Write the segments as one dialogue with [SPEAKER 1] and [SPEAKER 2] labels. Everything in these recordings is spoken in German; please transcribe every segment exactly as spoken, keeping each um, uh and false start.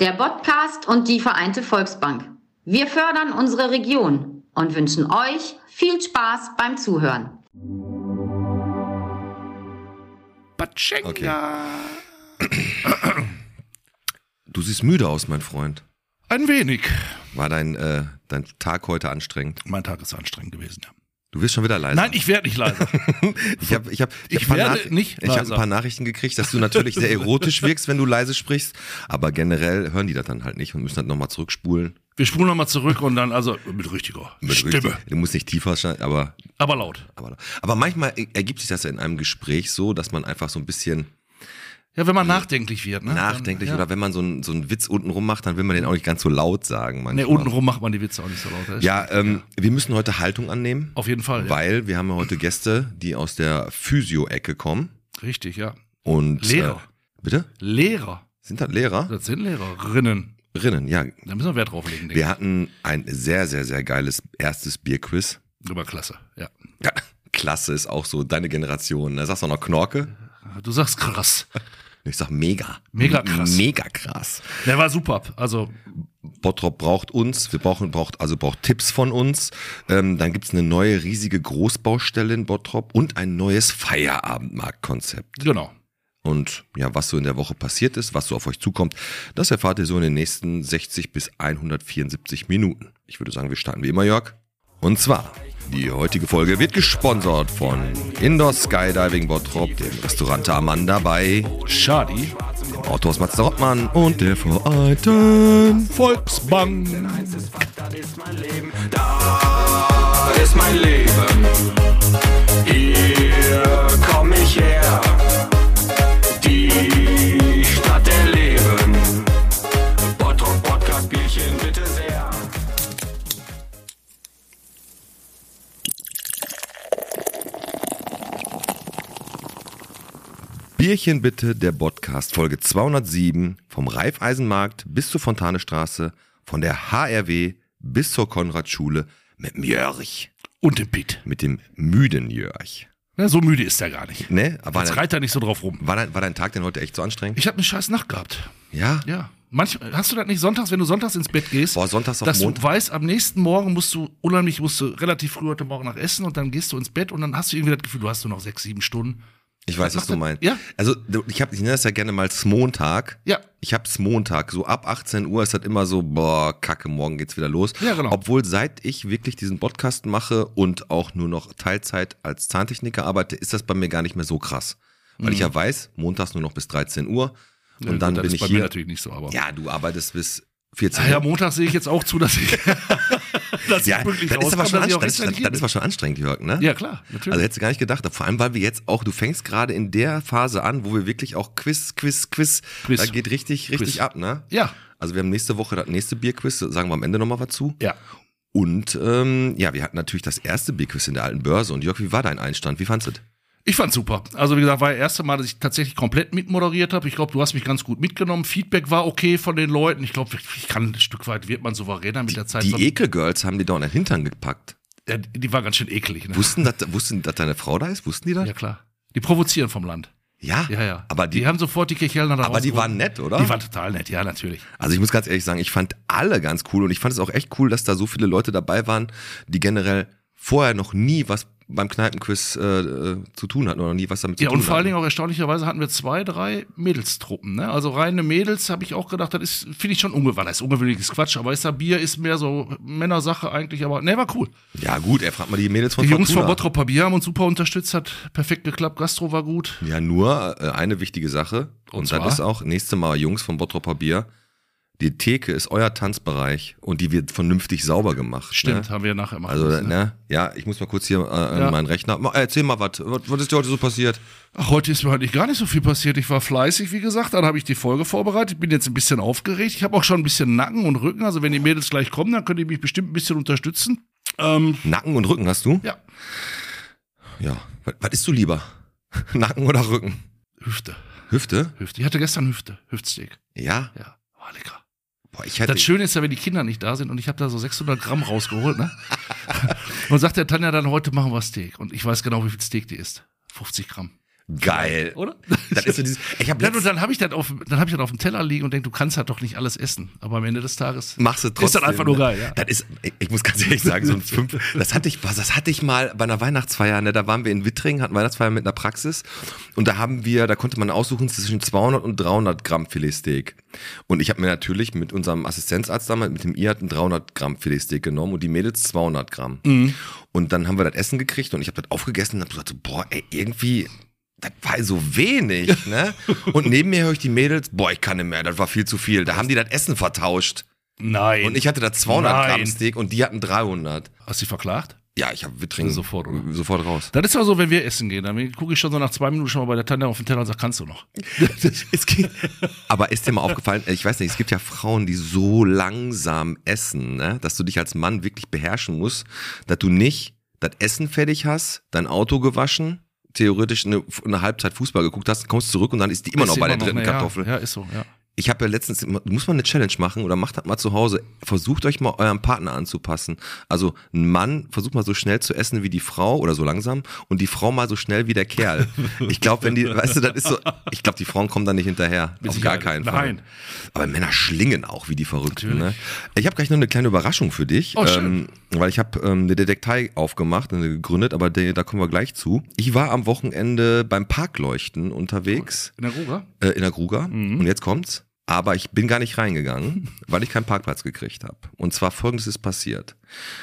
[SPEAKER 1] der Podcast und die Vereinte Volksbank. Wir fördern unsere Region und wünschen euch viel Spaß beim Zuhören.
[SPEAKER 2] Batschenka.
[SPEAKER 3] Okay. Du siehst müde aus, mein Freund.
[SPEAKER 2] Ein wenig.
[SPEAKER 3] War dein, äh, dein Tag heute anstrengend?
[SPEAKER 2] Mein Tag ist anstrengend gewesen, ja.
[SPEAKER 3] Du wirst schon wieder leiser.
[SPEAKER 2] Nein, ich werde nicht leiser.
[SPEAKER 3] ich habe ich hab,
[SPEAKER 2] ich
[SPEAKER 3] ich hab
[SPEAKER 2] werde
[SPEAKER 3] Nach-
[SPEAKER 2] nicht
[SPEAKER 3] ich hab
[SPEAKER 2] leiser.
[SPEAKER 3] ein paar Nachrichten gekriegt, dass du natürlich sehr erotisch wirkst, wenn du leise sprichst. Aber generell hören die das dann halt nicht und müssen dann nochmal zurückspulen.
[SPEAKER 2] Wir spulen nochmal zurück und dann, also mit richtiger
[SPEAKER 3] Mit
[SPEAKER 2] Stimme.
[SPEAKER 3] richtig, du musst nicht tiefer schneiden, aber,
[SPEAKER 2] Aber laut.
[SPEAKER 3] aber. Aber manchmal ergibt sich das ja in einem Gespräch so, dass man einfach so ein bisschen
[SPEAKER 2] Ja, wenn man nachdenklich wird, ne?
[SPEAKER 3] nachdenklich
[SPEAKER 2] dann, ja.
[SPEAKER 3] oder wenn man so einen, so einen Witz unten rum macht, dann will man den auch nicht ganz so laut sagen.
[SPEAKER 2] Ne,
[SPEAKER 3] manchmal.
[SPEAKER 2] untenrum macht man die Witze auch nicht so laut. Das
[SPEAKER 3] Ja,
[SPEAKER 2] stimmt.
[SPEAKER 3] ähm, wir müssen heute Haltung annehmen.
[SPEAKER 2] Auf jeden Fall. Ja.
[SPEAKER 3] Weil wir haben ja heute Gäste, die aus der Physio-Ecke kommen.
[SPEAKER 2] Richtig, ja.
[SPEAKER 3] Und,
[SPEAKER 2] Lehrer.
[SPEAKER 3] Äh, bitte?
[SPEAKER 2] Lehrer.
[SPEAKER 3] Sind das Lehrer?
[SPEAKER 2] Das sind Lehrerinnen.
[SPEAKER 3] Rinnen, ja.
[SPEAKER 2] Da müssen wir Wert drauf legen, denke
[SPEAKER 3] Wir hatten ein sehr, sehr, sehr geiles erstes Bierquiz.
[SPEAKER 2] ich. Aber klasse, ja.
[SPEAKER 3] Ja, klasse ist auch so deine Generation. Da sagst du auch noch Knorke?
[SPEAKER 2] Du sagst krass.
[SPEAKER 3] Ich sag mega.
[SPEAKER 2] Mega krass.
[SPEAKER 3] Mega krass.
[SPEAKER 2] Der war super. Also,
[SPEAKER 3] Bottrop braucht uns, wir brauchen, braucht, also braucht Tipps von uns. Ähm, dann gibt's eine neue riesige Großbaustelle in Bottrop und ein neues Feierabendmarktkonzept.
[SPEAKER 2] genau.
[SPEAKER 3] Und ja, was so in der Woche passiert ist, was so auf euch zukommt, das erfahrt ihr so in den nächsten sechzig bis hundertvierundsiebzig Minuten. Ich würde sagen, wir starten wie immer, Jörg. Und zwar, die heutige Folge wird gesponsert von Indoor Skydiving Bottrop, dem Restaurant Amanda bei
[SPEAKER 2] Schadi.
[SPEAKER 3] dem Autohaus Mazda Rottmann und der Vereinten
[SPEAKER 2] Volksbank.
[SPEAKER 4] Das ist mein Leben, da ist mein Leben. Hier komm ich her, die Stadt der Leben. Bottrop Podcast Bierchen bitte sehr.
[SPEAKER 3] Bierchen bitte, der Podcast, Folge zweihundertsieben, vom Raiffeisenmarkt bis zur Fontanestraße, von der H R W bis zur Konradschule mit dem Jörg,
[SPEAKER 2] Und den Pitt.
[SPEAKER 3] mit dem müden Jörg.
[SPEAKER 2] Ja, so müde ist er gar nicht.
[SPEAKER 3] Ne? Aber
[SPEAKER 2] Jetzt
[SPEAKER 3] dein,
[SPEAKER 2] reiht er nicht so drauf rum.
[SPEAKER 3] war, dein, war dein Tag denn heute echt so anstrengend?
[SPEAKER 2] Ich habe eine scheiß Nacht gehabt.
[SPEAKER 3] Ja?
[SPEAKER 2] Ja. Manchmal, hast du das nicht sonntags, wenn du sonntags ins Bett gehst?
[SPEAKER 3] Boah, sonntags auf
[SPEAKER 2] dass
[SPEAKER 3] Montag.
[SPEAKER 2] du weißt, am nächsten Morgen musst du unheimlich, musst du relativ früh heute Morgen nach essen und dann gehst du ins Bett und dann hast du irgendwie das Gefühl, du hast nur noch sechs, sieben Stunden.
[SPEAKER 3] Ich weiß, was
[SPEAKER 2] macht
[SPEAKER 3] du
[SPEAKER 2] das-
[SPEAKER 3] meinst.
[SPEAKER 2] ja?
[SPEAKER 3] Also du- ich, hab, ich nenne das ja gerne mal Smontag.
[SPEAKER 2] Ja.
[SPEAKER 3] Ich hab's Montag. So ab achtzehn Uhr ist das immer so, boah, kacke, morgen geht's wieder los.
[SPEAKER 2] Ja, genau.
[SPEAKER 3] Obwohl seit ich wirklich diesen Podcast mache und auch nur noch Teilzeit als Zahntechniker arbeite, ist das bei mir gar nicht mehr so krass. Weil ich ja weiß, montags nur noch bis dreizehn Uhr. Und
[SPEAKER 2] Ja,
[SPEAKER 3] dann
[SPEAKER 2] gut, das
[SPEAKER 3] bin
[SPEAKER 2] ist
[SPEAKER 3] ich
[SPEAKER 2] bei
[SPEAKER 3] hier.
[SPEAKER 2] mir natürlich nicht so, aber.
[SPEAKER 3] Ja, du arbeitest bis vierzehn
[SPEAKER 2] Ah ja,
[SPEAKER 3] Uhr.
[SPEAKER 2] Montag sehe ich jetzt auch zu, dass ich, dass
[SPEAKER 3] Ja,
[SPEAKER 2] ich pünktlich
[SPEAKER 3] das ist aber
[SPEAKER 2] rauskomme,
[SPEAKER 3] schon
[SPEAKER 2] dass ich auch
[SPEAKER 3] anstrengend. Das,
[SPEAKER 2] rechtzeitig
[SPEAKER 3] das ist aber schon anstrengend, Jörg, ne?
[SPEAKER 2] Ja, klar, natürlich.
[SPEAKER 3] Also hättest du gar nicht gedacht. Vor allem, weil wir jetzt auch, du fängst gerade in der Phase an, wo wir wirklich auch Quiz, Quiz, Quiz,
[SPEAKER 2] Quiz.
[SPEAKER 3] da geht richtig, richtig
[SPEAKER 2] Quiz.
[SPEAKER 3] ab, ne?
[SPEAKER 2] Ja.
[SPEAKER 3] Also wir haben nächste Woche das nächste Bierquiz, sagen wir am Ende nochmal was zu.
[SPEAKER 2] Ja.
[SPEAKER 3] Und ähm, ja, wir hatten natürlich das erste Bierquiz in der alten Börse. Und Jörg, wie war dein Einstand? Wie fandst du das?
[SPEAKER 2] Ich fand's super. Also wie gesagt, war das erste Mal, dass ich tatsächlich komplett mitmoderiert habe. Ich glaube, du hast mich ganz gut mitgenommen. Feedback war okay von den Leuten. Ich glaube, ich kann ein Stück weit, wird man souveräner mit der Zeit.
[SPEAKER 3] Die
[SPEAKER 2] So-
[SPEAKER 3] Ekelgirls haben die doch in den Hintern gepackt.
[SPEAKER 2] ja, die war ganz schön ekelig. Ne?
[SPEAKER 3] Wussten, dass, wussten, dass deine Frau da ist? Wussten die das?
[SPEAKER 2] Ja, klar. Die provozieren vom Land.
[SPEAKER 3] Ja,
[SPEAKER 2] Ja, ja.
[SPEAKER 3] Aber die,
[SPEAKER 2] die haben sofort die Kirchhellner da
[SPEAKER 3] aber die
[SPEAKER 2] rausgeholt.
[SPEAKER 3] waren nett, oder?
[SPEAKER 2] Die waren total nett, ja, natürlich.
[SPEAKER 3] Also ich muss ganz ehrlich sagen, ich fand alle ganz cool und ich fand es auch echt cool, dass da so viele Leute dabei waren, die generell vorher noch nie was beim Kneipenquiz äh, äh, zu tun hatten oder noch nie was damit zu
[SPEAKER 2] Ja,
[SPEAKER 3] tun
[SPEAKER 2] und vor allen
[SPEAKER 3] hatten.
[SPEAKER 2] Dingen auch erstaunlicherweise hatten wir zwei, drei Mädelstruppen. Ne? Also reine Mädels habe ich auch gedacht, das ist, finde ich schon ungewöhnlich. Das ist ungewöhnliches Quatsch, aber ist ja Bier ist mehr so Männersache eigentlich, aber ne, war cool.
[SPEAKER 3] Ja gut, er fragt mal die Mädels von
[SPEAKER 2] Die Jungs
[SPEAKER 3] Fortuna.
[SPEAKER 2] von Bottrop Bier haben uns super unterstützt, hat perfekt geklappt, Gastro war gut.
[SPEAKER 3] Ja, nur äh, eine wichtige Sache. Und,
[SPEAKER 2] Und
[SPEAKER 3] das
[SPEAKER 2] zwar?
[SPEAKER 3] ist auch, nächste Mal, Jungs vom Bottroper Bier, die Theke ist euer Tanzbereich und die wird vernünftig sauber gemacht.
[SPEAKER 2] Stimmt,
[SPEAKER 3] Ne?
[SPEAKER 2] haben wir nachher gemacht.
[SPEAKER 3] Also,
[SPEAKER 2] ne?
[SPEAKER 3] ne, ja, ich muss mal kurz hier äh, an
[SPEAKER 2] Ja.
[SPEAKER 3] meinen Rechner. Mal, erzähl mal was. Was was ist dir heute so passiert?
[SPEAKER 2] Ach, heute ist mir heute gar nicht so viel passiert. Ich war fleißig, wie gesagt. Dann habe ich die Folge vorbereitet. Bin jetzt ein bisschen aufgeregt. Ich habe auch schon ein bisschen Nacken und Rücken. Also wenn die Mädels gleich kommen, dann können die mich bestimmt ein bisschen unterstützen. Ähm,
[SPEAKER 3] Nacken und Rücken hast du?
[SPEAKER 2] ja,
[SPEAKER 3] Ja. Was, was isst du lieber? Nacken oder Rücken?
[SPEAKER 2] Hüfte.
[SPEAKER 3] Hüfte?
[SPEAKER 2] Hüfte. Ich hatte gestern Hüfte. Hüftsteak.
[SPEAKER 3] Ja.
[SPEAKER 2] Ja, war lecker.
[SPEAKER 3] Boah, ich hätte,
[SPEAKER 2] Das Schöne ist ja, wenn die Kinder nicht da sind und ich habe da so sechshundert Gramm rausgeholt, ne? Und sagt der Tanja dann, heute machen wir Steak. Und ich weiß genau, wie viel Steak die isst. fünfzig Gramm.
[SPEAKER 3] Geil.
[SPEAKER 2] Oder?
[SPEAKER 3] Das ist so dieses, ich hab
[SPEAKER 2] Ja, und
[SPEAKER 3] letzt,
[SPEAKER 2] dann habe ich das auf, dann habe ich das auf dem Teller liegen und denke, du kannst halt doch nicht alles essen. Aber am Ende des Tages
[SPEAKER 3] machst du trotzdem.
[SPEAKER 2] ist das einfach nur geil, ja.
[SPEAKER 3] Das ist, ich, ich muss ganz ehrlich sagen, so ein fünf, das hatte ich, was, das hatte ich mal bei einer Weihnachtsfeier, ne, da waren wir in Wittringen, hatten Weihnachtsfeier mit einer Praxis und da haben wir, da konnte man aussuchen zwischen zweihundert und dreihundert Gramm Filetsteak. Und ich habe mir natürlich mit unserem Assistenzarzt damals, mit dem I hat ein dreihundert Gramm Filetsteak genommen und die Mädels zweihundert Gramm. Mhm. Und dann haben wir das Essen gekriegt und ich habe das aufgegessen und hab gesagt, so, boah, ey, irgendwie, das war so wenig, ne? Und neben mir höre ich die Mädels, boah, ich kann nicht mehr, das war viel zu viel. Da haben die das Essen vertauscht.
[SPEAKER 2] Nein.
[SPEAKER 3] Und ich hatte da zweihundert
[SPEAKER 2] Nein.
[SPEAKER 3] Gramm Steak und die hatten dreihundert.
[SPEAKER 2] Hast du die verklagt?
[SPEAKER 3] Ja, ich habe Wittringen
[SPEAKER 2] Sofort, oder?
[SPEAKER 3] sofort raus.
[SPEAKER 2] Das ist ja so, wenn wir essen gehen. Dann gucke ich schon so nach zwei Minuten schon mal bei der Tante auf den Teller und sage, kannst du noch?
[SPEAKER 3] Es geht, aber ist dir mal aufgefallen, ich weiß nicht, es gibt ja Frauen, die so langsam essen, ne? Dass du dich als Mann wirklich beherrschen musst, dass du nicht das Essen fertig hast, dein Auto gewaschen, theoretisch eine, eine Halbzeit Fußball geguckt hast, kommst zurück und dann ist die immer
[SPEAKER 2] Ist
[SPEAKER 3] noch bei der
[SPEAKER 2] noch,
[SPEAKER 3] dritten
[SPEAKER 2] ne,
[SPEAKER 3] Kartoffel.
[SPEAKER 2] Ja, ja, ist so, ja.
[SPEAKER 3] Ich habe ja letztens, muss man eine Challenge machen oder macht das mal zu Hause. Versucht euch mal euren Partner anzupassen. Also ein Mann versucht mal so schnell zu essen wie die Frau oder so langsam und die Frau mal so schnell wie der Kerl. Ich glaube, wenn die, weißt du, das ist so, ich glaube, die Frauen kommen da nicht hinterher.
[SPEAKER 2] Mit
[SPEAKER 3] Auf gar
[SPEAKER 2] Sicherheit.
[SPEAKER 3] keinen Fall.
[SPEAKER 2] Nein.
[SPEAKER 3] Aber Männer schlingen auch wie die Verrückten.
[SPEAKER 2] Natürlich.
[SPEAKER 3] Ne? Ich habe gleich noch eine kleine Überraschung für dich.
[SPEAKER 2] Oh, schön.
[SPEAKER 3] Ähm, weil ich habe ähm, eine Detektei aufgemacht, eine gegründet, aber de, da kommen wir gleich zu. Ich war am Wochenende beim Parkleuchten unterwegs.
[SPEAKER 2] In der Gruger?
[SPEAKER 3] Äh, in der Gruger.
[SPEAKER 2] Mhm.
[SPEAKER 3] Und jetzt kommt's. Aber ich bin gar nicht reingegangen, weil ich keinen Parkplatz gekriegt habe. Und zwar Folgendes ist passiert.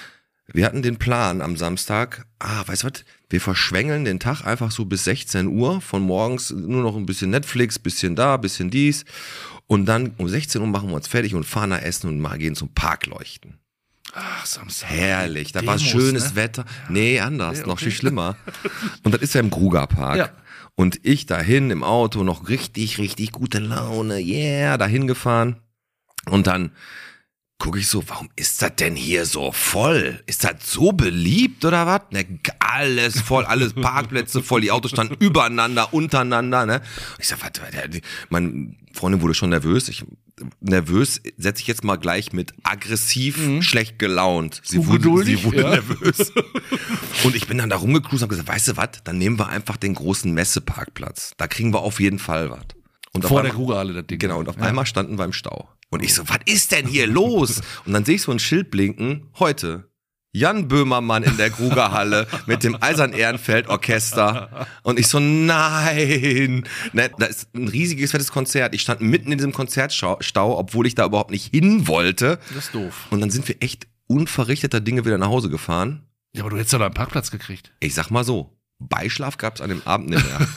[SPEAKER 3] Wir hatten den Plan am Samstag, ah, weißt du was, wir verschwängeln den Tag einfach so bis sechzehn Uhr, von morgens nur noch ein bisschen Netflix, bisschen da, bisschen dies. Und dann um sechzehn Uhr machen wir uns fertig und fahren da essen und mal gehen zum Parkleuchten.
[SPEAKER 2] Ach, Samstag.
[SPEAKER 3] Herrlich, da
[SPEAKER 2] Demos,
[SPEAKER 3] war schönes
[SPEAKER 2] ne?
[SPEAKER 3] Wetter. Nee, anders,
[SPEAKER 2] Nee,
[SPEAKER 3] noch
[SPEAKER 2] okay.
[SPEAKER 3] viel schlimmer. Und das ist ja im Grugerpark.
[SPEAKER 2] Ja.
[SPEAKER 3] Und ich dahin im Auto, noch richtig, richtig gute Laune, yeah, dahin gefahren. Und dann gucke ich so, warum ist das denn hier so voll? Ist das so beliebt oder was? Ne, alles voll, alles Parkplätze voll, die Autos standen übereinander, untereinander, ne? Ich sag, warte, warte, meine Freundin wurde schon nervös. Ich, nervös setze ich jetzt mal gleich mit aggressiv, mhm. schlecht gelaunt. Sie wurde, sie wurde ja. nervös. Und ich bin dann da rumgecruised und hab gesagt, weißt du was, dann nehmen wir einfach den großen Messeparkplatz. Da kriegen wir auf jeden Fall was. Und
[SPEAKER 2] Vor
[SPEAKER 3] auf
[SPEAKER 2] der
[SPEAKER 3] einmal,
[SPEAKER 2] Grugerhalle, das Ding.
[SPEAKER 3] Genau, und auf
[SPEAKER 2] ja.
[SPEAKER 3] einmal standen wir im Stau. Und ich so, was ist denn hier los? Und dann sehe ich so ein Schild blinken, heute Jan Böhmermann in der Grugerhalle mit dem Eisern Ehrenfeld Orchester. Und ich so, nein. Ne, da ist ein riesiges, fettes Konzert. Ich stand mitten in diesem Konzertstau, obwohl ich da überhaupt nicht hin wollte.
[SPEAKER 2] Das ist doof.
[SPEAKER 3] Und dann sind wir echt unverrichteter Dinge wieder nach Hause gefahren.
[SPEAKER 2] Ja, aber du hättest ja da einen Parkplatz gekriegt.
[SPEAKER 3] Ich sag mal so, Beischlaf gab's an dem Abend nicht mehr.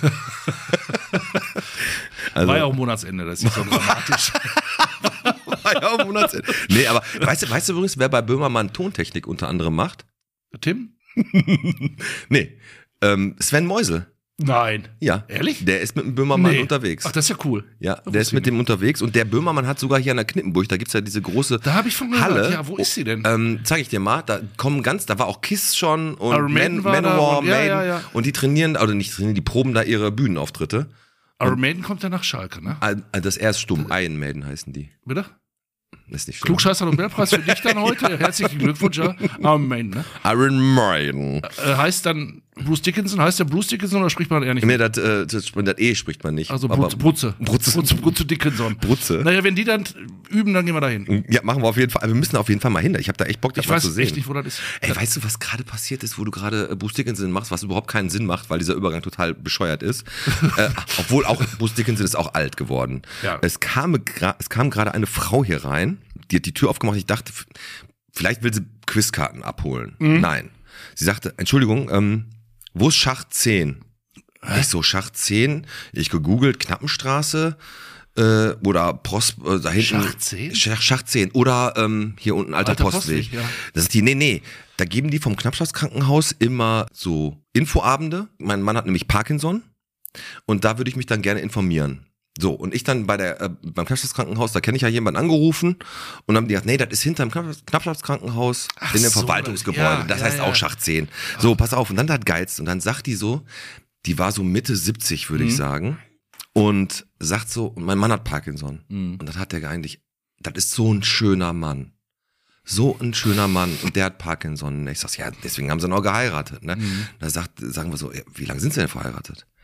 [SPEAKER 2] Also, war ja auch Monatsende, das ist nicht so dramatisch.
[SPEAKER 3] War ja auch Monatsende. Nee, aber weißt du, weißt du übrigens, wer bei Böhmermann Tontechnik unter anderem macht?
[SPEAKER 2] Tim?
[SPEAKER 3] Nee, ähm, Sven Meusel.
[SPEAKER 2] Nein.
[SPEAKER 3] Ja.
[SPEAKER 2] Ehrlich?
[SPEAKER 3] Der ist mit dem Böhmermann
[SPEAKER 2] Nee.
[SPEAKER 3] unterwegs.
[SPEAKER 2] Ach, das ist ja cool.
[SPEAKER 3] Ja,
[SPEAKER 2] Das
[SPEAKER 3] der ist
[SPEAKER 2] wusste
[SPEAKER 3] mit
[SPEAKER 2] ich
[SPEAKER 3] dem unterwegs und der Böhmermann hat sogar hier an der Knippenburg, da gibt's ja diese große
[SPEAKER 2] Da habe ich von gehört.
[SPEAKER 3] Halle.
[SPEAKER 2] Ja, wo ist sie denn?
[SPEAKER 3] Ähm, zeig ich dir mal, da kommen ganz, da war auch Kiss schon und
[SPEAKER 2] Iron Maiden
[SPEAKER 3] Man,
[SPEAKER 2] war da
[SPEAKER 3] Manowar,
[SPEAKER 2] und- ja,
[SPEAKER 3] Maiden
[SPEAKER 2] ja, ja.
[SPEAKER 3] und die trainieren, oder nicht trainieren, die proben da ihre Bühnenauftritte.
[SPEAKER 2] Iron Maiden kommt ja nach Schalke, ne?
[SPEAKER 3] Ah, Das er ist stumm, Iron Maiden heißen die.
[SPEAKER 2] Bitte?
[SPEAKER 3] Das ist nicht stumm.
[SPEAKER 2] Klugscheißer Nobelpreis für dich dann heute. Herzlichen Glückwunsch, ja. Iron Maiden, ne?
[SPEAKER 3] Iron Maiden.
[SPEAKER 2] Äh, heißt dann Bruce Dickinson, heißt der Bruce Dickinson oder spricht man eher nicht?
[SPEAKER 3] Nee, das, äh, das, das E spricht man nicht.
[SPEAKER 2] Also
[SPEAKER 3] aber-
[SPEAKER 2] Brutze. Brutze.
[SPEAKER 3] Brutze.
[SPEAKER 2] Brutze, Brutze Dickinson.
[SPEAKER 3] Brutze.
[SPEAKER 2] Naja, wenn die dann üben, dann gehen wir da hin.
[SPEAKER 3] Ja, machen wir auf jeden Fall. Wir müssen auf jeden Fall mal hin. Ich habe da echt Bock, das
[SPEAKER 2] Ich
[SPEAKER 3] mal
[SPEAKER 2] weiß
[SPEAKER 3] zu sehen.
[SPEAKER 2] echt nicht, wo das ist.
[SPEAKER 3] Ey, weißt du, was gerade passiert ist, wo du gerade äh, Bruce Dickinson machst, was überhaupt keinen Sinn macht, weil dieser Übergang total bescheuert ist. äh, obwohl auch Bruce Dickinson ist auch alt geworden.
[SPEAKER 2] Ja.
[SPEAKER 3] Es kam, gra- es kam gerade eine Frau hier rein, die hat die Tür aufgemacht. Ich dachte, f- vielleicht will sie Quizkarten abholen.
[SPEAKER 2] Mhm.
[SPEAKER 3] Nein. Sie sagte, Entschuldigung, ähm, wo ist Schacht zehn? Ich so, Schacht zehn, ich gegoogelt, Knappenstraße, äh, oder Post, äh, da hinten.
[SPEAKER 2] Schacht zehn?
[SPEAKER 3] Schacht, Schacht zehn. Oder ähm, hier unten alter,
[SPEAKER 2] Alter
[SPEAKER 3] Postweg.
[SPEAKER 2] Postweg, ja.
[SPEAKER 3] Das ist die, nee, nee. Da geben die vom Knappschaftskrankenhaus immer so Infoabende. Mein Mann hat nämlich Parkinson. Und da würde ich mich dann gerne informieren. So, und ich dann bei der, äh, beim Knappschaftskrankenhaus, da kenne ich ja jemanden angerufen und haben die gesagt, nee, das ist hinterm Knapp- Knappschaftskrankenhaus
[SPEAKER 2] Ach
[SPEAKER 3] in dem
[SPEAKER 2] so,
[SPEAKER 3] Verwaltungsgebäude.
[SPEAKER 2] ja,
[SPEAKER 3] das
[SPEAKER 2] ja,
[SPEAKER 3] heißt
[SPEAKER 2] ja.
[SPEAKER 3] auch Schacht zehn. So, pass auf. Und dann hat Geiz. Und dann sagt die so, die war so Mitte siebzig, würde ich
[SPEAKER 2] Mhm.
[SPEAKER 3] sagen. Und sagt so, und mein Mann hat Parkinson.
[SPEAKER 2] Mhm.
[SPEAKER 3] Und das hat der eigentlich, das ist so ein schöner Mann. So ein schöner Mann. Und der hat Parkinson. Und ich sag, ja, deswegen haben sie noch geheiratet. Ne?
[SPEAKER 2] Mhm.
[SPEAKER 3] Da sagt, sagen wir so, ja, wie lange sind sie denn verheiratet?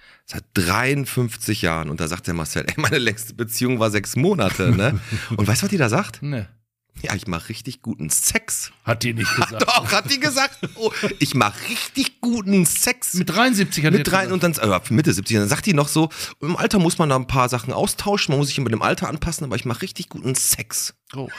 [SPEAKER 3] Seit dreiundfünfzig Jahren. Und da sagt der Marcel, ey, meine längste Beziehung war sechs Monate, ne? Und weißt du, was die da sagt?
[SPEAKER 2] Ne.
[SPEAKER 3] Ja, ich mache richtig guten Sex.
[SPEAKER 2] Hat die nicht gesagt.
[SPEAKER 3] Doch, hat die gesagt. Oh, ich mache richtig guten Sex.
[SPEAKER 2] Mit dreiundsiebzig hat die
[SPEAKER 3] Mit drei und dann äh, Mitte siebzig. Dann sagt die noch so, im Alter muss man da ein paar Sachen austauschen, man muss sich immer dem Alter anpassen, aber ich mache richtig guten Sex.
[SPEAKER 2] Oh.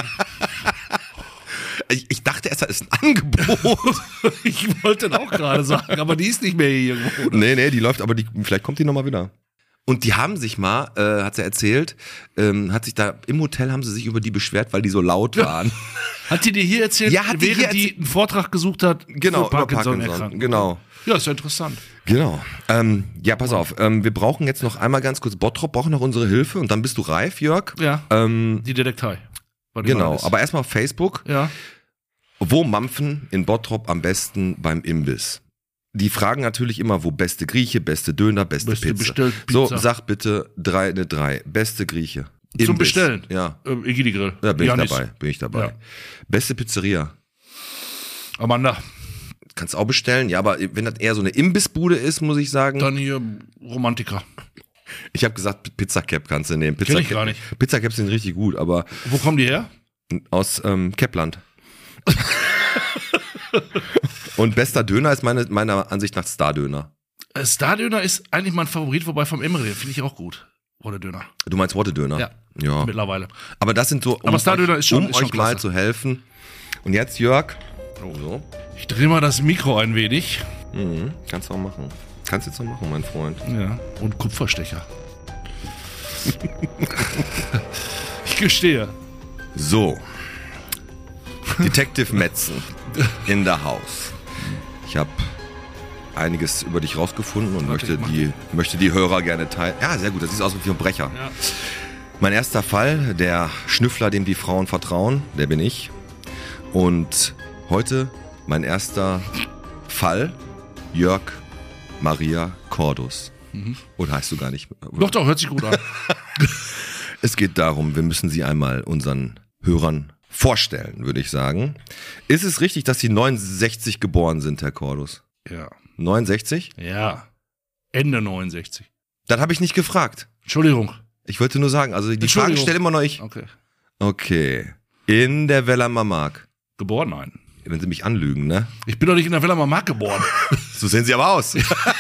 [SPEAKER 3] Ich, ich dachte erst, das ist ein Angebot.
[SPEAKER 2] Ich wollte auch gerade sagen, aber die ist nicht mehr hier irgendwo. Oder?
[SPEAKER 3] Nee, nee, die läuft, aber die, vielleicht kommt die nochmal wieder. Und die haben sich mal, äh, hat sie erzählt, ähm, hat sich da im Hotel haben sie sich über die beschwert, weil die so laut waren.
[SPEAKER 2] Hat die dir hier erzählt,
[SPEAKER 3] Ja, hat die
[SPEAKER 2] während
[SPEAKER 3] hier
[SPEAKER 2] die
[SPEAKER 3] erzählt-
[SPEAKER 2] einen Vortrag gesucht hat
[SPEAKER 3] Genau,
[SPEAKER 2] für Parkinson,
[SPEAKER 3] über Parkinson,
[SPEAKER 2] erkrankt?
[SPEAKER 3] genau.
[SPEAKER 2] Ja, ist ja interessant.
[SPEAKER 3] Genau. Ähm, ja, pass auf, ähm, wir brauchen jetzt noch einmal ganz kurz, Bottrop braucht noch unsere Hilfe und dann bist du reif, Jörg.
[SPEAKER 2] Ja,
[SPEAKER 3] Ähm,
[SPEAKER 2] die Detektei. War die
[SPEAKER 3] genau,
[SPEAKER 2] mal ist.
[SPEAKER 3] aber erstmal auf Facebook.
[SPEAKER 2] Ja,
[SPEAKER 3] Wo mampfen in Bottrop am besten beim Imbiss? Die fragen natürlich immer, wo beste Grieche, beste Döner, beste,
[SPEAKER 2] Beste
[SPEAKER 3] Pizza.
[SPEAKER 2] bestellt
[SPEAKER 3] So,
[SPEAKER 2] Pizza.
[SPEAKER 3] sag bitte drei, eine drei. Beste Grieche.
[SPEAKER 2] Zum
[SPEAKER 3] Imbiss.
[SPEAKER 2] Bestellen.
[SPEAKER 3] Ja,
[SPEAKER 2] ähm, Egidi Grill.
[SPEAKER 3] da bin
[SPEAKER 2] Janis.
[SPEAKER 3] ich dabei. Bin ich dabei.
[SPEAKER 2] Ja.
[SPEAKER 3] Beste Pizzeria.
[SPEAKER 2] Amanda,
[SPEAKER 3] Kannst auch bestellen. Ja, aber wenn das eher so eine Imbissbude ist, muss ich sagen.
[SPEAKER 2] dann hier Romantiker.
[SPEAKER 3] Ich habe gesagt, Pizza Cap kannst du nehmen. Pizza
[SPEAKER 2] Kenn ich gar nicht.
[SPEAKER 3] Pizza Caps sind richtig gut, aber
[SPEAKER 2] Wo kommen die her?
[SPEAKER 3] aus ähm, Kepland. Und bester Döner ist meine, meiner Ansicht nach Star-Döner.
[SPEAKER 2] Äh, Star-Döner ist eigentlich mein Favorit, wobei vom Emre, finde ich auch gut. Oder Döner.
[SPEAKER 3] Du meinst Worte-Döner?
[SPEAKER 2] Ja.
[SPEAKER 3] Ja.
[SPEAKER 2] Mittlerweile.
[SPEAKER 3] Aber das sind so, um,
[SPEAKER 2] Aber Star-Döner
[SPEAKER 3] euch,
[SPEAKER 2] ist schon-
[SPEAKER 3] um
[SPEAKER 2] ist schon
[SPEAKER 3] euch mal
[SPEAKER 2] klasse.
[SPEAKER 3] zu helfen. Und jetzt, Jörg. So.
[SPEAKER 2] Ich drehe mal das Mikro ein wenig.
[SPEAKER 3] Mhm. Kannst du auch machen. Kannst jetzt auch machen, mein Freund.
[SPEAKER 2] Ja. Und Kupferstecher. Ich gestehe.
[SPEAKER 3] So. Detective Metzen in der Haus. Ich habe einiges über dich rausgefunden und
[SPEAKER 2] Warte,
[SPEAKER 3] möchte
[SPEAKER 2] ich mach
[SPEAKER 3] die, möchte die Hörer gerne teilen. Ja, sehr gut. Das sieht aus wie ein Brecher.
[SPEAKER 2] Ja.
[SPEAKER 3] Mein erster Fall, der Schnüffler, dem die Frauen vertrauen, der bin ich. Und heute mein erster Fall, Jörg Maria Cordus. Oder heißt du gar nicht?
[SPEAKER 2] Doch, doch, hört sich gut an.
[SPEAKER 3] Es geht darum, wir müssen sie einmal unseren Hörern vorstellen, würde ich sagen. Ist es richtig, dass Sie neunundsechzig geboren sind, Herr Cordus?
[SPEAKER 2] Ja.
[SPEAKER 3] neunundsechzig?
[SPEAKER 2] Ja. Ende neunundsechzig.
[SPEAKER 3] Das habe ich nicht gefragt.
[SPEAKER 2] Entschuldigung.
[SPEAKER 3] Ich wollte nur sagen, also die
[SPEAKER 2] Entschuldigung.
[SPEAKER 3] Frage stelle immer noch ich.
[SPEAKER 2] Okay.
[SPEAKER 3] Okay. In der Wellermer Mark.
[SPEAKER 2] Geboren? Nein.
[SPEAKER 3] Wenn Sie mich anlügen, ne?
[SPEAKER 2] Ich bin doch nicht in der Wellermer Mark geboren.
[SPEAKER 3] So sehen Sie aber aus.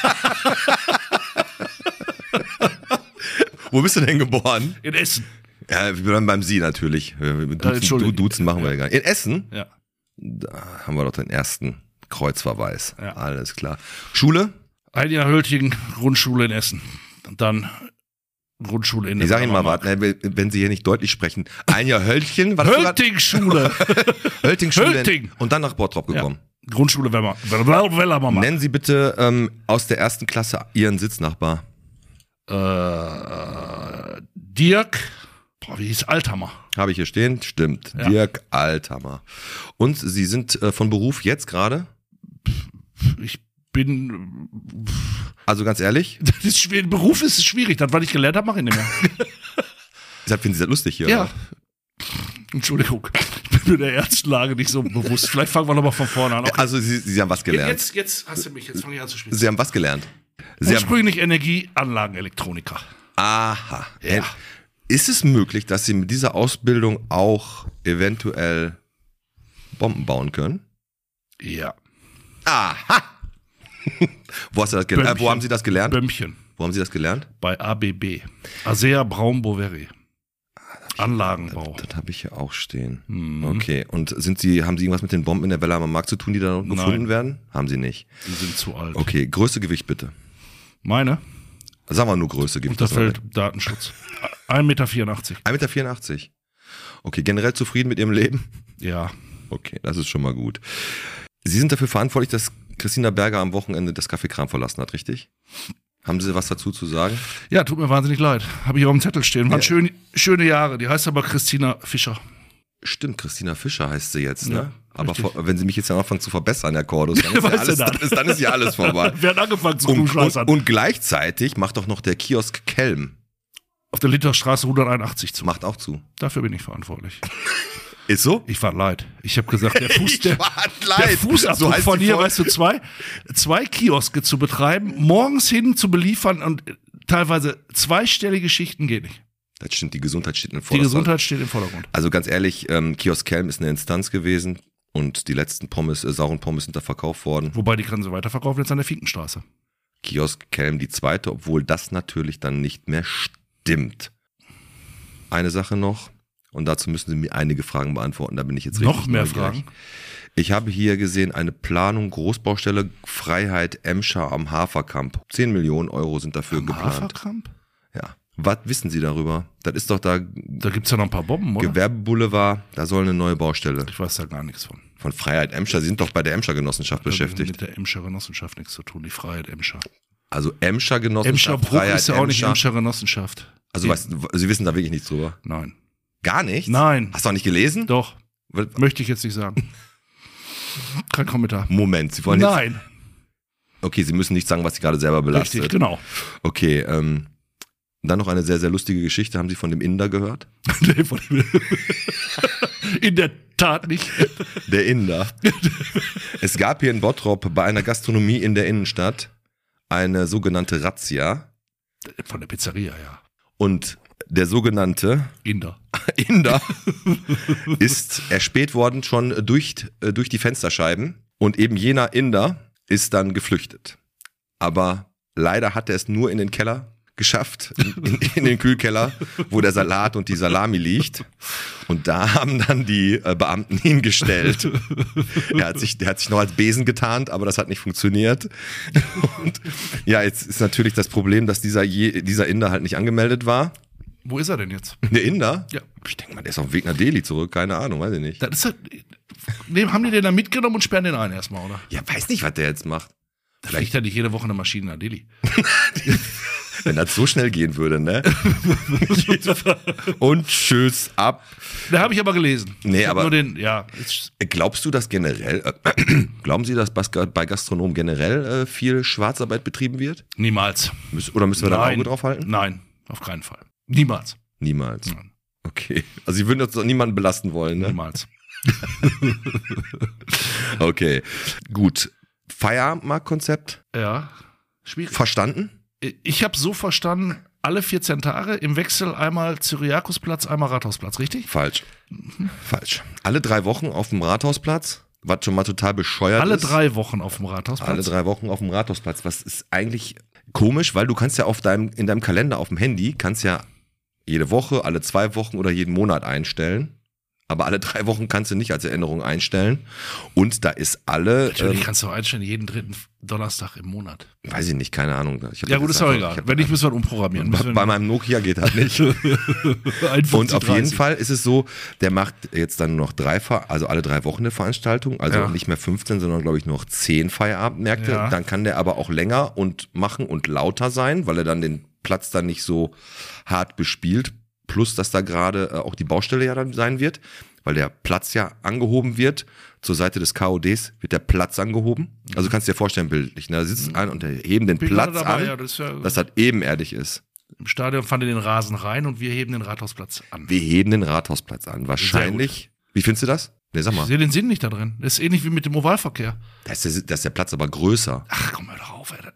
[SPEAKER 3] Wo bist du denn geboren?
[SPEAKER 2] In Essen.
[SPEAKER 3] Ja, wir bleiben beim Sie natürlich. Wir- wir Duzen, du,
[SPEAKER 2] Entschuldigung.
[SPEAKER 3] Duzen machen wir ja gar nicht. In Essen?
[SPEAKER 2] Ja.
[SPEAKER 3] Da haben wir doch den ersten Kreuzverweis.
[SPEAKER 2] Ja.
[SPEAKER 3] Alles klar. Schule?
[SPEAKER 2] Ein Jahr Höltingen, Grundschule in Essen. Und dann Grundschule in der
[SPEAKER 3] Ich sag Ihnen mal
[SPEAKER 2] Wellermer
[SPEAKER 3] was, ne, wenn Sie hier nicht deutlich sprechen. Ein Jahr Höltchen. Was
[SPEAKER 2] Mark.
[SPEAKER 3] hast du grad-
[SPEAKER 2] Hölting-Schule.
[SPEAKER 3] Hölting-Schule.
[SPEAKER 2] Hölting.
[SPEAKER 3] Und dann nach Bottrop gekommen.
[SPEAKER 2] Grundschule Wellermer Wellermer Mark.
[SPEAKER 3] Nennen Sie bitte ähm, aus der ersten Klasse Ihren Sitznachbar.
[SPEAKER 2] Äh, Dirk. Boah, wie hieß Althammer?
[SPEAKER 3] Habe ich hier stehen? Stimmt.
[SPEAKER 2] Ja.
[SPEAKER 3] Dirk Althammer. Und Sie sind äh, von Beruf jetzt gerade?
[SPEAKER 2] Ich bin.
[SPEAKER 3] Also ganz ehrlich,
[SPEAKER 2] Das ist schwer, Beruf ist schwierig. Das, was ich gelernt habe, mache ich nicht mehr.
[SPEAKER 3] deshalb finden Sie das lustig hier.
[SPEAKER 2] Ja.
[SPEAKER 3] Oder?
[SPEAKER 2] Entschuldigung. Ich bin mir der Erstenlage nicht so bewusst. Vielleicht fangen wir nochmal von vorne an. Okay.
[SPEAKER 3] Also Sie, Sie haben was gelernt.
[SPEAKER 2] Jetzt, jetzt hast du mich. Jetzt fange ich an zu spielen.
[SPEAKER 3] Sie haben was gelernt. Sie haben,
[SPEAKER 2] Ursprünglich Energieanlagenelektroniker.
[SPEAKER 3] aha.
[SPEAKER 2] Ja.
[SPEAKER 3] Ist es möglich, dass Sie mit dieser Ausbildung auch eventuell Bomben bauen können?
[SPEAKER 2] Ja.
[SPEAKER 3] Aha. wo, hast du das gelernt? Äh, wo
[SPEAKER 2] Bömmchen.
[SPEAKER 3] haben Sie das gelernt?
[SPEAKER 2] Bömmchen.
[SPEAKER 3] Wo haben Sie das gelernt?
[SPEAKER 2] Bei A B B. Asea Braun Boveri. Anlagenbau.
[SPEAKER 3] Das habe ich hier auch stehen.
[SPEAKER 2] Mhm.
[SPEAKER 3] Okay. Und sind Sie, haben Sie irgendwas mit den Bomben in der Wellermer Mark zu tun, die da noch
[SPEAKER 2] Nein.
[SPEAKER 3] gefunden werden? Haben Sie nicht.
[SPEAKER 2] Die sind zu alt.
[SPEAKER 3] Okay. Größte Gewicht bitte.
[SPEAKER 2] Meine?
[SPEAKER 3] Sagen wir nur Größe Gewicht.
[SPEAKER 2] Unterfeld Datenschutz. ein Meter vierundachtzig.
[SPEAKER 3] ein Meter vierundachtzig. Okay. Generell zufrieden mit Ihrem Leben?
[SPEAKER 2] Ja.
[SPEAKER 3] Okay. Das ist schon mal gut. Sie sind dafür verantwortlich, dass Christina Berger am Wochenende das Café Kram verlassen hat, richtig? Haben Sie was dazu zu sagen?
[SPEAKER 2] Ja, tut mir wahnsinnig leid. Habe ich auf dem Zettel stehen. Waren
[SPEAKER 3] Ja.
[SPEAKER 2] schön, schöne Jahre. Die heißt aber Christina Fischer.
[SPEAKER 3] Stimmt, Christina Fischer heißt sie jetzt, ne?
[SPEAKER 2] Ja,
[SPEAKER 3] Aber
[SPEAKER 2] richtig.
[SPEAKER 3] vor, wenn Sie mich jetzt anfangen zu verbessern, Herr Cordus, dann ist, ja
[SPEAKER 2] Was
[SPEAKER 3] alles,
[SPEAKER 2] denn dann?
[SPEAKER 3] dann, ist, dann ist ja alles vorbei.
[SPEAKER 2] Wer hat angefangen zu
[SPEAKER 3] Und, und,
[SPEAKER 2] klugscheißern?
[SPEAKER 3] und gleichzeitig macht doch noch der Kiosk Kelm,
[SPEAKER 2] Auf der Literstraße hunderteinundachtzig zu.
[SPEAKER 3] macht auch zu.
[SPEAKER 2] Dafür bin ich verantwortlich.
[SPEAKER 3] Ist so?
[SPEAKER 2] Ich war leid. Ich habe gesagt, der, Fuß,
[SPEAKER 3] Ich
[SPEAKER 2] der,
[SPEAKER 3] war
[SPEAKER 2] der
[SPEAKER 3] leid.
[SPEAKER 2] Fußabdruck
[SPEAKER 3] So heißt
[SPEAKER 2] von
[SPEAKER 3] die
[SPEAKER 2] dir,
[SPEAKER 3] Folge.
[SPEAKER 2] weißt du, zwei, zwei Kioske zu betreiben, morgens hin zu beliefern und teilweise zweistellige Schichten geht nicht.
[SPEAKER 3] Das stimmt, die Gesundheit steht im
[SPEAKER 2] Die
[SPEAKER 3] Vordergrund.
[SPEAKER 2] Gesundheit steht im Vordergrund.
[SPEAKER 3] Also ganz ehrlich, ähm, Kiosk Kelm ist eine Instanz gewesen und die letzten Pommes, äh, sauren Pommes sind da verkauft worden.
[SPEAKER 2] Wobei die können sie weiterverkaufen jetzt an der Finkenstraße.
[SPEAKER 3] Kiosk Kelm die zweite, obwohl das natürlich dann nicht mehr stimmt. Eine Sache noch, und dazu müssen Sie mir einige Fragen beantworten, da bin ich jetzt richtig
[SPEAKER 2] Noch mehr
[SPEAKER 3] neugierig.
[SPEAKER 2] Fragen?
[SPEAKER 3] Ich habe hier gesehen, eine Planung, Großbaustelle Freiheit Emscher am Haferkamp. zehn Millionen Euro sind dafür
[SPEAKER 2] Am
[SPEAKER 3] geplant.
[SPEAKER 2] Haferkamp?
[SPEAKER 3] Ja. Was wissen Sie darüber? Das ist doch da
[SPEAKER 2] Da gibt's ja noch ein paar Bomben, oder?
[SPEAKER 3] Gewerbeboulevard, da soll eine neue Baustelle.
[SPEAKER 2] Ich weiß da gar nichts von.
[SPEAKER 3] Von Freiheit Emscher, Sie sind doch bei der Emscher Genossenschaft beschäftigt.
[SPEAKER 2] Mit der Emscher Genossenschaft nichts zu tun, die Freiheit Emscher.
[SPEAKER 3] Also Emscher
[SPEAKER 2] Emscher
[SPEAKER 3] Genossenschaft,
[SPEAKER 2] Bruck
[SPEAKER 3] Freiheit
[SPEAKER 2] ist ja auch nicht
[SPEAKER 3] Emscher.
[SPEAKER 2] Emscher Genossenschaft.
[SPEAKER 3] Also was, Sie wissen da wirklich nichts drüber?
[SPEAKER 2] Nein.
[SPEAKER 3] Gar nichts?
[SPEAKER 2] Nein.
[SPEAKER 3] Hast du auch nicht gelesen?
[SPEAKER 2] Doch.
[SPEAKER 3] Weil-
[SPEAKER 2] Möchte ich jetzt nicht sagen. Kein Kommentar.
[SPEAKER 3] Moment, Sie wollen jetzt...
[SPEAKER 2] Nein.
[SPEAKER 3] Okay, Sie müssen nicht sagen, was Sie gerade selber belastet.
[SPEAKER 2] Richtig, genau.
[SPEAKER 3] Okay, ähm, dann noch eine sehr, sehr lustige Geschichte. Haben Sie von dem Inder gehört?
[SPEAKER 2] Nee, von dem- In der Tat nicht.
[SPEAKER 3] Der Inder. Es gab hier in Bottrop bei einer Gastronomie in der Innenstadt eine sogenannte Razzia.
[SPEAKER 2] Von der Pizzeria, ja.
[SPEAKER 3] Und der sogenannte
[SPEAKER 2] Inder.
[SPEAKER 3] Inder ist erspäht worden schon durch, äh, durch die Fensterscheiben. Und eben jener Inder ist dann geflüchtet. Aber leider hat er es nur in den Keller geschafft, in, in, in den Kühlkeller, wo der Salat und die Salami liegt. Und da haben dann die äh, Beamten ihn gestellt. Er hat sich, der hat sich noch als Besen getarnt, aber das hat nicht funktioniert. Und ja, jetzt ist natürlich das Problem, dass dieser, je, dieser Inder halt nicht angemeldet war.
[SPEAKER 2] Wo ist er denn jetzt?
[SPEAKER 3] Der Inder?
[SPEAKER 2] Ja.
[SPEAKER 3] Ich denke mal, der ist auf dem Weg nach Delhi zurück. Keine Ahnung, weiß ich nicht.
[SPEAKER 2] Das ist halt, nee, haben die den da mitgenommen und sperren den ein erstmal, oder?
[SPEAKER 3] Ja, weiß nicht, was der jetzt macht.
[SPEAKER 2] Da fliegt ja nicht jede Woche eine Maschine nach Delhi.
[SPEAKER 3] Wenn das so schnell gehen würde, ne? Und tschüss, ab.
[SPEAKER 2] Da habe ich aber gelesen.
[SPEAKER 3] Nee,
[SPEAKER 2] Ich hab
[SPEAKER 3] aber-
[SPEAKER 2] Nur den, ja, ist,
[SPEAKER 3] Glaubst du, dass generell, äh, glauben Sie, dass Bas- bei Gastronomen generell äh, viel Schwarzarbeit betrieben wird?
[SPEAKER 2] niemals.
[SPEAKER 3] Müs- Oder müssen wir da ein
[SPEAKER 2] Nein.
[SPEAKER 3] Auge drauf halten?
[SPEAKER 2] Nein, auf keinen Fall. Niemals.
[SPEAKER 3] Niemals.
[SPEAKER 2] Nein.
[SPEAKER 3] Okay. Also Sie würden jetzt doch niemanden belasten wollen, ne?
[SPEAKER 2] Niemals.
[SPEAKER 3] Okay. Gut. Feierabendmarktkonzept
[SPEAKER 2] Ja, schwierig.
[SPEAKER 3] verstanden?
[SPEAKER 2] Ich habe so verstanden, alle vierzehn Tage im Wechsel einmal Cyriakusplatz, einmal Rathausplatz, richtig?
[SPEAKER 3] Falsch. Falsch. Alle drei Wochen auf dem Rathausplatz, was schon mal total bescheuert
[SPEAKER 2] Alle
[SPEAKER 3] ist.
[SPEAKER 2] drei Wochen auf dem Rathausplatz.
[SPEAKER 3] Alle drei Wochen auf dem Rathausplatz. Was ist eigentlich komisch, weil du kannst ja auf deinem, in deinem Kalender auf dem Handy, kannst ja jede Woche, alle zwei Wochen oder jeden Monat einstellen. Aber alle drei Wochen kannst du nicht als Erinnerung einstellen. Und da ist alle,
[SPEAKER 2] Natürlich
[SPEAKER 3] ähm,
[SPEAKER 2] kannst du auch einstellen, jeden dritten Donnerstag im Monat.
[SPEAKER 3] weiß ich nicht, keine Ahnung. Ich hab
[SPEAKER 2] Ja
[SPEAKER 3] das
[SPEAKER 2] gut,
[SPEAKER 3] jetzt
[SPEAKER 2] ist auch
[SPEAKER 3] einfach-
[SPEAKER 2] egal.
[SPEAKER 3] ich hab-
[SPEAKER 2] Wenn nicht, müssen wir umprogrammieren.
[SPEAKER 3] bei,
[SPEAKER 2] Müssen wir-
[SPEAKER 3] bei meinem Nokia geht das nicht.
[SPEAKER 2] einundfünfzig,
[SPEAKER 3] Und auf jeden
[SPEAKER 2] dreißig.
[SPEAKER 3] Fall ist es so, der macht jetzt dann nur noch drei, Ver- also alle drei Wochen eine Veranstaltung, also
[SPEAKER 2] Ja.
[SPEAKER 3] nicht mehr fünfzehn, sondern glaube ich nur noch zehn Feierabendmärkte.
[SPEAKER 2] Ja.
[SPEAKER 3] Dann kann der aber auch länger und machen und lauter sein, weil er dann den Platz dann nicht so hart bespielt. Plus, dass da gerade äh, auch die Baustelle ja dann sein wird, weil der Platz ja angehoben wird. Zur Seite des K O Ds wird der Platz angehoben. Also kannst du dir vorstellen, bildlich. Ne? Da sitzt einer und der heben den
[SPEAKER 2] Bin
[SPEAKER 3] Platz
[SPEAKER 2] gerade dabei,
[SPEAKER 3] an,
[SPEAKER 2] ja, das ist ja,
[SPEAKER 3] dass das ebenerdig ist.
[SPEAKER 2] im Stadion fahren die den Rasen rein und wir heben den Rathausplatz an.
[SPEAKER 3] Wir heben den Rathausplatz an. Wahrscheinlich. Wie findest du das? Ne, sag
[SPEAKER 2] Ich
[SPEAKER 3] mal.
[SPEAKER 2] sehe den Sinn nicht da drin. Das ist ähnlich wie mit dem Ovalverkehr.
[SPEAKER 3] Da ist, der, da ist der Platz aber größer.
[SPEAKER 2] Ach, komm mal doch auf, ey.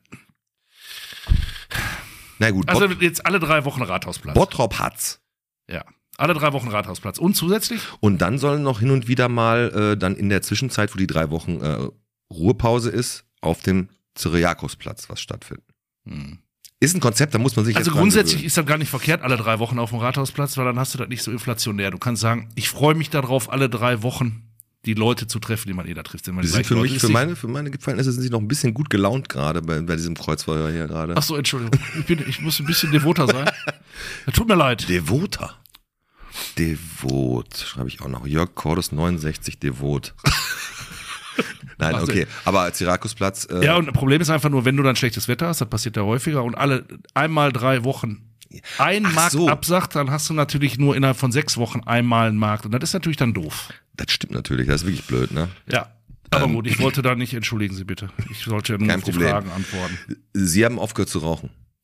[SPEAKER 3] Na gut,
[SPEAKER 2] Also
[SPEAKER 3] Bot
[SPEAKER 2] jetzt alle drei Wochen Rathausplatz.
[SPEAKER 3] Bottrop hat's.
[SPEAKER 2] Ja. Alle drei Wochen Rathausplatz. Und zusätzlich?
[SPEAKER 3] Und dann sollen noch hin und wieder mal äh, dann in der Zwischenzeit, wo die drei Wochen äh, Ruhepause ist, auf dem Cyriakusplatz was stattfinden.
[SPEAKER 2] Hm.
[SPEAKER 3] Ist ein Konzept, da muss man sich
[SPEAKER 2] Also
[SPEAKER 3] jetzt dran
[SPEAKER 2] grundsätzlich
[SPEAKER 3] gewöhnen.
[SPEAKER 2] ist das gar nicht verkehrt, alle drei Wochen auf dem Rathausplatz, weil dann hast du das nicht so inflationär. Du kannst sagen, ich freue mich darauf, alle drei Wochen die Leute zu treffen, die man eh da trifft. Sind
[SPEAKER 3] Die sind
[SPEAKER 2] gleichen
[SPEAKER 3] für
[SPEAKER 2] Leute.
[SPEAKER 3] mich,
[SPEAKER 2] Ist
[SPEAKER 3] für
[SPEAKER 2] nicht-
[SPEAKER 3] meine, für meine Verhältnisse sind sie noch ein bisschen gut gelaunt gerade bei, bei diesem Kreuzfeuer hier gerade.
[SPEAKER 2] Ach so, Entschuldigung. Ich, bin, ich muss ein bisschen devoter sein. Das tut mir leid.
[SPEAKER 3] Devoter. Devot, schreibe ich auch noch. Jörg Cordes neunundsechzig Devot. Nein,
[SPEAKER 2] Also-
[SPEAKER 3] okay. Aber Cyriakusplatz. Äh,
[SPEAKER 2] Ja, und das Problem ist einfach nur, wenn du dann schlechtes Wetter hast, das passiert ja häufiger, und alle einmal drei Wochen ein
[SPEAKER 3] Ach
[SPEAKER 2] Markt
[SPEAKER 3] so.
[SPEAKER 2] absagt, dann hast du natürlich nur innerhalb von sechs Wochen einmal einen Markt. Und das ist natürlich dann doof.
[SPEAKER 3] Das stimmt natürlich, das ist wirklich blöd, ne?
[SPEAKER 2] Ja. Aber
[SPEAKER 3] Ähm.
[SPEAKER 2] gut, ich wollte da nicht, entschuldigen Sie bitte. Ich sollte ja nur
[SPEAKER 3] Kein
[SPEAKER 2] auf die
[SPEAKER 3] Problem.
[SPEAKER 2] Fragen antworten.
[SPEAKER 3] Sie haben aufgehört zu rauchen.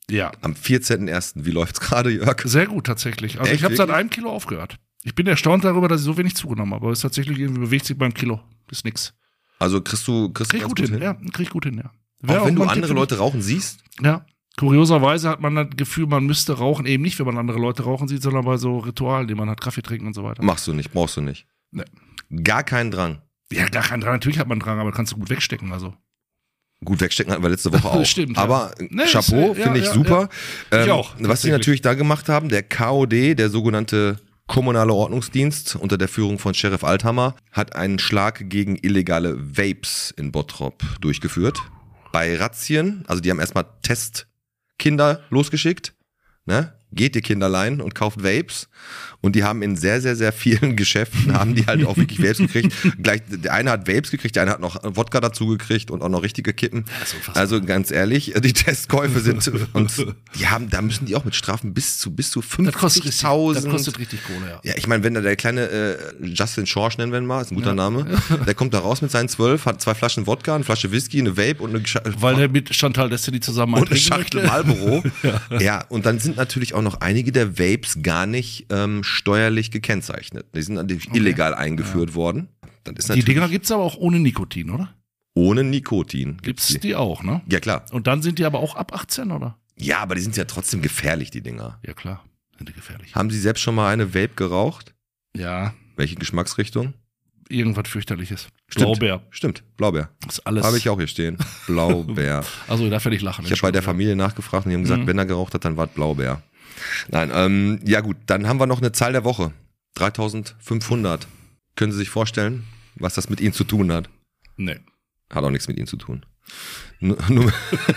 [SPEAKER 2] Ja.
[SPEAKER 3] Am vierzehnten ersten Wie läuft's gerade, Jörg?
[SPEAKER 2] Sehr gut tatsächlich. Also
[SPEAKER 3] Echt,
[SPEAKER 2] ich habe seit
[SPEAKER 3] wirklich?
[SPEAKER 2] einem Kilo aufgehört. Ich bin erstaunt darüber, dass ich so wenig zugenommen habe. Aber es ist tatsächlich irgendwie bewegt sich beim Kilo. Ist nix.
[SPEAKER 3] Also kriegst du, kriegst du
[SPEAKER 2] Krieg
[SPEAKER 3] ganz
[SPEAKER 2] gut hin, ja. Krieg gut hin, ja. Wär
[SPEAKER 3] Auch wenn du
[SPEAKER 2] mal ein
[SPEAKER 3] andere
[SPEAKER 2] Tipp für
[SPEAKER 3] Leute rauchen siehst?
[SPEAKER 2] mich. Ja. Kurioserweise hat man das Gefühl, man müsste rauchen, eben nicht, wenn man andere Leute rauchen sieht, sondern bei so Ritualen, die man hat, Kaffee trinken und so weiter.
[SPEAKER 3] Machst du nicht, brauchst du nicht.
[SPEAKER 2] Nee.
[SPEAKER 3] Gar keinen Drang.
[SPEAKER 2] Ja, gar kein Drang. Natürlich hat man Drang, aber kannst du gut wegstecken, also.
[SPEAKER 3] Gut, wegstecken hatten wir letzte Woche auch.
[SPEAKER 2] Stimmt, ja.
[SPEAKER 3] Aber
[SPEAKER 2] Nee,
[SPEAKER 3] Chapeau,
[SPEAKER 2] ist, äh,
[SPEAKER 3] finde
[SPEAKER 2] ja,
[SPEAKER 3] ich
[SPEAKER 2] ja,
[SPEAKER 3] super.
[SPEAKER 2] ja. Ich
[SPEAKER 3] Ähm,
[SPEAKER 2] auch,
[SPEAKER 3] Was sie
[SPEAKER 2] tatsächlich.
[SPEAKER 3] natürlich da gemacht haben, der K O D, der sogenannte kommunale Ordnungsdienst unter der Führung von Sheriff Althammer, hat einen Schlag gegen illegale Vapes in Bottrop durchgeführt. Bei Razzien, also die haben erstmal Testkinder losgeschickt, ne? Geht ihr Kinderlein und kauft Vapes. Und die haben in sehr, sehr, sehr vielen Geschäften, haben die halt auch wirklich Vapes gekriegt. Gleich, der eine hat Vapes gekriegt, der eine hat noch Wodka dazu gekriegt und auch noch richtige Kippen. Also ganz ehrlich, die Testkäufe sind, und die haben, da müssen die auch mit Strafen bis zu, bis zu
[SPEAKER 2] Das kostet richtig, das
[SPEAKER 3] fünfzigtausend.
[SPEAKER 2] kostet richtig Kohle, ja.
[SPEAKER 3] Ja, ich meine, wenn da der kleine äh, Justin Schorsch, nennen wir ihn mal, ist ein guter Name, der kommt da raus mit seinen zwölf, hat zwei Flaschen Wodka, eine Flasche Whisky, eine Vape und eine Gescha-
[SPEAKER 2] Weil der mit Chantal Destiny zusammen
[SPEAKER 3] und eine
[SPEAKER 2] trinken
[SPEAKER 3] Schachtel
[SPEAKER 2] möchte.
[SPEAKER 3] Marlboro. ja. ja, und dann sind natürlich auch noch einige der Vapes gar nicht ähm, steuerlich gekennzeichnet. Die sind natürlich
[SPEAKER 2] Okay.
[SPEAKER 3] illegal eingeführt worden. Dann ist
[SPEAKER 2] Die
[SPEAKER 3] natürlich
[SPEAKER 2] Dinger gibt's aber auch ohne Nikotin, oder?
[SPEAKER 3] ohne Nikotin.
[SPEAKER 2] Gibt's
[SPEAKER 3] die.
[SPEAKER 2] die auch, ne?
[SPEAKER 3] Ja, klar.
[SPEAKER 2] Und dann sind die aber auch ab achtzehn, oder?
[SPEAKER 3] Ja, aber die sind ja trotzdem gefährlich, die Dinger.
[SPEAKER 2] Ja, klar. Sind die gefährlich.
[SPEAKER 3] Haben Sie selbst schon mal eine Vape geraucht?
[SPEAKER 2] Ja,
[SPEAKER 3] Welche Geschmacksrichtung?
[SPEAKER 2] irgendwas fürchterliches.
[SPEAKER 3] Stimmt.
[SPEAKER 2] Blaubeer.
[SPEAKER 3] Stimmt, Blaubeer.
[SPEAKER 2] Das ist alles.
[SPEAKER 3] Habe ich auch hier stehen. Blaubeer.
[SPEAKER 2] Also, da werde ich lachen.
[SPEAKER 3] Ich habe bei der Familie nachgefragt und die haben gesagt,
[SPEAKER 2] Mhm.
[SPEAKER 3] wenn er geraucht hat, dann war es Blaubeer. Nein, ähm, ja gut, dann haben wir noch eine Zahl der Woche. dreitausendfünfhundert. Können Sie sich vorstellen, was das mit Ihnen zu tun hat?
[SPEAKER 2] Nee.
[SPEAKER 3] Hat auch nichts mit Ihnen zu tun. Nur, nur,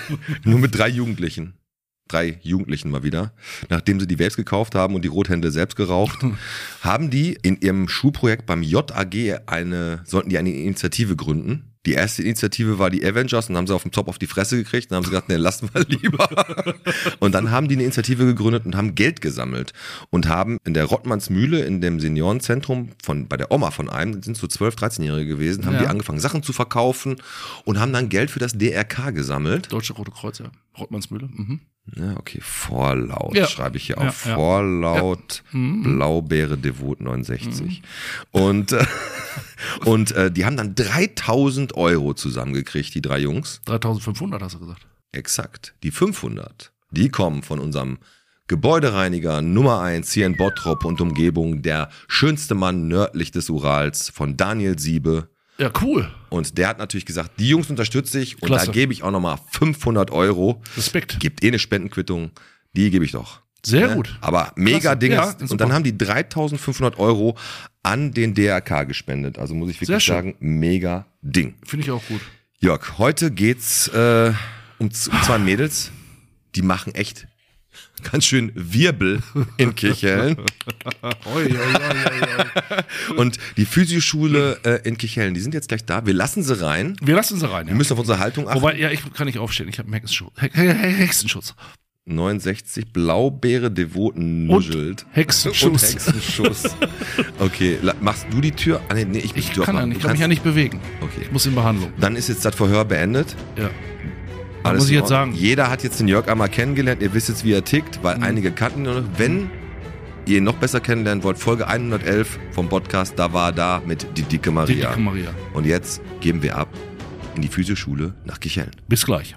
[SPEAKER 3] nur mit drei Jugendlichen. Drei Jugendlichen mal wieder. Nachdem sie die Vapes gekauft haben und die Rothände selbst geraucht, haben die in ihrem Schulprojekt beim J A G eine, sollten die eine Initiative gründen. Die erste Initiative war die Avengers und haben sie auf dem Top auf die Fresse gekriegt und haben sie gesagt, nee, lassen wir lieber. Und dann haben die eine Initiative gegründet und haben Geld gesammelt und haben in der Rottmannsmühle, in dem Seniorenzentrum von, bei der Oma von einem, das sind so zwölf-, dreizehnjährige gewesen, haben
[SPEAKER 2] Ja.
[SPEAKER 3] die angefangen, Sachen zu verkaufen und haben dann Geld für das D R K gesammelt.
[SPEAKER 2] Deutsche Rote Kreuz, ja. Rottmannsmühle. Mhm.
[SPEAKER 3] Ja, okay, Vorlaut
[SPEAKER 2] Ja.
[SPEAKER 3] schreibe ich hier
[SPEAKER 2] Ja,
[SPEAKER 3] auf.
[SPEAKER 2] ja.
[SPEAKER 3] Vorlaut
[SPEAKER 2] Mhm.
[SPEAKER 3] Blaubeere Devot neunundsechzig. Und, äh, und äh, die haben dann dreitausend Euro zusammengekriegt, die drei Jungs.
[SPEAKER 2] dreitausendfünfhundert hast du gesagt.
[SPEAKER 3] Exakt. Die fünfhundert, die kommen von unserem Gebäudereiniger Nummer eins hier in Bottrop und Umgebung, der schönste Mann nördlich des Urals, von Daniel Siebe.
[SPEAKER 2] Ja, cool.
[SPEAKER 3] Und der hat natürlich gesagt, die Jungs unterstütze ich und
[SPEAKER 2] Klasse.
[SPEAKER 3] da gebe ich auch nochmal fünfhundert Euro.
[SPEAKER 2] Respekt.
[SPEAKER 3] Gibt eh eine Spendenquittung, die gebe ich doch.
[SPEAKER 2] Sehr
[SPEAKER 3] Ne?
[SPEAKER 2] gut.
[SPEAKER 3] Aber mega
[SPEAKER 2] Klasse.
[SPEAKER 3] Dinge.
[SPEAKER 2] Ja,
[SPEAKER 3] und
[SPEAKER 2] super.
[SPEAKER 3] dann haben die dreitausendfünfhundert Euro an den D R K gespendet. Also muss ich
[SPEAKER 2] Sehr
[SPEAKER 3] wirklich
[SPEAKER 2] schön.
[SPEAKER 3] sagen, mega Ding.
[SPEAKER 2] Finde ich auch gut.
[SPEAKER 3] Jörg, heute geht's äh, um, z- um zwei Mädels, die machen echt ganz schön Wirbel in Kirchhellen.
[SPEAKER 2] Oi, oi, oi, oi, oi.
[SPEAKER 3] Und die Physioschule äh, in Kirchhellen, die sind jetzt gleich da. Wir lassen sie rein.
[SPEAKER 2] Wir lassen sie rein, ja.
[SPEAKER 3] Wir müssen auf unsere Haltung achten.
[SPEAKER 2] Wobei, ja, ich kann nicht aufstehen. Ich habe einen Hexenschutz. He He He Hexenschutz.
[SPEAKER 3] neunundsechzig, Blaubeere Devoten nuschelt.
[SPEAKER 2] Hexenschuss.
[SPEAKER 3] Und Hexenschuss. Okay, la- machst du die Tür? Ah, nee, nee, ich,
[SPEAKER 2] Ich
[SPEAKER 3] du
[SPEAKER 2] kann, ja
[SPEAKER 3] machen.
[SPEAKER 2] nicht,
[SPEAKER 3] Du
[SPEAKER 2] ich kann mich
[SPEAKER 3] kannst-
[SPEAKER 2] ja nicht bewegen.
[SPEAKER 3] Okay.
[SPEAKER 2] Ich muss in Behandlung.
[SPEAKER 3] Dann ist jetzt das Verhör beendet.
[SPEAKER 2] Ja.
[SPEAKER 3] Alles
[SPEAKER 2] muss ich
[SPEAKER 3] in
[SPEAKER 2] jetzt
[SPEAKER 3] Ordnung.
[SPEAKER 2] sagen.
[SPEAKER 3] Jeder hat jetzt den Jörg einmal kennengelernt. Ihr wisst jetzt, wie er tickt, weil
[SPEAKER 2] Mhm.
[SPEAKER 3] einige kannten ihn noch. Wenn ihr ihn noch besser kennenlernen wollt, Folge hundertelf vom Podcast, da war er da mit die dicke
[SPEAKER 2] Die
[SPEAKER 3] Maria.
[SPEAKER 2] dicke Maria.
[SPEAKER 3] Und jetzt geben wir ab in die Physioschule nach Kirchhellen.
[SPEAKER 2] Bis gleich.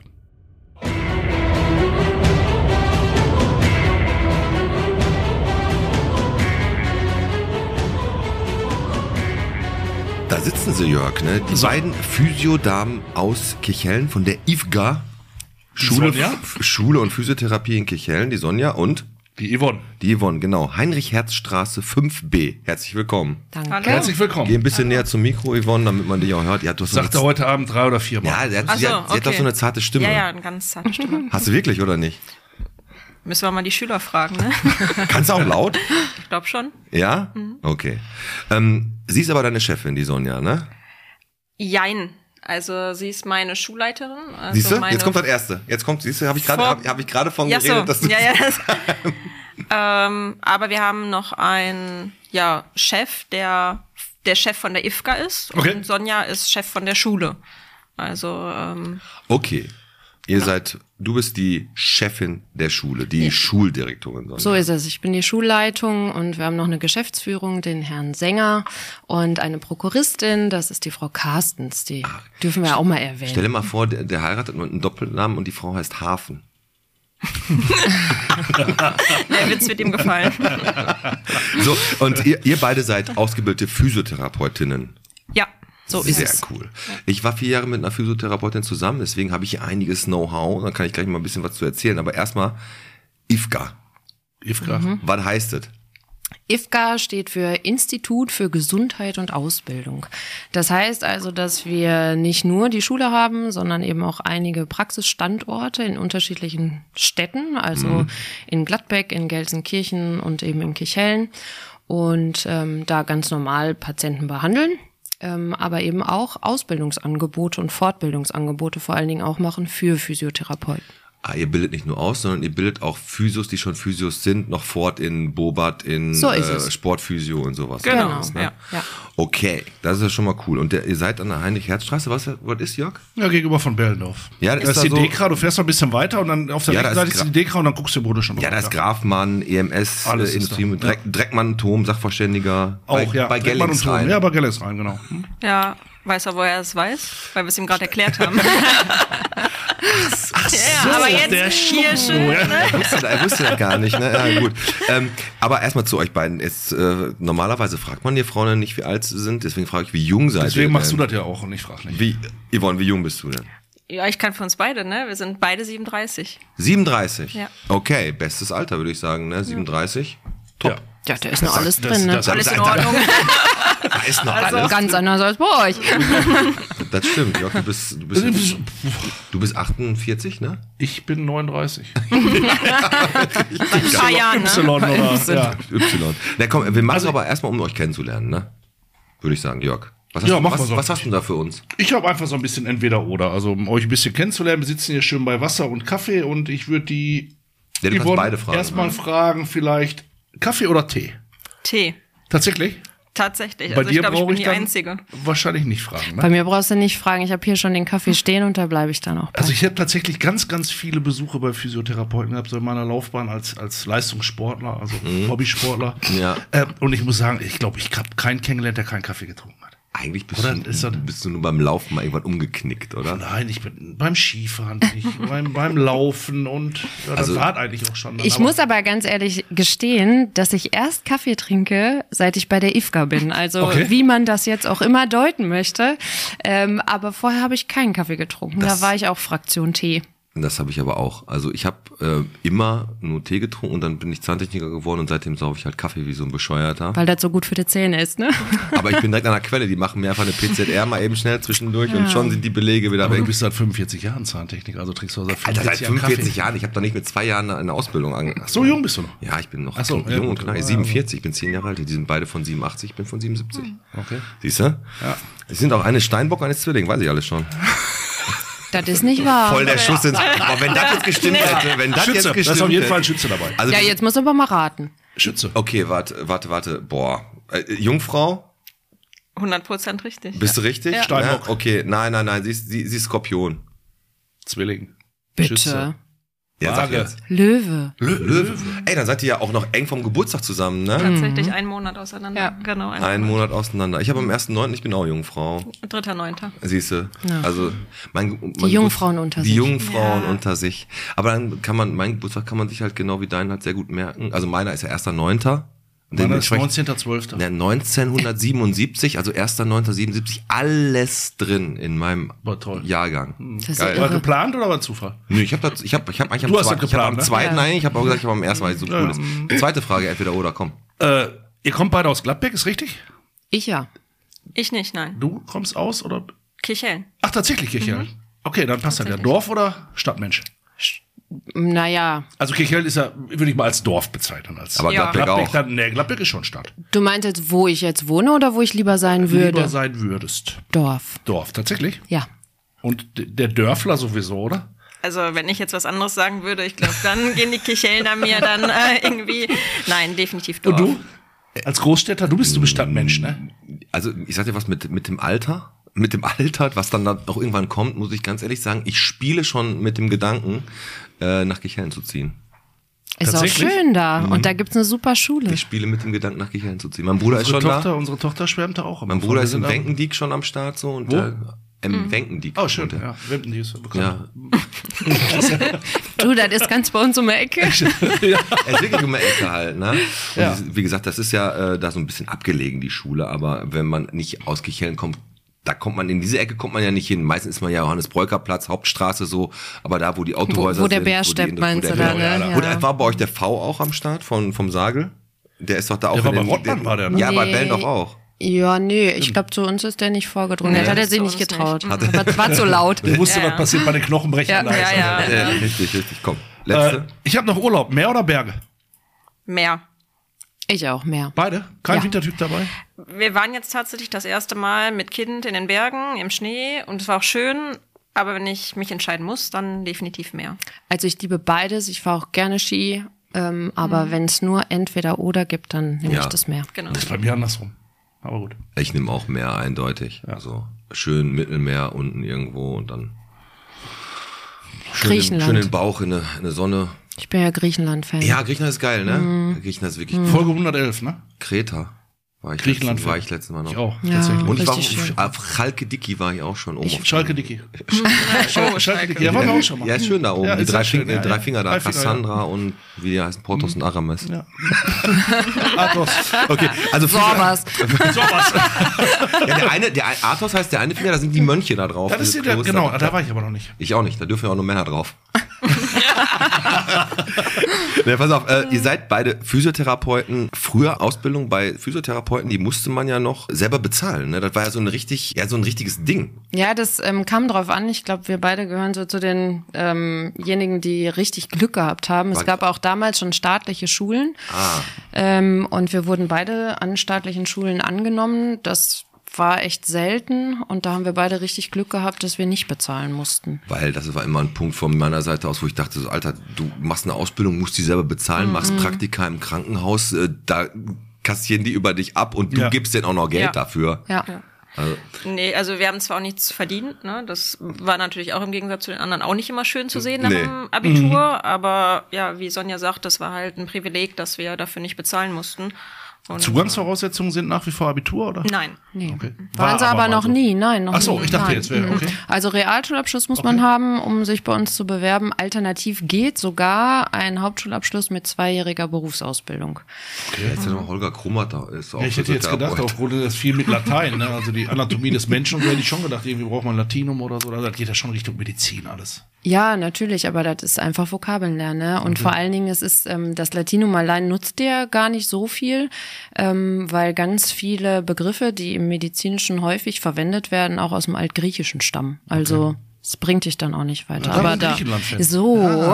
[SPEAKER 3] Da sitzen sie, Jörg, ne? Die
[SPEAKER 2] So.
[SPEAKER 3] beiden Physiodamen aus Kirchhellen von der I F G A. Schule,
[SPEAKER 2] Sonja?
[SPEAKER 3] F- Schule und Physiotherapie in Kirchhellen, die Sonja und
[SPEAKER 2] Die Yvonne.
[SPEAKER 3] die Yvonne, genau. Heinrich-Herz-Straße fünf b. Herzlich willkommen.
[SPEAKER 5] Danke.
[SPEAKER 1] Hallo.
[SPEAKER 2] Herzlich
[SPEAKER 3] Geh
[SPEAKER 2] willkommen.
[SPEAKER 3] ein bisschen näher zum Mikro, Yvonne, damit man dich auch hört. Ja, du hast so
[SPEAKER 2] Sagt er
[SPEAKER 3] eine,
[SPEAKER 2] heute Abend drei oder vier Mal.
[SPEAKER 3] ja, sie hat,
[SPEAKER 5] Ach
[SPEAKER 3] sie
[SPEAKER 5] so,
[SPEAKER 3] hat, sie hat doch
[SPEAKER 5] okay.
[SPEAKER 3] so eine zarte Stimme.
[SPEAKER 5] Ja, ja, eine ganz zarte Stimme.
[SPEAKER 3] Hast du wirklich oder nicht?
[SPEAKER 5] Müssen wir mal die Schüler fragen, ne?
[SPEAKER 3] Kannst du auch laut?
[SPEAKER 5] Ich glaube schon.
[SPEAKER 3] Ja? Okay. Ähm, sie ist aber deine Chefin, die Sonja, ne?
[SPEAKER 5] Jein. Also sie ist meine Schulleiterin. Also
[SPEAKER 3] Siehst du?
[SPEAKER 5] meine
[SPEAKER 3] Jetzt kommt das Erste. Jetzt kommt, siehst du, habe ich gerade
[SPEAKER 5] Vor-
[SPEAKER 3] hab, hab ich gerade von
[SPEAKER 5] Ja,
[SPEAKER 3] geredet,
[SPEAKER 5] so.
[SPEAKER 3] dass du
[SPEAKER 5] Ja, ja. Das, ähm, aber wir haben noch einen ja, Chef, der der Chef von der I F G A ist.
[SPEAKER 2] Okay.
[SPEAKER 5] Und Sonja ist Chef von der Schule. Also, ähm,
[SPEAKER 3] Okay. Ihr seid, du bist die Chefin der Schule, die ja. Schuldirektorin. Sonja.
[SPEAKER 6] So ist es. Ich bin die Schulleitung und wir haben noch eine Geschäftsführung, den Herrn Sänger und eine Prokuristin, das ist die Frau Carstens, die ah, dürfen wir auch mal erwähnen.
[SPEAKER 3] Stell dir mal vor, der, der heiratet mit einem Doppelnamen und die Frau heißt Hafen.
[SPEAKER 5] Der Witz wird ihm gefallen.
[SPEAKER 3] So, und ihr, ihr beide seid ausgebildete Physiotherapeutinnen.
[SPEAKER 5] Ja.
[SPEAKER 6] So ist
[SPEAKER 3] Sehr
[SPEAKER 6] es.
[SPEAKER 3] cool. Ich war vier Jahre mit einer Physiotherapeutin zusammen, deswegen habe ich hier einiges Know-how. Dann kann ich gleich mal ein bisschen was zu erzählen. Aber erstmal I F G A.
[SPEAKER 2] I F G A.
[SPEAKER 3] Mhm. Was heißt das?
[SPEAKER 6] I F G A steht für Institut für Gesundheit und Ausbildung. Das heißt also, dass wir nicht nur die Schule haben, sondern eben auch einige Praxisstandorte in unterschiedlichen Städten, also mhm. in Gladbeck, in Gelsenkirchen und eben in Kirchhellen. Und ähm, da ganz normal Patienten behandeln. Ähm, aber eben auch Ausbildungsangebote und Fortbildungsangebote vor allen Dingen auch machen für Physiotherapeuten.
[SPEAKER 3] Ah, ihr bildet nicht nur aus, sondern ihr bildet auch Physios, die schon Physios sind, noch fort in Bobat, in
[SPEAKER 6] so ist
[SPEAKER 3] äh,
[SPEAKER 6] es.
[SPEAKER 3] Sportphysio und sowas.
[SPEAKER 5] Genau,
[SPEAKER 3] was, ne?
[SPEAKER 5] ja.
[SPEAKER 6] ja.
[SPEAKER 3] Okay, das ist ja schon mal cool. Und der, ihr seid an der Heinrich-Herz-Straße, was, was ist, Jörg?
[SPEAKER 2] Ja, gegenüber von Bellendorf.
[SPEAKER 3] Ja,
[SPEAKER 2] das ist
[SPEAKER 3] da
[SPEAKER 2] die
[SPEAKER 3] so,
[SPEAKER 2] Dekra, du fährst noch ein bisschen weiter und dann auf der
[SPEAKER 3] Ja,
[SPEAKER 2] rechten
[SPEAKER 3] da
[SPEAKER 2] Seite
[SPEAKER 3] ist
[SPEAKER 2] ist die Dekra und dann guckst du im Bude schon
[SPEAKER 3] Ja, da ist Grafmann, E M S, äh,
[SPEAKER 2] Alles ist
[SPEAKER 3] Industrie,
[SPEAKER 2] da.
[SPEAKER 3] Dreck, Dreckmann, Tom, Sachverständiger.
[SPEAKER 2] Auch,
[SPEAKER 3] bei,
[SPEAKER 2] ja.
[SPEAKER 3] Bei
[SPEAKER 2] Dreckmann
[SPEAKER 3] Gellings
[SPEAKER 2] und Tom.
[SPEAKER 3] rein.
[SPEAKER 2] Ja, bei Gellings rein, genau. Hm?
[SPEAKER 5] Ja, weiß er, woher er es weiß? Weil wir es ihm gerade erklärt haben.
[SPEAKER 3] Ach so,
[SPEAKER 5] ja, aber jetzt
[SPEAKER 2] der
[SPEAKER 5] hier
[SPEAKER 2] Schuh,
[SPEAKER 5] schön,
[SPEAKER 2] ja.
[SPEAKER 5] ne?
[SPEAKER 3] Er wusste, er wusste das gar nicht, ne? Ja, gut. Ähm, aber erstmal zu euch beiden. Jetzt, äh, normalerweise fragt man die Frauen nicht, wie alt sie sind, deswegen frage ich, wie jung seid ihr?
[SPEAKER 2] Deswegen machst
[SPEAKER 3] denn?
[SPEAKER 2] du das ja auch und ich frage nicht.
[SPEAKER 3] Wie, Yvonne, wie jung bist du denn?
[SPEAKER 5] Ja, ich kann für uns beide, ne? Wir sind beide siebenunddreißig.
[SPEAKER 3] siebenunddreißig?
[SPEAKER 5] Ja.
[SPEAKER 3] Okay, bestes Alter, würde ich sagen, ne? siebenunddreißig? Top.
[SPEAKER 2] Ja.
[SPEAKER 6] Ja, da ist noch alles
[SPEAKER 2] das-
[SPEAKER 6] drin, ne?
[SPEAKER 2] das-
[SPEAKER 5] Alles in Ordnung.
[SPEAKER 3] Da ist noch
[SPEAKER 6] Also
[SPEAKER 3] alles.
[SPEAKER 6] ganz anders als bei euch.
[SPEAKER 3] Das stimmt, Jörg, du bist, du bist, du bist achtundvierzig, ne?
[SPEAKER 2] Ich bin neununddreißig.
[SPEAKER 5] Ein paar Jahren, ne?
[SPEAKER 2] Y oder, ja.
[SPEAKER 3] Y. Na komm, wir machen es aber erstmal, um euch kennenzulernen, ne? Würde ich sagen, Jörg. Was hast,
[SPEAKER 2] Ja,
[SPEAKER 3] du,
[SPEAKER 2] machen wir
[SPEAKER 3] was,
[SPEAKER 2] so.
[SPEAKER 3] was hast du denn da für uns?
[SPEAKER 2] Ich habe einfach so ein bisschen entweder oder. Also um euch ein bisschen kennenzulernen, wir sitzen hier schön bei Wasser und Kaffee und ich würde die
[SPEAKER 3] Ja, du kannst
[SPEAKER 2] Yvonne
[SPEAKER 3] beide fragen.
[SPEAKER 2] erstmal fragen, vielleicht Kaffee oder Tee?
[SPEAKER 5] Tee.
[SPEAKER 2] Tatsächlich?
[SPEAKER 5] Tatsächlich.
[SPEAKER 2] Bei
[SPEAKER 5] Also ich
[SPEAKER 2] dir
[SPEAKER 5] glaube, ich
[SPEAKER 2] brauche
[SPEAKER 5] bin
[SPEAKER 2] ich
[SPEAKER 5] die
[SPEAKER 2] dann
[SPEAKER 5] Einzige.
[SPEAKER 2] wahrscheinlich nicht fragen. Ne?
[SPEAKER 6] Bei mir brauchst du nicht fragen, ich habe hier schon den Kaffee stehen und da bleibe ich dann auch bei.
[SPEAKER 2] Also ich habe tatsächlich ganz, ganz viele Besuche bei Physiotherapeuten gehabt, so in meiner Laufbahn als, als Leistungssportler, also Hobbysportler.
[SPEAKER 3] Ja.
[SPEAKER 2] Äh, und ich muss sagen, ich glaube, ich habe keinen kennengelernt, der keinen Kaffee getrunken hat.
[SPEAKER 3] Eigentlich bist,
[SPEAKER 2] Oder
[SPEAKER 3] du,
[SPEAKER 2] ist das-
[SPEAKER 3] bist du nur beim Laufen mal irgendwann umgeknickt, oder?
[SPEAKER 2] Nein, ich bin beim Skifahren, bin ich, beim, beim Laufen und ja, das
[SPEAKER 3] Also-
[SPEAKER 2] war eigentlich auch schon. Dann,
[SPEAKER 6] Ich muss aber ganz ehrlich gestehen, dass ich erst Kaffee trinke, seit ich bei der I F G A bin. Also
[SPEAKER 2] Okay.
[SPEAKER 6] wie man das jetzt auch immer deuten möchte. Ähm, aber vorher habe ich keinen Kaffee getrunken.
[SPEAKER 3] Das-
[SPEAKER 6] Da war ich auch Fraktion Tee.
[SPEAKER 3] Das habe ich aber auch. Also ich habe äh, immer nur Tee getrunken und dann bin ich Zahntechniker geworden und seitdem saufe ich halt Kaffee wie so ein Bescheuerter.
[SPEAKER 6] Weil das so gut für die Zähne ist, ne?
[SPEAKER 3] Aber ich bin direkt an der Quelle. Die machen mir einfach eine P Z R mal eben schnell zwischendurch und schon sind die Belege wieder
[SPEAKER 2] aber du
[SPEAKER 3] weg.
[SPEAKER 2] bist seit fünfundvierzig Jahren Zahntechniker, also trinkst du seit
[SPEAKER 3] Alter, seit
[SPEAKER 2] fünfundvierzig Jahren
[SPEAKER 3] fünfundvierzig
[SPEAKER 2] Kaffee.
[SPEAKER 3] Jahren. Ich habe doch nicht mit zwei Jahren eine Ausbildung angefangen.
[SPEAKER 2] So jung bist du noch.
[SPEAKER 3] Ja, ich bin noch
[SPEAKER 2] Ach so,
[SPEAKER 3] jung
[SPEAKER 2] ja,
[SPEAKER 3] und
[SPEAKER 2] gut.
[SPEAKER 3] knackig.
[SPEAKER 2] Ja,
[SPEAKER 3] siebenundvierzig, ich bin zehn Jahre alt. Die sind beide von siebenundachtzig, ich bin von siebenundsiebzig.
[SPEAKER 2] Okay.
[SPEAKER 3] Siehst du?
[SPEAKER 2] Ja.
[SPEAKER 3] Sie sind auch eine Steinbock, eine Zwilling, weiß ich alles schon.
[SPEAKER 6] Das ist nicht wahr.
[SPEAKER 3] Voll der Schuss ins... Aber wenn das jetzt gestimmt hätte, wenn das
[SPEAKER 2] Schütze,
[SPEAKER 3] jetzt
[SPEAKER 2] da
[SPEAKER 3] gestimmt
[SPEAKER 2] ist auf jeden
[SPEAKER 3] hätte-
[SPEAKER 2] Fall ein Schütze dabei.
[SPEAKER 3] Also,
[SPEAKER 6] Ja, jetzt musst du aber mal raten.
[SPEAKER 2] Schütze.
[SPEAKER 3] okay, warte, warte, warte. Boah. Äh, Jungfrau?
[SPEAKER 5] hundert Prozent richtig.
[SPEAKER 3] Bist du richtig?
[SPEAKER 2] Ja. Steinbock.
[SPEAKER 3] Ja, okay, nein, nein, nein, sie ist, sie, sie ist Skorpion.
[SPEAKER 2] Zwilling.
[SPEAKER 6] Bitte.
[SPEAKER 2] Schütze.
[SPEAKER 3] Ja, sag
[SPEAKER 2] Waage.
[SPEAKER 3] jetzt.
[SPEAKER 6] Löwe.
[SPEAKER 3] Löwe. Ey, dann seid ihr ja auch noch eng vom Geburtstag zusammen, ne?
[SPEAKER 5] Tatsächlich einen Monat auseinander.
[SPEAKER 6] Ja.
[SPEAKER 5] Genau. Einen
[SPEAKER 3] Einen Monat auseinander. Ich habe am ersten neunten ich bin auch Jungfrau.
[SPEAKER 5] Dritter, neunter.
[SPEAKER 3] Siehst du?
[SPEAKER 6] Ja.
[SPEAKER 3] Also mein, mein
[SPEAKER 6] Die Jungfrauen unter
[SPEAKER 3] die
[SPEAKER 6] sich.
[SPEAKER 3] jungen Frauen
[SPEAKER 5] Ja.
[SPEAKER 3] unter sich. Aber dann kann man, mein Geburtstag kann man sich halt genau wie deinen halt sehr gut merken. Also meiner ist ja erster neunter Und
[SPEAKER 2] Meiner ist
[SPEAKER 3] dementsprechend-
[SPEAKER 2] neunzehnter zwölfter
[SPEAKER 3] Ja, neunzehnhundertsiebenundsiebzig, also erster neunter siebenundsiebzig, alles drin in meinem
[SPEAKER 2] War toll.
[SPEAKER 3] Jahrgang.
[SPEAKER 6] Das ist ja
[SPEAKER 3] Geil.
[SPEAKER 2] War
[SPEAKER 6] irre.
[SPEAKER 2] geplant oder war Zufall?
[SPEAKER 3] Nö, ich habe ich hab, ich hab eigentlich am
[SPEAKER 2] Du hast
[SPEAKER 3] zweiten,
[SPEAKER 2] das
[SPEAKER 3] ich hab am
[SPEAKER 2] geplant, ne?
[SPEAKER 3] zweiten,
[SPEAKER 6] Ja.
[SPEAKER 3] nein, ich habe auch gesagt, ich habe am ersten, weil es so cool
[SPEAKER 2] Ja.
[SPEAKER 3] ist. Zweite Frage, entweder oder, komm.
[SPEAKER 2] Äh, ihr kommt beide aus Gladbeck, ist richtig?
[SPEAKER 6] Ich ja.
[SPEAKER 5] Ich nicht, nein.
[SPEAKER 2] Du kommst aus oder?
[SPEAKER 5] Kirchhellen.
[SPEAKER 2] Ach, tatsächlich Kirchhellen. Okay, dann passt das ja. Dorf oder Stadtmensch?
[SPEAKER 6] Naja,
[SPEAKER 2] Also Kirchhellen ist ja, würde ich mal als Dorf bezeichnen. Als
[SPEAKER 3] Aber
[SPEAKER 5] Ja.
[SPEAKER 3] Gladbeck
[SPEAKER 2] Gladbeck,
[SPEAKER 3] auch.
[SPEAKER 2] dann, nee, Gladbeck ist schon Stadt.
[SPEAKER 6] du meintest, wo ich jetzt wohne oder wo ich lieber sein würde?
[SPEAKER 2] Lieber sein würdest.
[SPEAKER 6] Dorf.
[SPEAKER 2] Dorf, tatsächlich?
[SPEAKER 6] Ja.
[SPEAKER 2] Und d- der Dörfler sowieso, oder?
[SPEAKER 5] Also wenn ich jetzt was anderes sagen würde, ich glaube, dann gehen die Kirchhellner mir dann äh, irgendwie... Nein, definitiv Dorf.
[SPEAKER 2] Und du? Als Großstädter, du bist, du bist Stadtmensch, ne?
[SPEAKER 3] Also ich sag dir was mit, mit dem Alter, mit dem Alter, was dann noch irgendwann kommt, muss ich ganz ehrlich sagen, ich spiele schon mit dem Gedanken, äh, nach Kichellen zu ziehen.
[SPEAKER 6] Ist auch schön da. Und da gibt's eine super Schule.
[SPEAKER 3] Ich spiele mit dem Gedanken, nach Kichellen zu ziehen. Mein Bruder
[SPEAKER 2] unsere
[SPEAKER 3] ist schon
[SPEAKER 2] Tochter,
[SPEAKER 3] da.
[SPEAKER 2] Unsere Tochter schwärmt da auch.
[SPEAKER 3] Mein Bruder ist im Wenkendiek schon am Start so und
[SPEAKER 2] Wo?
[SPEAKER 3] äh, im Wenkendiek.
[SPEAKER 2] Oh, schön. Ja, Wenkendiek ist bekannt.
[SPEAKER 3] Ja.
[SPEAKER 6] Du, das ist ganz bei uns um die Ecke.
[SPEAKER 3] Er ist wirklich um die Ecke halt, ne? Und
[SPEAKER 2] Ja.
[SPEAKER 3] das, wie gesagt, das ist ja äh, da so ein bisschen abgelegen, die Schule, aber wenn man nicht aus Kichellen kommt, da kommt man, in diese Ecke kommt man ja nicht hin. Meistens ist man ja Johannes-Breuker-Platz, Hauptstraße so, aber da, wo die Autohäuser
[SPEAKER 6] Wo, wo der
[SPEAKER 3] sind.
[SPEAKER 6] Bär
[SPEAKER 3] wo die-
[SPEAKER 6] steppt,
[SPEAKER 3] wo
[SPEAKER 6] meinst
[SPEAKER 3] der
[SPEAKER 6] du
[SPEAKER 3] Bär-
[SPEAKER 6] da, ne?
[SPEAKER 3] Oder
[SPEAKER 6] Ja.
[SPEAKER 3] war bei euch der V auch am Start von, vom Sagel? Der ist doch da auch.
[SPEAKER 2] Der war
[SPEAKER 3] in
[SPEAKER 2] bei
[SPEAKER 3] den-
[SPEAKER 2] Rottmann, war der, ne?
[SPEAKER 3] Ja, bei
[SPEAKER 6] Nee.
[SPEAKER 3] Bell doch auch.
[SPEAKER 6] Ja, nee, ich glaube, zu uns ist der nicht vorgedrungen.
[SPEAKER 3] Nee.
[SPEAKER 6] Das hat er
[SPEAKER 5] Zu
[SPEAKER 6] sich
[SPEAKER 5] uns
[SPEAKER 6] nicht getraut.
[SPEAKER 5] nicht.
[SPEAKER 6] Aber es war zu laut.
[SPEAKER 2] Ich wusste,
[SPEAKER 5] Ja,
[SPEAKER 2] was
[SPEAKER 5] ja.
[SPEAKER 2] passiert bei den Knochenbrechern.
[SPEAKER 6] Ja,
[SPEAKER 2] da.
[SPEAKER 5] ja, ja.
[SPEAKER 3] Ja, richtig, richtig, komm. Letzte.
[SPEAKER 2] Äh, ich habe noch Urlaub. Meer oder Berge?
[SPEAKER 5] Mehr.
[SPEAKER 6] Ich auch, mehr.
[SPEAKER 2] Beide? Kein
[SPEAKER 6] Ja.
[SPEAKER 2] Wintertyp dabei?
[SPEAKER 5] Wir waren jetzt tatsächlich das erste Mal mit Kind in den Bergen, im Schnee und es war auch schön. Aber wenn ich mich entscheiden muss, dann definitiv mehr.
[SPEAKER 6] Also ich liebe beides. Ich fahre auch gerne Ski. Ähm, aber wenn es nur entweder oder gibt, dann nehme
[SPEAKER 3] Ja.
[SPEAKER 6] ich das mehr.
[SPEAKER 5] Genau.
[SPEAKER 2] Das ist bei mir andersrum. Aber gut.
[SPEAKER 3] Ich nehme auch mehr eindeutig. Also schön Mittelmeer unten irgendwo und dann schön, den,
[SPEAKER 6] Griechenland.
[SPEAKER 3] schön den Bauch in eine, in eine Sonne.
[SPEAKER 6] Ich bin ja Griechenland-Fan.
[SPEAKER 3] Ja, Griechenland ist geil, ne?
[SPEAKER 6] Mhm.
[SPEAKER 3] Griechenland ist wirklich
[SPEAKER 2] Folge hundertelf, ne?
[SPEAKER 3] Kreta. War ich
[SPEAKER 2] Griechenland
[SPEAKER 3] letztens, war ich letztes Mal noch.
[SPEAKER 2] Ich auch,
[SPEAKER 6] Ja.
[SPEAKER 2] tatsächlich.
[SPEAKER 3] Und ich war
[SPEAKER 6] Richtig schön.
[SPEAKER 3] auf Chalke-Diki war ich auch schon oben. auf-
[SPEAKER 2] Schalke Dicky.
[SPEAKER 5] Oh,
[SPEAKER 2] Schalke Dicky. Ja, waren wir auch schon mal.
[SPEAKER 3] Ja, ist schön da oben.
[SPEAKER 2] Ja,
[SPEAKER 3] die
[SPEAKER 2] ist
[SPEAKER 3] drei,
[SPEAKER 2] sehr schön,
[SPEAKER 3] Finger,
[SPEAKER 2] ja,
[SPEAKER 3] drei
[SPEAKER 2] ja.
[SPEAKER 3] Finger da,
[SPEAKER 2] Drei Finger,
[SPEAKER 3] Cassandra und wie die heißen, Porthos und Aramis.
[SPEAKER 2] Ja. Athos.
[SPEAKER 3] Okay, also
[SPEAKER 6] Sorbas.
[SPEAKER 2] So was.
[SPEAKER 3] ja, der eine, der ein- Athos heißt der eine Finger, da sind die Mönche da drauf.
[SPEAKER 2] Das ist
[SPEAKER 3] Dieses
[SPEAKER 2] der,
[SPEAKER 3] Kloster.
[SPEAKER 2] genau, da war ich aber noch nicht.
[SPEAKER 3] Ich auch nicht, da dürfen ja auch nur Männer drauf. Ne, pass auf, äh, ihr seid beide Physiotherapeuten. Früher Ausbildung bei Physiotherapeuten, die musste man ja noch selber bezahlen. Ne? Das war ja so ein richtig, ja so ein richtiges Ding.
[SPEAKER 6] Ja, das ähm, kam drauf an. Ich glaube, wir beide gehören so zu denjenigen, ähm, jenigen, die richtig Glück gehabt haben. Es
[SPEAKER 3] War-
[SPEAKER 6] gab auch damals schon staatliche Schulen.
[SPEAKER 3] Ah.
[SPEAKER 6] Ähm, und wir wurden beide an staatlichen Schulen angenommen. Das war echt selten. Und da haben wir beide richtig Glück gehabt, dass wir nicht bezahlen mussten.
[SPEAKER 3] Weil das war immer ein Punkt von meiner Seite aus, wo ich dachte, so, Alter, du machst eine Ausbildung, musst die selber bezahlen,
[SPEAKER 6] Mhm.
[SPEAKER 3] machst Praktika im Krankenhaus, äh, da kassieren die über dich ab und du
[SPEAKER 2] Ja.
[SPEAKER 3] gibst denen auch noch Geld
[SPEAKER 5] Ja.
[SPEAKER 3] dafür.
[SPEAKER 6] Ja.
[SPEAKER 3] Also,
[SPEAKER 5] Nee, also wir haben zwar auch nichts verdient, ne? Das war natürlich auch im Gegensatz zu den anderen auch nicht immer schön zu sehen nach
[SPEAKER 3] Nee.
[SPEAKER 5] dem Abitur, aber ja, wie Sonja sagt, das war halt ein Privileg, dass wir dafür nicht bezahlen mussten. Und
[SPEAKER 2] Zugangsvoraussetzungen sind nach wie vor Abitur, oder?
[SPEAKER 5] Nein.
[SPEAKER 6] Nee.
[SPEAKER 2] Okay.
[SPEAKER 6] Waren sie
[SPEAKER 2] War
[SPEAKER 6] aber,
[SPEAKER 2] aber
[SPEAKER 6] noch
[SPEAKER 2] mal so.
[SPEAKER 6] nie, nein, noch
[SPEAKER 2] Ach so,
[SPEAKER 6] nie.
[SPEAKER 2] ich dachte
[SPEAKER 6] Nein.
[SPEAKER 2] jetzt wäre,
[SPEAKER 6] Mhm.
[SPEAKER 2] okay.
[SPEAKER 6] Also Realschulabschluss muss man haben, um sich bei uns zu bewerben. Alternativ geht sogar ein Hauptschulabschluss mit zweijähriger Berufsausbildung.
[SPEAKER 3] jetzt ja noch Holger Krummert da ist auch
[SPEAKER 2] Ja, ich hätte jetzt gedacht,
[SPEAKER 3] Physiotherapeut.
[SPEAKER 2] aufgrund das viel mit Latein, ne? Also die Anatomie des Menschen, und so hätte ich schon gedacht, irgendwie braucht man Latinum oder so. Also das geht ja schon Richtung Medizin alles.
[SPEAKER 6] Ja, natürlich, aber das ist einfach Vokabeln lernen. Ne? Und
[SPEAKER 2] Mhm.
[SPEAKER 6] vor allen Dingen, es ist ähm, das Latinum allein nutzt dir gar nicht so viel, ähm, weil ganz viele Begriffe, die im Medizinischen häufig verwendet werden, auch aus dem Altgriechischen stammen. Also es bringt dich dann auch nicht weiter.
[SPEAKER 2] Ja, dann
[SPEAKER 6] aber
[SPEAKER 2] ein
[SPEAKER 6] da
[SPEAKER 2] Griechenland-Fan.
[SPEAKER 6] so.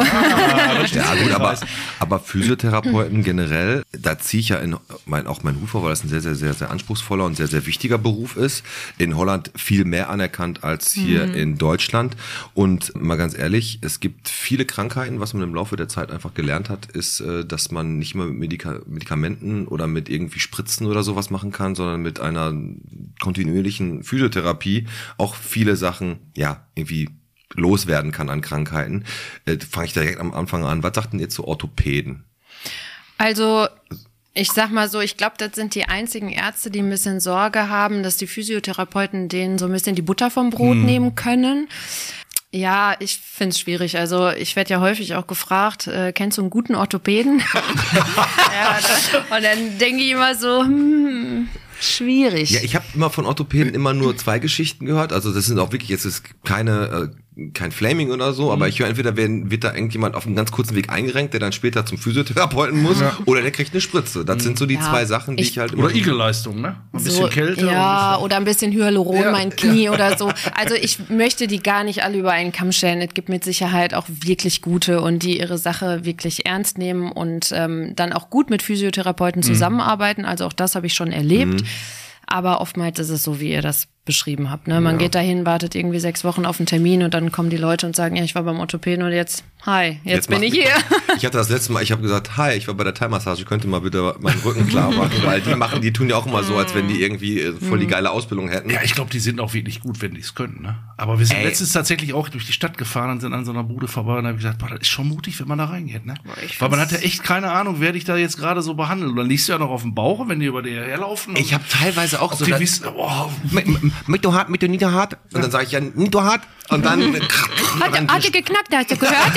[SPEAKER 3] Ja gut, aber, aber Physiotherapeuten generell, da ziehe ich ja in, mein, auch meinen Hut vor, weil das ein sehr, sehr, sehr, sehr anspruchsvoller und sehr, sehr wichtiger Beruf ist. In Holland viel mehr anerkannt als hier in Deutschland. Und mal ganz ehrlich, es gibt viele Krankheiten, was man im Laufe der Zeit einfach gelernt hat, ist, äh, dass man nicht mehr mit Medika- Medikamenten oder mit irgendwie Spritzen oder sowas machen kann, sondern mit einer kontinuierlichen Physiotherapie auch viele Sachen, ja, irgendwie loswerden kann an Krankheiten. Äh, Fange ich direkt am Anfang an. Was sagt denn ihr zu Orthopäden?
[SPEAKER 6] Also ich sag mal so, ich glaube, das sind die einzigen Ärzte, die ein bisschen Sorge haben, dass die Physiotherapeuten denen so ein bisschen die Butter vom Brot nehmen können. Ja, ich find's schwierig. Also ich werde ja häufig auch gefragt, äh, kennst du einen guten Orthopäden? Ja, da, und dann denke ich immer so, hm, schwierig.
[SPEAKER 3] Ja, ich habe immer von Orthopäden immer nur zwei Geschichten gehört. Also das sind auch wirklich, jetzt ist keine, äh, kein Flaming oder so, aber ich höre entweder, werden, wird da irgendjemand auf einem ganz kurzen Weg eingerenkt, der dann später zum Physiotherapeuten muss, oder der kriegt eine Spritze. Das sind so die
[SPEAKER 6] Ja,
[SPEAKER 3] zwei Sachen, die ich,
[SPEAKER 6] ich-
[SPEAKER 3] halt immer...
[SPEAKER 2] Oder Igelleistung, ne? Ein bisschen
[SPEAKER 6] So,
[SPEAKER 2] Kälte.
[SPEAKER 6] ja,
[SPEAKER 2] und
[SPEAKER 6] oder ein bisschen Hyaluron,
[SPEAKER 2] Ja,
[SPEAKER 6] mein Knie oder so. Also ich möchte die gar nicht alle über einen Kamm stellen. Es gibt mit Sicherheit auch wirklich gute und die ihre Sache wirklich ernst nehmen und ähm, dann auch gut mit Physiotherapeuten zusammenarbeiten. Also auch das habe ich schon erlebt. Aber oftmals ist es so, wie ihr das beschrieben habe. Ne? Man
[SPEAKER 3] Ja.
[SPEAKER 6] geht dahin, wartet irgendwie sechs Wochen auf einen Termin und dann kommen die Leute und sagen, ja, ich war beim Orthopäden und jetzt, hi, jetzt,
[SPEAKER 3] Jetzt
[SPEAKER 6] bin
[SPEAKER 3] macht
[SPEAKER 6] ich
[SPEAKER 3] mich-
[SPEAKER 6] hier.
[SPEAKER 3] Ich hatte das letzte Mal, ich habe gesagt, hi, ich war bei der Thai-Massage, könnt ihr mal bitte meinen Rücken klar machen, weil die machen, die tun ja auch immer so, als wenn die irgendwie äh, voll die geile Ausbildung hätten.
[SPEAKER 2] Ja, ich glaube, die sind auch wirklich gut, wenn die es könnten. Ne? Aber wir sind
[SPEAKER 3] Ey.
[SPEAKER 2] letztens tatsächlich auch durch die Stadt gefahren und sind an so einer Bude vorbei und da habe ich gesagt, boah, das ist schon mutig, wenn man da reingeht. Ne?
[SPEAKER 5] ich
[SPEAKER 2] Weil man hat
[SPEAKER 5] find's-
[SPEAKER 2] ja echt keine Ahnung, wer dich da jetzt gerade so behandelt. Und dann liegst du ja noch auf dem Bauch, wenn die über dir herlaufen.
[SPEAKER 3] Ich habe teilweise auch
[SPEAKER 2] Ob
[SPEAKER 3] so,
[SPEAKER 2] die
[SPEAKER 3] dass-
[SPEAKER 2] wissen, oh,
[SPEAKER 3] mit, mit du hart, mit du nicht hart. Und dann sage ich ja, nicht du hart. Und dann,
[SPEAKER 6] Hat, hat die geknackt, hast du gehört?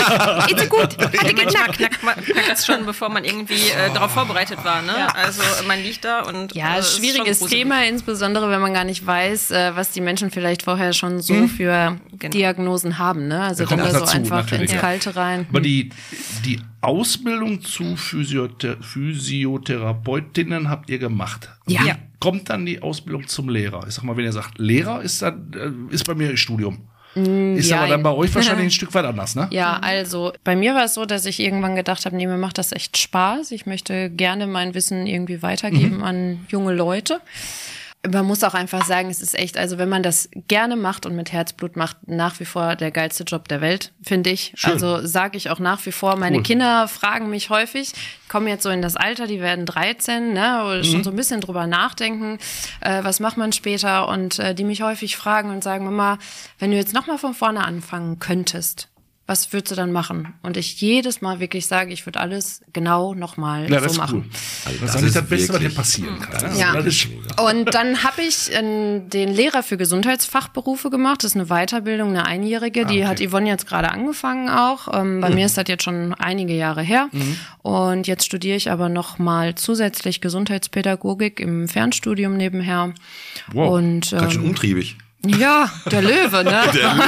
[SPEAKER 6] Ist gut, ist gut. Hat die
[SPEAKER 5] Manchmal
[SPEAKER 6] geknackt.
[SPEAKER 5] knackt man es schon, bevor man irgendwie äh, darauf vorbereitet war. Ne?
[SPEAKER 6] Ja.
[SPEAKER 5] Also man liegt da und
[SPEAKER 6] Ja,
[SPEAKER 5] äh, es ist
[SPEAKER 6] schwieriges
[SPEAKER 5] schon gruselig.
[SPEAKER 6] Thema, insbesondere wenn man gar nicht weiß, äh, was die Menschen vielleicht vorher schon so für
[SPEAKER 5] Genau.
[SPEAKER 6] Diagnosen haben. Ne? Also
[SPEAKER 2] Da kommt
[SPEAKER 6] dann da
[SPEAKER 2] das
[SPEAKER 6] so
[SPEAKER 2] dazu,
[SPEAKER 6] einfach
[SPEAKER 2] natürlich,
[SPEAKER 6] ins
[SPEAKER 2] ja.
[SPEAKER 6] Kalte rein.
[SPEAKER 2] Aber die, die Ausbildung zu Physiothe Physiotherapeutinnen habt ihr gemacht.
[SPEAKER 6] Ja.
[SPEAKER 5] Ja.
[SPEAKER 2] Kommt dann die Ausbildung zum Lehrer? Ich sag mal, wenn ihr sagt, Lehrer ist dann, äh, ist bei mir Studium. Ist
[SPEAKER 6] ja,
[SPEAKER 2] aber dann bei
[SPEAKER 6] ja.
[SPEAKER 2] euch wahrscheinlich ein Stück weit anders, ne?
[SPEAKER 6] Ja, also bei mir war es so, dass ich irgendwann gedacht habe, nee, mir macht das echt Spaß. Ich möchte gerne mein Wissen irgendwie weitergeben
[SPEAKER 2] Mhm.
[SPEAKER 6] an junge Leute. Man muss auch einfach sagen, es ist echt, also wenn man das gerne macht und mit Herzblut macht, nach wie vor der geilste Job der Welt, finde ich.
[SPEAKER 3] Schön.
[SPEAKER 6] Also sage ich auch nach wie vor. Meine
[SPEAKER 2] Cool.
[SPEAKER 6] Kinder fragen mich häufig, kommen jetzt so in das Alter, die werden dreizehn, ne, oder schon so ein bisschen drüber nachdenken, äh, was macht man später, und äh, die mich häufig fragen und sagen, Mama, wenn du jetzt nochmal von vorne anfangen könntest, was würdest du dann machen? Und ich jedes Mal wirklich sage, ich würde alles genau nochmal
[SPEAKER 2] Ja,
[SPEAKER 6] so
[SPEAKER 2] das ist
[SPEAKER 6] machen.
[SPEAKER 2] cool.
[SPEAKER 3] Also
[SPEAKER 2] das
[SPEAKER 3] das
[SPEAKER 2] ist eigentlich
[SPEAKER 3] ist
[SPEAKER 2] das Beste, was dir
[SPEAKER 3] wirklich-
[SPEAKER 2] passieren kann. Ne?
[SPEAKER 6] Ja.
[SPEAKER 2] Das ist,
[SPEAKER 6] Und dann habe ich äh, den Lehrer für Gesundheitsfachberufe gemacht. Das ist eine Weiterbildung, eine einjährige. Die
[SPEAKER 2] okay.
[SPEAKER 6] hat Yvonne jetzt gerade angefangen auch. Ähm, bei mir ist das jetzt schon einige Jahre her. Und jetzt studiere ich aber noch mal zusätzlich Gesundheitspädagogik im Fernstudium nebenher.
[SPEAKER 2] Wow.
[SPEAKER 6] Und
[SPEAKER 3] ganz schön
[SPEAKER 6] ähm,
[SPEAKER 3] umtriebig.
[SPEAKER 6] ja, der Löwe, ne?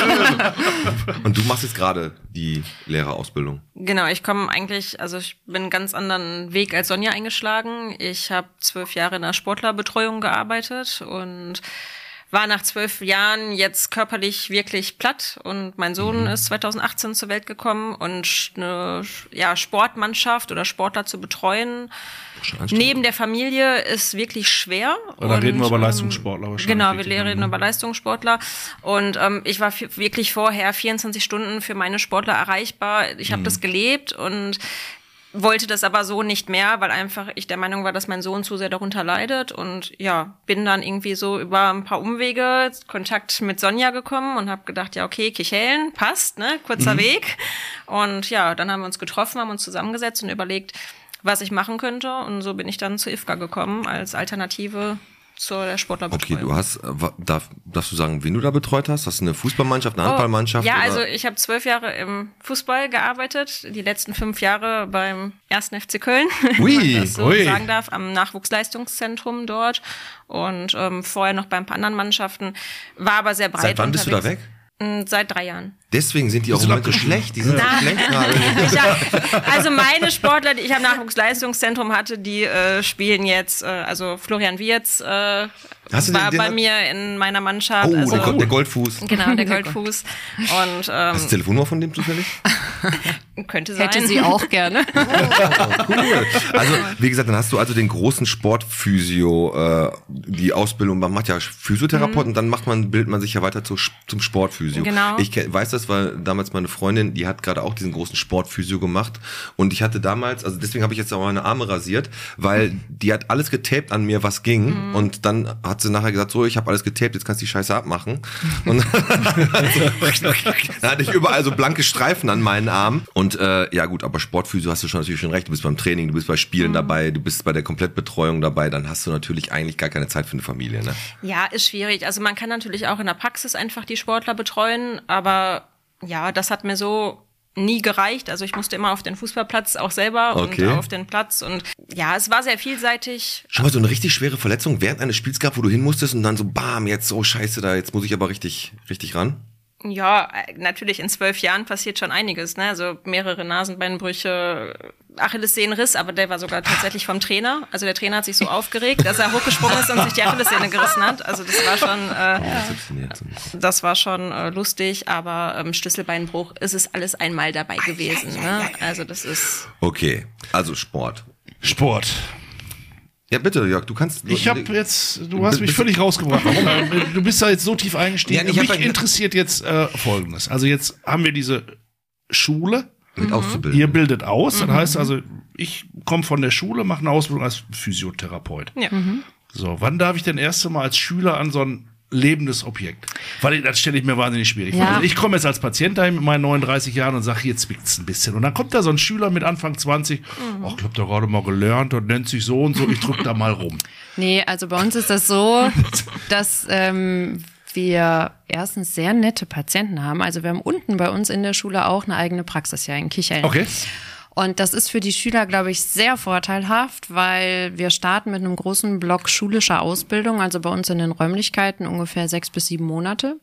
[SPEAKER 3] Und du machst jetzt gerade die Lehrerausbildung.
[SPEAKER 5] Genau, ich komme eigentlich, also ich bin einen ganz anderen Weg als Sonja eingeschlagen. Ich habe zwölf Jahre in der Sportlerbetreuung gearbeitet und war nach zwölf Jahren jetzt körperlich wirklich platt, und mein Sohn ist zweitausendachtzehn zur Welt gekommen, und eine ja, Sportmannschaft oder Sportler zu betreuen
[SPEAKER 3] Schon anstrengend.
[SPEAKER 5] neben der Familie ist wirklich schwer.
[SPEAKER 2] Und da reden wir über
[SPEAKER 5] ähm,
[SPEAKER 2] Leistungssportler wahrscheinlich.
[SPEAKER 5] Genau, wir
[SPEAKER 2] richtig,
[SPEAKER 5] reden
[SPEAKER 2] ne?
[SPEAKER 5] über Leistungssportler. Und ähm, ich war f- wirklich vorher vierundzwanzig Stunden für meine Sportler erreichbar. Ich habe
[SPEAKER 2] Mhm.
[SPEAKER 5] das gelebt und wollte das aber so nicht mehr, weil einfach ich der Meinung war, dass mein Sohn zu sehr darunter leidet. Und ja, bin dann irgendwie so über ein paar Umwege Kontakt mit Sonja gekommen und habe gedacht, ja okay, Kichellen, passt, ne, kurzer Weg. Und ja, dann haben wir uns getroffen, haben uns zusammengesetzt und überlegt, was ich machen könnte. Und so bin ich dann zu I F G A gekommen als Alternative zur Sportlerbetreuung.
[SPEAKER 3] Okay, du hast, äh, wa- darf, darfst du sagen, wen du da betreut hast? Hast du eine Fußballmannschaft, eine Handballmannschaft?
[SPEAKER 5] Oh, ja,
[SPEAKER 3] oder?
[SPEAKER 5] also ich habe zwölf Jahre im Fußball gearbeitet, die letzten fünf Jahre beim ersten F C Köln,
[SPEAKER 3] Ui,
[SPEAKER 5] wenn man das so
[SPEAKER 2] ui.
[SPEAKER 5] sagen darf, am Nachwuchsleistungszentrum dort, und ähm, vorher noch bei ein paar anderen Mannschaften, war aber sehr breit
[SPEAKER 3] Seit wann bist du da
[SPEAKER 5] unterwegs.
[SPEAKER 3] weg?
[SPEAKER 5] Mm, Seit drei Jahren.
[SPEAKER 3] Deswegen sind die auch im
[SPEAKER 2] sind
[SPEAKER 3] Moment so
[SPEAKER 2] abgestiegen.
[SPEAKER 3] schlecht. Die sind so
[SPEAKER 5] Na.
[SPEAKER 3] schlecht gerade.
[SPEAKER 5] Ich hab, also meine Sportler, die ich am Nachwuchsleistungszentrum hatte, die äh, spielen jetzt, äh, also Florian Wirtz äh,
[SPEAKER 3] Hast du den-
[SPEAKER 5] war
[SPEAKER 3] den
[SPEAKER 5] bei
[SPEAKER 3] hat-
[SPEAKER 5] mir in meiner Mannschaft.
[SPEAKER 3] Oh,
[SPEAKER 5] also,
[SPEAKER 3] der, Gold- der Goldfuß.
[SPEAKER 5] Genau, der Goldfuß. Und
[SPEAKER 3] Hast du
[SPEAKER 5] ähm,
[SPEAKER 3] das Telefonnummer von dem zufällig?
[SPEAKER 5] könnte sein.
[SPEAKER 6] Hätte sie auch gerne.
[SPEAKER 3] Cool. Also, wie gesagt, dann hast du also den großen Sportphysio, äh, die Ausbildung, man macht ja Physiotherapeut und dann macht man, bildet man sich ja weiter zu, zum Sportphysio.
[SPEAKER 5] Genau.
[SPEAKER 3] Ich ke- weiß das, weil damals meine Freundin, die hat gerade auch diesen großen Sportphysio gemacht, und ich hatte damals, also deswegen habe ich jetzt auch meine Arme rasiert, weil die hat alles getaped an mir, was ging,
[SPEAKER 5] Mhm.
[SPEAKER 3] und dann hat sie nachher gesagt, so, ich habe alles getaped, jetzt kannst du die Scheiße abmachen. Und dann hatte ich überall so blanke Streifen an meinen Armen. Und äh, ja gut, aber Sportphysio hast du schon natürlich schon recht. Du bist beim Training, du bist bei Spielen
[SPEAKER 5] Mhm.
[SPEAKER 3] dabei, du bist bei der Komplettbetreuung dabei. Dann hast du natürlich eigentlich gar keine Zeit für eine Familie. Ne?
[SPEAKER 5] Ja, ist schwierig. Also man kann natürlich auch in der Praxis einfach die Sportler betreuen, aber ja, das hat mir so nie gereicht. Also ich musste immer auf den Fußballplatz auch selber
[SPEAKER 3] Okay.
[SPEAKER 5] und auf den Platz, und ja, es war sehr vielseitig.
[SPEAKER 3] Schon mal so eine richtig schwere Verletzung während eines Spiels gehabt, wo du hin musstest und dann so bam, jetzt so scheiße, da jetzt muss ich aber richtig, richtig ran.
[SPEAKER 5] Ja, äh, natürlich in zwölf Jahren passiert schon einiges, ne? Also mehrere Nasenbeinbrüche, Achillessehnenriss, aber der war sogar tatsächlich vom Trainer. Also der Trainer hat sich so aufgeregt, dass er hochgesprungen ist und sich die Achillessehne gerissen hat. Also das war schon, äh, das war schon äh, lustig, aber ähm, Schlüsselbeinbruch ist es alles einmal dabei gewesen. Ne? Also das ist
[SPEAKER 3] Okay, also Sport.
[SPEAKER 2] Sport.
[SPEAKER 3] Ja, bitte, Jörg, du kannst.
[SPEAKER 2] Ich habe jetzt, du hast mich völlig rausgebracht. Warum? Du bist da jetzt so tief eingestiegen.
[SPEAKER 3] Ja, ich hab
[SPEAKER 2] mich
[SPEAKER 3] da-
[SPEAKER 2] interessiert jetzt äh, Folgendes. Also jetzt haben wir diese Schule.
[SPEAKER 3] mit auszubilden.
[SPEAKER 2] Ihr bildet aus. Das heißt also, ich komme von der Schule, mache eine Ausbildung als Physiotherapeut.
[SPEAKER 5] Ja.
[SPEAKER 2] So, wann darf ich denn erst mal als Schüler an so ein lebendes Objekt? Weil das stelle ich mir wahnsinnig schwierig vor.
[SPEAKER 6] Ja.
[SPEAKER 2] Also ich komme jetzt als Patient dahin mit meinen neununddreißig Jahren und sage, hier zwickt's ein bisschen. Und dann kommt da so ein Schüler mit Anfang zwanzig, ach, ich habe da gerade mal gelernt und nennt sich so und so, ich drücke da mal rum.
[SPEAKER 6] Nee, also bei uns ist das so, dass ähm, wir erstens sehr nette Patienten haben. Also wir haben unten bei uns in der Schule auch eine eigene Praxis, ja, in Kicheln.
[SPEAKER 2] Okay.
[SPEAKER 6] Und das ist für die Schüler, glaube ich, sehr vorteilhaft, weil wir starten mit einem großen Block schulischer Ausbildung, also bei uns in den Räumlichkeiten ungefähr sechs bis sieben Monate.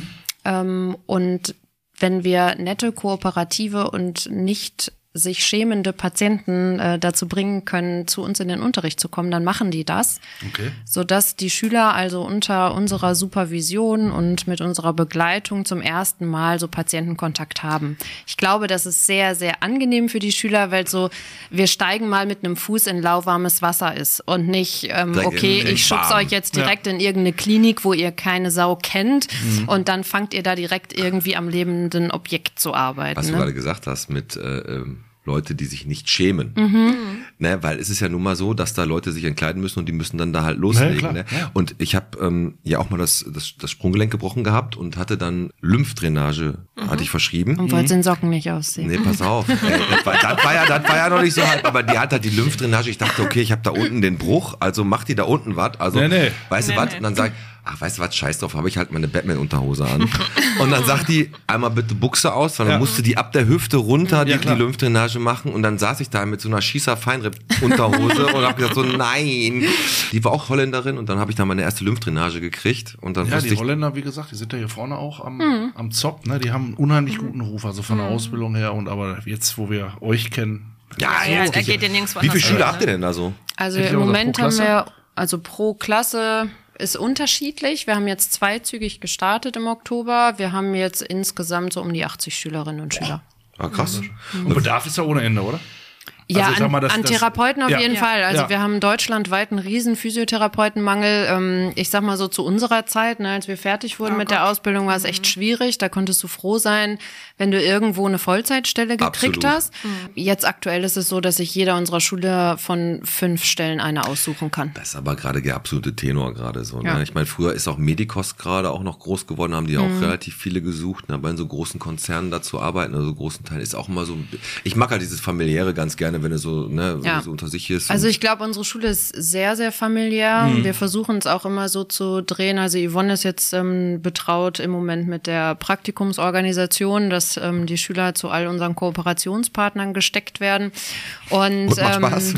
[SPEAKER 6] Ähm, und wenn wir nette, kooperative und nicht sich schämende Patienten äh, dazu bringen können, zu uns in den Unterricht zu kommen, dann machen die das,
[SPEAKER 2] Okay.
[SPEAKER 6] sodass die Schüler also unter unserer Supervision und mit unserer Begleitung zum ersten Mal so Patientenkontakt haben. Ich glaube, das ist sehr, sehr angenehm für die Schüler, weil so wir steigen mal mit einem Fuß in lauwarmes Wasser ist und nicht, ähm,
[SPEAKER 3] Direkt
[SPEAKER 6] okay,
[SPEAKER 3] in den
[SPEAKER 6] ich schub's
[SPEAKER 3] Warm.
[SPEAKER 6] euch jetzt direkt in irgendeine Klinik, wo ihr keine Sau kennt und dann fangt ihr da direkt irgendwie am lebenden Objekt zu arbeiten.
[SPEAKER 3] Was du
[SPEAKER 6] Ne?
[SPEAKER 3] gerade gesagt hast mit äh, ähm, Leute, die sich nicht schämen.
[SPEAKER 6] Mhm.
[SPEAKER 3] Ne, weil es ist ja nun mal so, dass da Leute sich entkleiden müssen und die müssen dann da halt loslegen.
[SPEAKER 2] klar,
[SPEAKER 3] ne?
[SPEAKER 2] ja.
[SPEAKER 3] Und ich habe ähm, ja auch mal das, das, das Sprunggelenk gebrochen gehabt und hatte dann Lymphdrainage, hatte ich verschrieben.
[SPEAKER 6] Und wollt den Socken nicht ausziehen.
[SPEAKER 3] Nee, pass auf. Ey, das, war, das, war ja, das war ja noch nicht so halb, aber die hat halt die Lymphdrainage. Ich dachte, okay, ich habe da unten den Bruch, also macht die da unten was. Also,
[SPEAKER 2] Nee, nee.
[SPEAKER 3] weißt du
[SPEAKER 5] Nee,
[SPEAKER 3] was?
[SPEAKER 5] nee.
[SPEAKER 3] Und dann sag ich, ach, weißt du was, scheiß drauf, habe ich halt meine Batman-Unterhose an. Und dann sagt die, einmal bitte Buchse aus, weil dann
[SPEAKER 2] Ja.
[SPEAKER 3] musste die ab der Hüfte runter die,
[SPEAKER 2] Ja,
[SPEAKER 3] die
[SPEAKER 2] klar.
[SPEAKER 3] Lymphdrainage machen. Und dann saß ich da mit so einer Schießer-Feinripp-Unterhose und habe gesagt so, nein. Die war auch Holländerin und dann habe ich da meine erste Lymphdrainage gekriegt. Und dann
[SPEAKER 2] Ja,
[SPEAKER 3] wusste
[SPEAKER 2] die
[SPEAKER 3] ich,
[SPEAKER 2] Holländer, wie gesagt, die sind ja hier vorne auch am, am Zopf, ne? Die haben einen unheimlich guten Ruf, also von der Ausbildung her. Und aber jetzt, wo wir euch kennen,
[SPEAKER 3] ja,
[SPEAKER 5] Ja,
[SPEAKER 3] so,
[SPEAKER 5] da geht ihr nirgendwo
[SPEAKER 3] wie viele
[SPEAKER 5] anders
[SPEAKER 3] Schüler
[SPEAKER 5] hin,
[SPEAKER 3] habt ihr denn da so?
[SPEAKER 6] Also
[SPEAKER 2] Ich
[SPEAKER 6] im
[SPEAKER 2] glaube,
[SPEAKER 6] Moment
[SPEAKER 2] pro
[SPEAKER 6] haben
[SPEAKER 2] Klasse?
[SPEAKER 6] wir, also pro Klasse ist unterschiedlich. Wir haben jetzt zweizügig gestartet im Oktober. Wir haben jetzt insgesamt so um die achtzig Schülerinnen und Schüler.
[SPEAKER 3] Ah, krass.
[SPEAKER 2] und Bedarf ist ja ohne Ende, oder?
[SPEAKER 6] Ja,
[SPEAKER 2] Also ich sag
[SPEAKER 6] an,
[SPEAKER 2] mal, das-
[SPEAKER 6] an
[SPEAKER 2] das-
[SPEAKER 6] Therapeuten auf
[SPEAKER 2] ja.
[SPEAKER 6] jeden
[SPEAKER 2] Ja.
[SPEAKER 6] Fall. Also
[SPEAKER 2] Ja.
[SPEAKER 6] wir haben deutschlandweit einen riesen Physiotherapeutenmangel. Ähm, ich sag mal so zu unserer Zeit, ne, als wir fertig wurden
[SPEAKER 5] Oh
[SPEAKER 6] mit
[SPEAKER 5] Gott.
[SPEAKER 6] der Ausbildung, war es echt schwierig. Da konntest du froh sein, wenn du irgendwo eine Vollzeitstelle gekriegt
[SPEAKER 3] Absolut.
[SPEAKER 6] hast. Jetzt aktuell ist es so, dass sich jeder unserer Schüler von fünf Stellen eine aussuchen kann.
[SPEAKER 3] Das ist aber gerade der absolute Tenor gerade so. Ne?
[SPEAKER 6] Ja.
[SPEAKER 3] Ich meine, früher ist auch Medikos gerade auch noch groß geworden, haben die
[SPEAKER 6] Mhm.
[SPEAKER 3] auch relativ viele gesucht, ne? Aber in so großen Konzernen da zu arbeiten, also so großen Teilen ist auch immer so. Ich mag halt dieses familiäre ganz gerne, wenn es so, ne, wenn
[SPEAKER 6] Ja.
[SPEAKER 3] es so unter sich ist.
[SPEAKER 6] Also
[SPEAKER 3] und-
[SPEAKER 6] ich glaube, unsere Schule ist sehr, sehr familiär. Wir versuchen es auch immer so zu drehen. Also Yvonne ist jetzt ähm, betraut im Moment mit der Praktikumsorganisation, dass ähm, die Schüler zu all unseren Kooperationspartnern gesteckt werden. Und,
[SPEAKER 3] Und macht
[SPEAKER 6] ähm,
[SPEAKER 3] Spaß.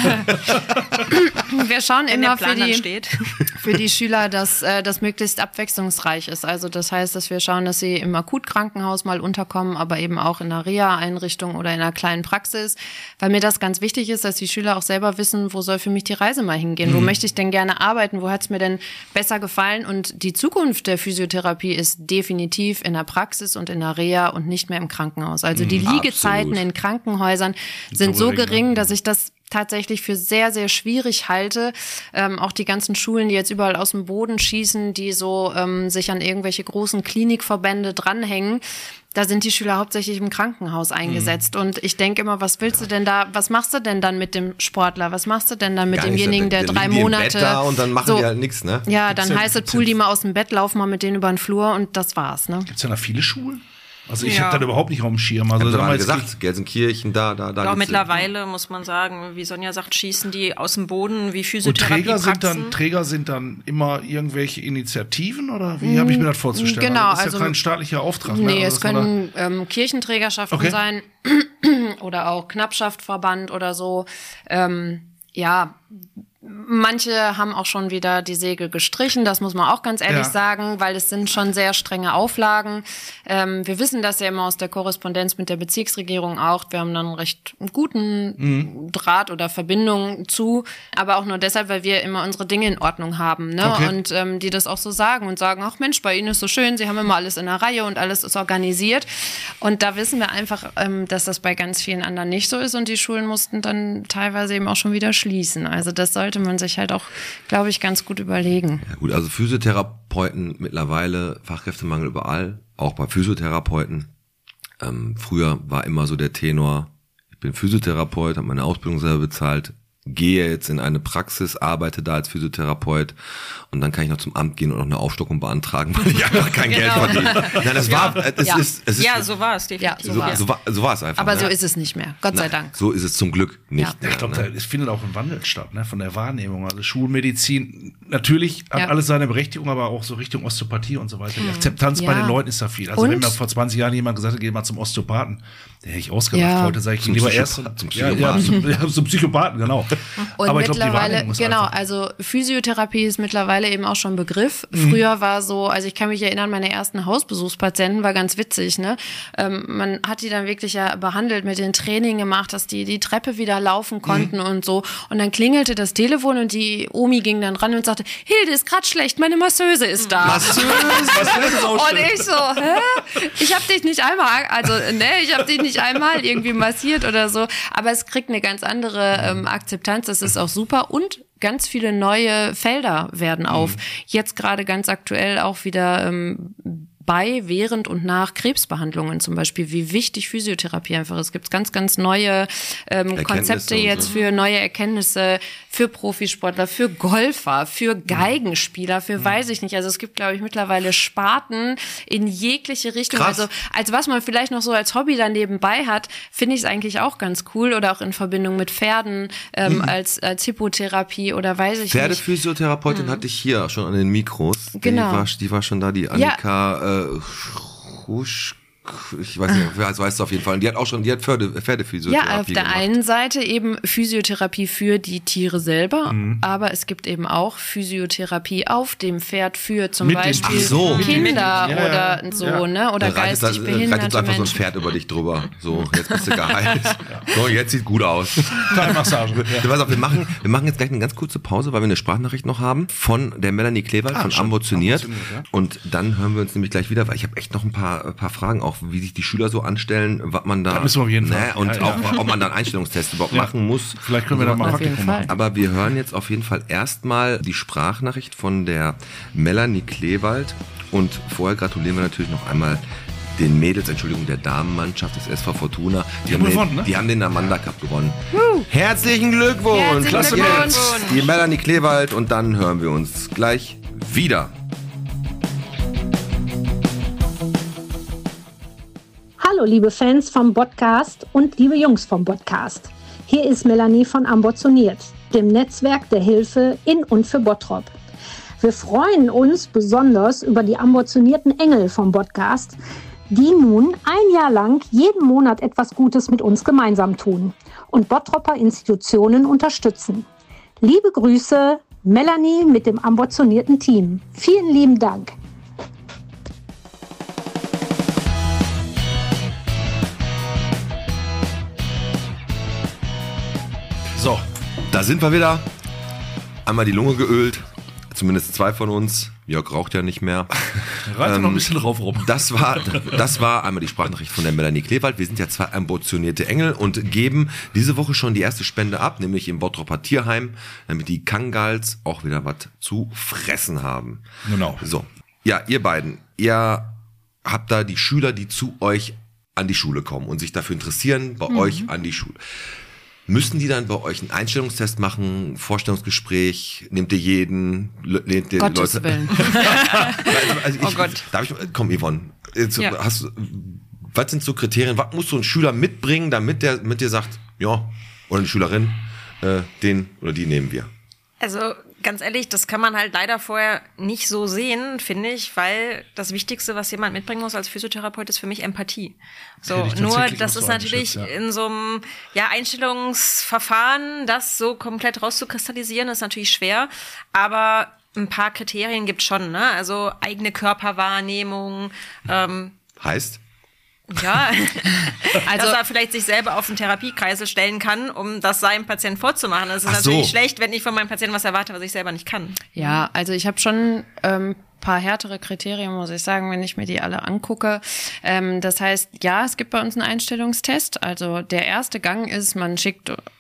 [SPEAKER 6] wir schauen
[SPEAKER 5] Wenn der
[SPEAKER 6] immer für
[SPEAKER 5] Plan dann
[SPEAKER 6] die,
[SPEAKER 5] steht.
[SPEAKER 6] für die Schüler, dass äh, das möglichst abwechslungsreich ist. Also das heißt, dass wir schauen, dass sie im Akutkrankenhaus mal unterkommen, aber eben auch in einer Reha-Einrichtung oder in einer kleinen Praxis, weil mir das ganz wichtig ist, dass die Schüler auch selber wissen, wo soll für mich die Reise mal hingehen, wo möchte ich denn gerne arbeiten, wo hat es mir denn besser gefallen, und die Zukunft der Physiotherapie ist definitiv in der Praxis und in der Reha und nicht mehr im Krankenhaus. Also die Liegezeiten
[SPEAKER 3] absolut.
[SPEAKER 6] in Krankenhäusern sind
[SPEAKER 2] so
[SPEAKER 6] so
[SPEAKER 2] gering,
[SPEAKER 6] gering,
[SPEAKER 2] ne?
[SPEAKER 6] dass ich das tatsächlich für sehr, sehr schwierig halte. Ähm, auch die ganzen Schulen, die jetzt überall aus dem Boden schießen, die so ähm, sich an irgendwelche großen Klinikverbände dranhängen, da sind die Schüler hauptsächlich im Krankenhaus eingesetzt.
[SPEAKER 3] Mhm.
[SPEAKER 6] Und ich denke immer, was willst du denn da, was machst du denn dann mit dem Sportler? Was machst du denn dann mit
[SPEAKER 3] Gar nicht,
[SPEAKER 6] demjenigen, der
[SPEAKER 3] dann
[SPEAKER 6] drei
[SPEAKER 3] liegen die im
[SPEAKER 6] Monate...
[SPEAKER 3] Bett da und dann machen
[SPEAKER 6] so,
[SPEAKER 3] die halt nichts, ne?
[SPEAKER 6] Ja, dann
[SPEAKER 2] ja-
[SPEAKER 6] heißt es,
[SPEAKER 2] gibt's
[SPEAKER 6] pull
[SPEAKER 2] ja-
[SPEAKER 6] die mal aus dem Bett, lauf mal mit denen über den Flur und das war's, ne?
[SPEAKER 2] Gibt's ja noch viele Schulen? Also ich
[SPEAKER 5] Ja.
[SPEAKER 2] habe das überhaupt nicht auf dem Schirm. Also
[SPEAKER 3] Also,
[SPEAKER 2] sag
[SPEAKER 3] haben
[SPEAKER 2] mal,
[SPEAKER 3] wir
[SPEAKER 2] jetzt
[SPEAKER 3] gesagt, Gelsenkirchen, da, da, da.
[SPEAKER 5] Auch
[SPEAKER 3] gibt's-
[SPEAKER 5] mittlerweile muss man sagen, wie Sonja sagt, schießen die aus dem Boden wie
[SPEAKER 2] und
[SPEAKER 5] Physiotherapie.
[SPEAKER 2] Träger sind dann Träger sind dann immer irgendwelche Initiativen oder wie habe ich mir das vorzustellen?
[SPEAKER 6] Genau,
[SPEAKER 2] also das ist
[SPEAKER 6] also-
[SPEAKER 2] ja kein staatlicher Auftrag. ne?
[SPEAKER 6] Nee,
[SPEAKER 2] Also
[SPEAKER 6] es
[SPEAKER 2] dass man
[SPEAKER 6] können ähm, Kirchenträgerschaften
[SPEAKER 2] Okay.
[SPEAKER 6] sein oder auch Knappschaftverband oder so. Ähm, ja, manche haben auch schon wieder die Segel gestrichen, das muss man auch ganz ehrlich
[SPEAKER 2] Ja.
[SPEAKER 6] sagen, weil es sind schon sehr strenge Auflagen. Ähm, wir wissen das ja immer aus der Korrespondenz mit der Bezirksregierung auch. Wir haben dann einen recht guten
[SPEAKER 2] Mhm.
[SPEAKER 6] Draht oder Verbindung zu, aber auch nur deshalb, weil wir immer unsere Dinge in Ordnung haben, ne?
[SPEAKER 2] Okay.
[SPEAKER 6] Und ähm, die das auch so sagen und sagen, ach Mensch, bei Ihnen ist so schön, Sie haben immer alles in der Reihe und alles ist organisiert. Und da wissen wir einfach, ähm, dass das bei ganz vielen anderen nicht so ist und die Schulen mussten dann teilweise eben auch schon wieder schließen. Also das sollte man sich halt auch, glaube ich, ganz gut überlegen.
[SPEAKER 3] Ja gut, also Physiotherapeuten mittlerweile, Fachkräftemangel überall, auch bei Physiotherapeuten. Ähm, früher war immer so der Tenor, ich bin Physiotherapeut, habe meine Ausbildung selber bezahlt, gehe jetzt in eine Praxis, arbeite da als Physiotherapeut und dann kann ich noch zum Amt gehen und noch eine Aufstockung beantragen, weil ich einfach kein Geld
[SPEAKER 5] Genau.
[SPEAKER 3] verdiene. Nein, das war, es
[SPEAKER 6] Ja.
[SPEAKER 3] ist, es ist,
[SPEAKER 5] Ja, so war es definitiv.
[SPEAKER 6] Ja,
[SPEAKER 3] so,
[SPEAKER 6] war's.
[SPEAKER 3] so, war, so war es einfach.
[SPEAKER 6] Aber
[SPEAKER 3] ne?
[SPEAKER 6] so ist es nicht mehr, Gott sei Dank.
[SPEAKER 3] So ist es zum Glück nicht
[SPEAKER 6] Ja.
[SPEAKER 3] mehr.
[SPEAKER 2] Ich glaube,
[SPEAKER 3] ne?
[SPEAKER 2] es findet auch ein Wandel statt, ne, von der Wahrnehmung. Also Schulmedizin, natürlich hat
[SPEAKER 6] Ja.
[SPEAKER 2] alles seine Berechtigung, aber auch so Richtung Osteopathie und so weiter. Die Akzeptanz
[SPEAKER 6] Ja.
[SPEAKER 2] bei den Leuten ist da viel. Also
[SPEAKER 6] Und-
[SPEAKER 2] wenn mir vor zwanzig Jahren jemand gesagt hat, geh mal zum Osteopathen, der hätte ich ausgelacht.
[SPEAKER 6] Ja.
[SPEAKER 2] Heute sage ich
[SPEAKER 3] Zum
[SPEAKER 2] lieber
[SPEAKER 3] Psychopath-
[SPEAKER 2] erst
[SPEAKER 3] zum
[SPEAKER 2] ja, ja,
[SPEAKER 3] Psychopathen.
[SPEAKER 2] zum, ja, zum Psychopathen, genau.
[SPEAKER 6] Und
[SPEAKER 2] aber ich glaube, die
[SPEAKER 6] mittlerweile,
[SPEAKER 2] Wahrnehmung ist
[SPEAKER 6] genau,
[SPEAKER 2] einfach.
[SPEAKER 6] also Physiotherapie ist mittlerweile eben auch schon Begriff.
[SPEAKER 2] Mhm.
[SPEAKER 6] Früher war so, also ich kann mich erinnern, meine ersten Hausbesuchspatienten war ganz witzig, ne? Ähm, man hat die dann wirklich ja behandelt, mit den Training gemacht, dass die die Treppe wieder laufen konnten
[SPEAKER 2] Mhm.
[SPEAKER 6] und so. Und dann klingelte das Telefon und die Omi ging dann ran und sagte, Hilde, ist grad schlecht, meine Masseuse ist da.
[SPEAKER 3] Masseuse,
[SPEAKER 2] Was ist auch
[SPEAKER 6] Und ich so, hä? Ich hab dich nicht einmal, also ne, ich hab dich nicht einmal irgendwie massiert oder so, aber es kriegt eine ganz andere ähm, Akzeptanz, das ist auch super und ganz viele neue Felder werden auf. Jetzt gerade ganz aktuell auch wieder ähm, bei, während und nach Krebsbehandlungen zum Beispiel, wie wichtig Physiotherapie einfach ist. Es gibt ganz, ganz neue ähm,
[SPEAKER 3] Erkenntnisse
[SPEAKER 6] Konzepte
[SPEAKER 3] und
[SPEAKER 6] jetzt
[SPEAKER 3] so.
[SPEAKER 6] für neue Erkenntnisse, für Profisportler, für Golfer, für Geigenspieler, für weiß ich nicht. Also es gibt, glaube ich, mittlerweile Sparten in jegliche Richtung.
[SPEAKER 3] Krass.
[SPEAKER 6] Also als was man vielleicht noch so als Hobby da nebenbei hat, finde ich es eigentlich auch ganz cool. Oder auch in Verbindung mit Pferden, ähm, als, als Hippotherapie oder weiß ich nicht.
[SPEAKER 3] Pferdephysiotherapeutin hatte ich hier schon an den Mikros.
[SPEAKER 6] Genau.
[SPEAKER 3] Die war, die war schon da, die Annika äh, Husch, ich weiß nicht, also heißt es auf jeden Fall. Und die hat auch schon, die hat Pferde, Pferdephysiotherapie
[SPEAKER 6] Ja, auf der
[SPEAKER 3] gemacht.
[SPEAKER 6] einen Seite eben Physiotherapie für die Tiere selber, aber es gibt eben auch Physiotherapie auf dem Pferd für zum
[SPEAKER 2] Mit den
[SPEAKER 6] Beispiel
[SPEAKER 3] Ach so.
[SPEAKER 6] Kinder
[SPEAKER 2] Ja, ja.
[SPEAKER 6] oder so,
[SPEAKER 2] Ja.
[SPEAKER 6] ne? Oder
[SPEAKER 3] Da reitet,
[SPEAKER 6] geistig
[SPEAKER 3] da,
[SPEAKER 6] behinderte
[SPEAKER 3] reitet einfach so ein
[SPEAKER 6] Menschen.
[SPEAKER 3] Pferd über dich drüber. So, jetzt bist du geheilt. So, jetzt sieht gut aus.
[SPEAKER 2] Thai-Massage.
[SPEAKER 3] Du weißt auch, wir machen, wir machen jetzt gleich eine ganz kurze Pause, weil wir eine Sprachnachricht noch haben von der Melanie Klewald
[SPEAKER 2] Ah,
[SPEAKER 3] von
[SPEAKER 2] schon.
[SPEAKER 3] Ambitioniert.
[SPEAKER 2] Ambitioniert, ja.
[SPEAKER 3] Und dann hören wir uns nämlich gleich wieder, weil ich habe echt noch ein paar, ein paar Fragen, auch wie sich die Schüler so anstellen, was man da.
[SPEAKER 2] Da müssen wir auf jeden
[SPEAKER 3] ne,
[SPEAKER 2] Fall.
[SPEAKER 3] Und
[SPEAKER 2] Ja,
[SPEAKER 3] auch,
[SPEAKER 2] ja.
[SPEAKER 3] ob man da einen Einstellungstest überhaupt
[SPEAKER 2] Ja.
[SPEAKER 3] machen muss.
[SPEAKER 2] Vielleicht können wir da mal
[SPEAKER 6] Auf jeden
[SPEAKER 2] Praktikum
[SPEAKER 6] Fall.
[SPEAKER 2] machen.
[SPEAKER 3] Aber wir hören jetzt auf jeden Fall erstmal die Sprachnachricht von der Melanie Klewald. Und vorher gratulieren wir natürlich noch einmal den Mädels, Entschuldigung, der Damenmannschaft des S V Fortuna. Die,
[SPEAKER 2] haben
[SPEAKER 3] den,
[SPEAKER 2] gewonnen, ne?
[SPEAKER 3] die haben den Amanda Cup gewonnen. Herzlichen Glückwunsch!
[SPEAKER 6] Herzlichen
[SPEAKER 3] Klasse
[SPEAKER 6] Glückwunsch.
[SPEAKER 3] Mädels. Die Melanie Klewald und dann hören wir uns gleich wieder.
[SPEAKER 7] Hallo liebe Fans vom Podcast und liebe Jungs vom Podcast. Hier ist Melanie von Ambitioniert, dem Netzwerk der Hilfe in und für Bottrop. Wir freuen uns besonders über die ambitionierten Engel vom Podcast, die nun ein Jahr lang jeden Monat etwas Gutes mit uns gemeinsam tun und Bottropper Institutionen unterstützen. Liebe Grüße, Melanie mit dem ambitionierten Team. Vielen lieben Dank.
[SPEAKER 2] So,
[SPEAKER 3] Da sind wir wieder. Einmal die Lunge geölt. Zumindest zwei von uns. Jörg raucht ja nicht mehr.
[SPEAKER 2] reite
[SPEAKER 3] Ähm,
[SPEAKER 2] noch ein bisschen drauf rum.
[SPEAKER 3] Das war, das war einmal die Sprachnachricht von der Melanie Klewald. Wir sind ja zwei ambitionierte Engel und geben diese Woche schon die erste Spende ab, nämlich im Bottropper Tierheim, damit die Kangals auch wieder was zu fressen haben.
[SPEAKER 2] Genau.
[SPEAKER 3] So. Ja, ihr beiden, ihr habt da die Schüler, die zu euch an die Schule kommen und sich dafür interessieren, bei euch an die Schule. Müssen die dann bei euch einen Einstellungstest machen, Vorstellungsgespräch, nehmt ihr jeden, lehnt ihr
[SPEAKER 6] Gottes
[SPEAKER 3] Leute...
[SPEAKER 6] Willen.
[SPEAKER 3] Also, also ich,
[SPEAKER 5] Oh Gott.
[SPEAKER 3] Darf ich, komm Yvonne, jetzt,
[SPEAKER 5] Ja.
[SPEAKER 3] hast, du- was sind so Kriterien, was muss so ein Schüler mitbringen, damit der mit dir sagt, ja, oder eine Schülerin, äh, den oder die nehmen wir.
[SPEAKER 5] Also ganz ehrlich, das kann man halt leider vorher nicht so sehen, finde ich, weil das Wichtigste, was jemand mitbringen muss als Physiotherapeut, ist für mich Empathie. So,
[SPEAKER 2] Hätte ich
[SPEAKER 5] nur
[SPEAKER 2] tatsächlich
[SPEAKER 5] das
[SPEAKER 2] auch
[SPEAKER 5] ist
[SPEAKER 2] so
[SPEAKER 5] natürlich
[SPEAKER 2] eingeschätzt, ja.
[SPEAKER 5] in so einem ja, Einstellungsverfahren, das so komplett rauszukristallisieren, ist natürlich schwer, aber ein paar Kriterien gibt schon, ne? Also eigene Körperwahrnehmung, ähm,
[SPEAKER 3] Heißt?
[SPEAKER 5] ja,
[SPEAKER 6] Also-
[SPEAKER 5] dass er vielleicht sich selber auf den Therapiekreisel stellen kann, um das seinem Patienten vorzumachen. Es ist
[SPEAKER 3] Ach so.
[SPEAKER 5] natürlich schlecht, wenn ich von meinem Patienten was erwarte, was ich selber nicht kann.
[SPEAKER 6] Ja, also ich habe schon ähm, paar härtere Kriterien, muss ich sagen, wenn ich mir die alle angucke. Ähm, das heißt, ja, es gibt bei uns einen Einstellungstest. Also der erste Gang ist, man schickt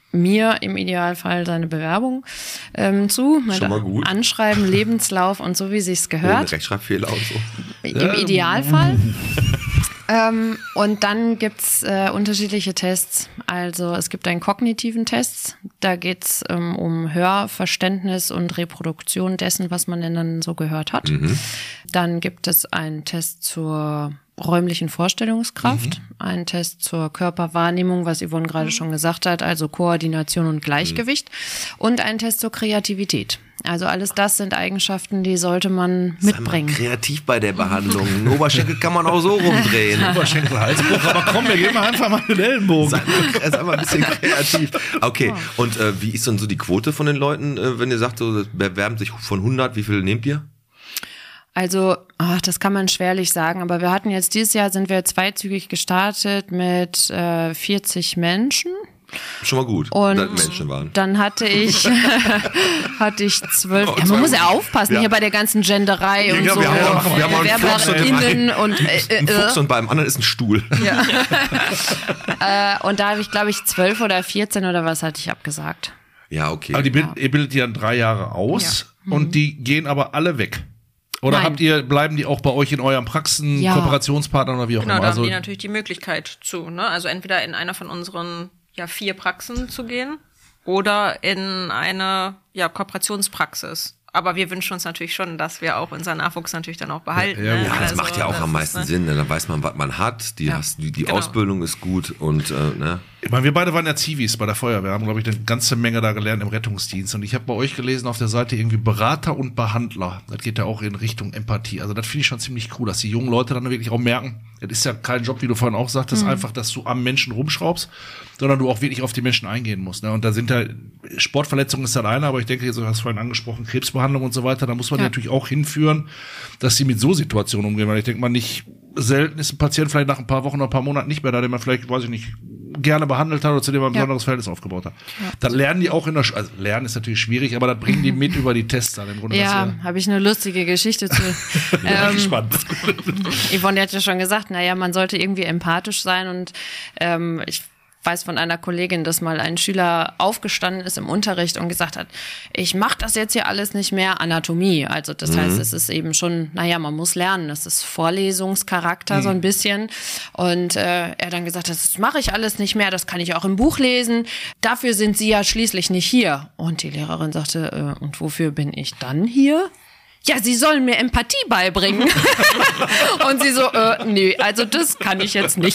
[SPEAKER 6] mir im Idealfall seine Bewerbung ähm, zu, mit
[SPEAKER 3] Schon mal gut.
[SPEAKER 6] Anschreiben, Lebenslauf und so, wie sich's gehört.
[SPEAKER 3] Ohne Rechtschreibfehler und so.
[SPEAKER 6] Im Idealfall. ähm, und dann gibt's äh, unterschiedliche Tests. Also es gibt einen kognitiven Test. Da geht's ähm, um Hörverständnis und Reproduktion dessen, was man denn dann so gehört hat.
[SPEAKER 3] Mhm.
[SPEAKER 6] Dann gibt es einen Test zur räumlichen Vorstellungskraft, mhm. einen Test zur Körperwahrnehmung, was Yvonne gerade schon gesagt hat, also Koordination und Gleichgewicht mhm. und einen Test zur Kreativität. Also alles das sind Eigenschaften, die sollte man mitbringen.
[SPEAKER 3] Sei mal kreativ bei der Behandlung. Einen Oberschenkel kann man auch so rumdrehen.
[SPEAKER 2] Oberschenkel, Halsbruch, aber komm, wir geben einfach mal den Ellenbogen.
[SPEAKER 3] Sei mal, sei mal ein bisschen kreativ. Okay, und äh, wie ist dann so die Quote von den Leuten, äh, wenn ihr sagt, so, bewerben sich von hundert, wie viel nehmt ihr?
[SPEAKER 6] Also, ach, das kann man schwerlich sagen, aber wir hatten jetzt dieses Jahr, sind wir zweizügig gestartet mit äh, vierzig Menschen.
[SPEAKER 3] Schon mal gut,
[SPEAKER 6] und
[SPEAKER 3] dass Menschen waren.
[SPEAKER 6] Dann hatte ich hatte ich zwölf.
[SPEAKER 3] Oh,
[SPEAKER 6] ja, man muss ja aufpassen
[SPEAKER 3] ja.
[SPEAKER 6] hier bei der ganzen Genderei
[SPEAKER 3] Ja,
[SPEAKER 6] und
[SPEAKER 3] ja,
[SPEAKER 6] so.
[SPEAKER 3] wir haben auch- wir haben auch einen Fuchs und
[SPEAKER 6] BewerberInnen
[SPEAKER 3] einen-
[SPEAKER 6] und äh,
[SPEAKER 3] Ein
[SPEAKER 6] äh,
[SPEAKER 3] Fuchs und beim anderen ist ein Stuhl.
[SPEAKER 6] ja. äh, und da habe ich, glaube ich, zwölf oder vierzehn oder was hatte ich abgesagt.
[SPEAKER 3] Ja, okay.
[SPEAKER 2] Aber die bild, ihr bildet die dann drei Jahre aus
[SPEAKER 6] Ja.
[SPEAKER 2] und die gehen aber alle weg. Oder
[SPEAKER 6] Nein.
[SPEAKER 2] habt ihr, bleiben die auch bei euch in euren Praxen,
[SPEAKER 6] Ja.
[SPEAKER 2] Kooperationspartnern oder wie auch
[SPEAKER 5] Genau,
[SPEAKER 2] immer?
[SPEAKER 5] da
[SPEAKER 2] Also,
[SPEAKER 5] haben die natürlich die Möglichkeit zu, ne? Also entweder in einer von unseren ja vier Praxen zu gehen oder in eine ja Kooperationspraxis. Aber wir wünschen uns natürlich schon, dass wir auch unseren Nachwuchs natürlich dann auch behalten.
[SPEAKER 2] Ja, ja,
[SPEAKER 5] ne?
[SPEAKER 2] gut.
[SPEAKER 3] Ja, das
[SPEAKER 5] Also,
[SPEAKER 3] macht ja auch
[SPEAKER 5] das
[SPEAKER 3] am
[SPEAKER 5] ist,
[SPEAKER 3] meisten
[SPEAKER 5] ne?
[SPEAKER 3] Sinn, denn dann weiß man, was man hat. Die,
[SPEAKER 6] Ja.
[SPEAKER 3] hast, die, die
[SPEAKER 5] Genau.
[SPEAKER 3] Ausbildung ist gut und äh, ne?
[SPEAKER 2] ich meine, wir beide waren ja Zivis bei der Feuerwehr, haben, glaube ich, eine ganze Menge da gelernt im Rettungsdienst. Und ich habe bei euch gelesen auf der Seite irgendwie Berater und Behandler. Das geht ja auch in Richtung Empathie. Also das finde ich schon ziemlich cool, dass die jungen Leute dann wirklich auch merken, das ist ja kein Job, wie du vorhin auch sagtest, einfach, dass du am Menschen rumschraubst, sondern du auch wirklich auf die Menschen eingehen musst. Ne? Und da sind ja, Sportverletzungen ist das eine, aber ich denke, du hast vorhin angesprochen, Krebsbehandlung und so weiter, da muss man
[SPEAKER 6] Ja.
[SPEAKER 2] die natürlich auch hinführen, dass sie mit so Situationen umgehen. Weil ich denke mal, nicht selten ist ein Patient vielleicht nach ein paar Wochen oder ein paar Monaten nicht mehr da, den man vielleicht, weiß ich nicht, gerne behandelt hat oder zu dem man ein
[SPEAKER 6] Ja.
[SPEAKER 2] besonderes Verhältnis aufgebaut hat. Das lernen die auch in der Schule. Also lernen ist natürlich schwierig, aber das bringen die mit über die Tests dann im Grunde.
[SPEAKER 6] Ja,
[SPEAKER 2] das
[SPEAKER 6] habe ich eine lustige Geschichte zu.
[SPEAKER 2] bin
[SPEAKER 6] ähm,
[SPEAKER 2] gespannt.
[SPEAKER 6] Yvonne hat ja schon gesagt, naja, man sollte irgendwie empathisch sein und ähm, ich weiß von einer Kollegin, dass mal ein Schüler aufgestanden ist im Unterricht und gesagt hat, ich mache das jetzt hier alles nicht mehr, Anatomie. Also das heißt, es ist eben schon, naja, man muss lernen, das ist Vorlesungscharakter so ein bisschen. Und äh, er dann gesagt hat, das mache ich alles nicht mehr, das kann ich auch im Buch lesen. Dafür sind Sie ja schließlich nicht hier. Und die Lehrerin sagte, äh, und wofür bin ich dann hier? Ja, Sie sollen mir Empathie beibringen. Und sie so, äh, nee, also das kann ich jetzt nicht.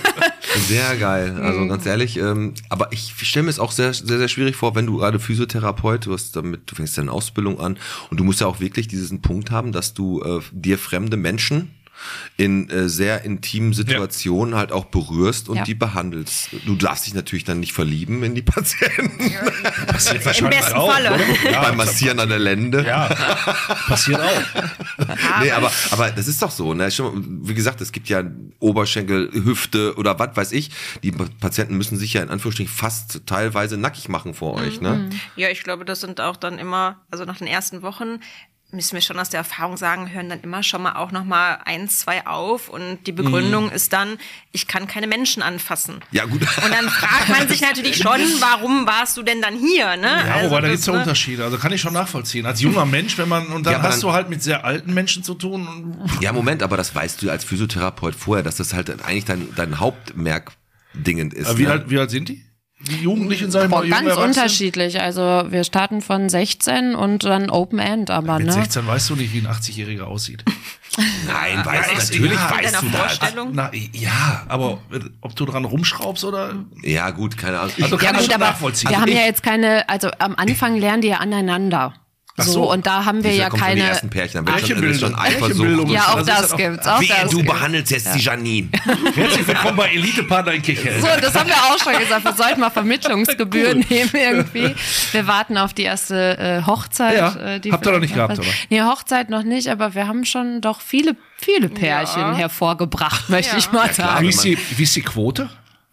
[SPEAKER 3] Sehr geil. Also
[SPEAKER 6] Mhm.
[SPEAKER 3] ganz ehrlich, ähm, aber ich stelle mir es auch sehr, sehr, sehr schwierig vor, wenn du gerade Physiotherapeut, du hast damit, du fängst deine Ausbildung an und du musst ja auch wirklich diesen Punkt haben, dass du äh, dir fremde Menschen in äh, sehr intimen Situationen halt auch berührst und
[SPEAKER 6] Ja.
[SPEAKER 3] die behandelst. Du darfst dich natürlich dann nicht verlieben in die Patienten.
[SPEAKER 2] Passiert
[SPEAKER 5] Im
[SPEAKER 2] wahrscheinlich
[SPEAKER 5] besten
[SPEAKER 2] auch,
[SPEAKER 5] Falle.
[SPEAKER 2] oder? Ja,
[SPEAKER 3] Beim Massieren an der Lende.
[SPEAKER 2] ja, passiert auch.
[SPEAKER 3] Nee, aber, aber das ist doch so, ne? Schon, wie gesagt, es gibt ja Oberschenkel, Hüfte oder was weiß ich. Die Patienten müssen sich ja in Anführungsstrichen fast teilweise nackig machen vor euch, ne?
[SPEAKER 5] Ja, ich glaube, das sind auch dann immer, also nach den ersten Wochen müssen wir schon aus der Erfahrung sagen, hören dann immer schon mal auch noch mal eins, zwei auf und die Begründung ist dann, ich kann keine Menschen anfassen.
[SPEAKER 3] Ja, gut.
[SPEAKER 5] Und dann fragt man sich natürlich schon, warum warst du denn dann hier, ne?
[SPEAKER 2] Ja,
[SPEAKER 5] Also
[SPEAKER 2] wobei, da
[SPEAKER 5] das,
[SPEAKER 2] gibt es ja
[SPEAKER 5] ne?
[SPEAKER 2] Unterschiede. Also kann ich schon nachvollziehen. Als junger Mensch, wenn man, und dann
[SPEAKER 3] Ja, aber
[SPEAKER 2] hast
[SPEAKER 3] dann-
[SPEAKER 2] du halt mit sehr alten Menschen zu tun.
[SPEAKER 3] Ja, Moment, aber das weißt du als Physiotherapeut vorher, dass das halt eigentlich dein, dein Hauptmerkdingend ist.
[SPEAKER 2] Äh, Wie,
[SPEAKER 3] ne?
[SPEAKER 2] alt, wie alt sind die? Die Jugendlichen, sag ich
[SPEAKER 6] Boah,
[SPEAKER 2] mal, junge
[SPEAKER 6] ganz
[SPEAKER 2] Erwachsene?
[SPEAKER 6] unterschiedlich. Also wir starten von sechzehn und dann Open End, aber
[SPEAKER 2] Mit
[SPEAKER 6] ne?
[SPEAKER 2] sechzehn weißt du nicht, wie ein achtzig-Jähriger aussieht.
[SPEAKER 3] Nein, weißt
[SPEAKER 2] Ja,
[SPEAKER 3] du,
[SPEAKER 2] ist-
[SPEAKER 3] natürlich
[SPEAKER 2] ja,
[SPEAKER 3] weißt
[SPEAKER 5] deiner
[SPEAKER 3] du das.
[SPEAKER 5] Vorstellung?
[SPEAKER 2] Na, ja, aber äh, ob du dran rumschraubst oder?
[SPEAKER 3] Ja, gut, keine Ahnung.
[SPEAKER 2] Also
[SPEAKER 6] Ja
[SPEAKER 2] kann ich
[SPEAKER 6] gut,
[SPEAKER 2] schon
[SPEAKER 6] aber
[SPEAKER 2] nachvollziehen.
[SPEAKER 6] wir
[SPEAKER 2] Also
[SPEAKER 6] haben
[SPEAKER 2] ich-
[SPEAKER 6] ja jetzt keine, also am Anfang lernen die ja aneinander.
[SPEAKER 2] Ach
[SPEAKER 6] So,
[SPEAKER 2] so.
[SPEAKER 6] und da haben wir
[SPEAKER 3] Da
[SPEAKER 6] ja
[SPEAKER 3] kommen schon die
[SPEAKER 6] keine.
[SPEAKER 3] ersten Pärchen, dann wird schon, dann wird
[SPEAKER 2] Pärchenbildung.
[SPEAKER 3] schon Eifersucht.
[SPEAKER 2] Pärchenbildung.
[SPEAKER 6] Ja, auch
[SPEAKER 2] Das ist
[SPEAKER 6] das
[SPEAKER 2] ja
[SPEAKER 6] gibt's. Auch
[SPEAKER 3] Wie,
[SPEAKER 6] das
[SPEAKER 3] du
[SPEAKER 6] gibt's.
[SPEAKER 3] behandelst jetzt die Janine.
[SPEAKER 2] Herzlich willkommen bei Elite-Partner in Kirchhellen.
[SPEAKER 6] So, das haben wir auch schon gesagt. Wir sollten mal Vermittlungsgebühren nehmen irgendwie. Wir warten auf die erste äh, Hochzeit.
[SPEAKER 2] Ja.
[SPEAKER 6] Äh, die
[SPEAKER 2] Habt ihr noch nicht
[SPEAKER 6] vielleicht
[SPEAKER 2] gehabt,
[SPEAKER 6] was-
[SPEAKER 2] oder?
[SPEAKER 6] Nee, Hochzeit noch nicht, aber wir haben schon doch viele, viele Pärchen
[SPEAKER 5] Ja.
[SPEAKER 6] hervorgebracht, möchte
[SPEAKER 5] Ja.
[SPEAKER 6] ich mal
[SPEAKER 3] klar.
[SPEAKER 6] sagen.
[SPEAKER 2] Wie ist, die, wie ist die Quote?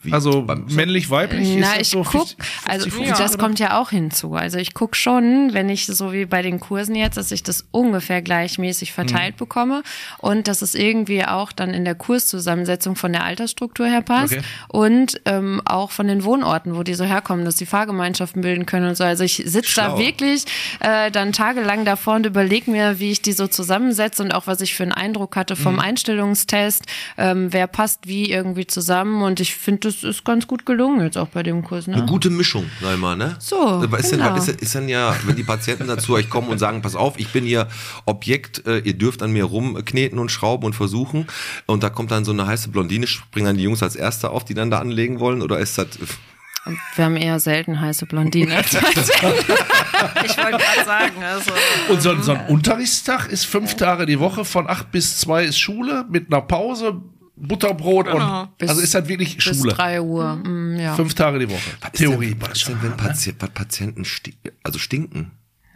[SPEAKER 3] Wie
[SPEAKER 2] Also
[SPEAKER 3] beim-
[SPEAKER 2] männlich, weiblich
[SPEAKER 6] Na,
[SPEAKER 2] ist das
[SPEAKER 6] ich
[SPEAKER 2] so
[SPEAKER 6] guck,
[SPEAKER 2] fünfzig,
[SPEAKER 6] also
[SPEAKER 2] fünfzig, fünfzig,
[SPEAKER 6] das
[SPEAKER 2] oder?
[SPEAKER 6] kommt ja auch hinzu. Also ich guck schon, wenn ich so wie bei den Kursen jetzt, dass ich das ungefähr gleichmäßig verteilt
[SPEAKER 2] Mhm.
[SPEAKER 6] bekomme und dass es irgendwie auch dann in der Kurszusammensetzung von der Altersstruktur her passt
[SPEAKER 2] Okay.
[SPEAKER 6] und ähm, auch von den Wohnorten, wo die so herkommen, dass die Fahrgemeinschaften bilden können und so. Also ich sitze da
[SPEAKER 3] Schlau.
[SPEAKER 6] wirklich äh, dann tagelang davor und überlege mir, wie ich die so zusammensetze und auch was ich für einen Eindruck hatte vom
[SPEAKER 2] Mhm.
[SPEAKER 6] Einstellungstest, ähm, wer passt wie irgendwie zusammen und ich finde, das ist ganz gut gelungen jetzt auch bei dem Kurs. Ne?
[SPEAKER 3] Eine gute Mischung, sag ich mal, ne?
[SPEAKER 6] So,
[SPEAKER 3] Aber ist,
[SPEAKER 6] genau.
[SPEAKER 3] denn, ist, ist dann ja, wenn die Patienten dann zu euch kommen und sagen, pass auf, ich bin hier Objekt, äh, ihr dürft an mir rumkneten und schrauben und versuchen und da kommt dann so eine heiße Blondine, springen dann die Jungs als Erste auf, die dann da anlegen wollen oder ist das...
[SPEAKER 6] Wir haben eher selten heiße Blondinen als Patienten.
[SPEAKER 5] Ich wollte gerade sagen, also.
[SPEAKER 2] Und so, so ein Unterrichtstag ist fünf Tage die Woche, von acht bis zwei ist Schule, mit einer Pause, Butterbrot
[SPEAKER 5] Genau.
[SPEAKER 2] und, also ist das wirklich
[SPEAKER 6] Bis
[SPEAKER 2] Schule.
[SPEAKER 6] drei Uhr. Mm, ja.
[SPEAKER 2] Fünf Tage die Woche.
[SPEAKER 3] Was ist
[SPEAKER 2] Theorie.
[SPEAKER 3] denn, was ist denn, wenn Pati Patienten sti also stinken?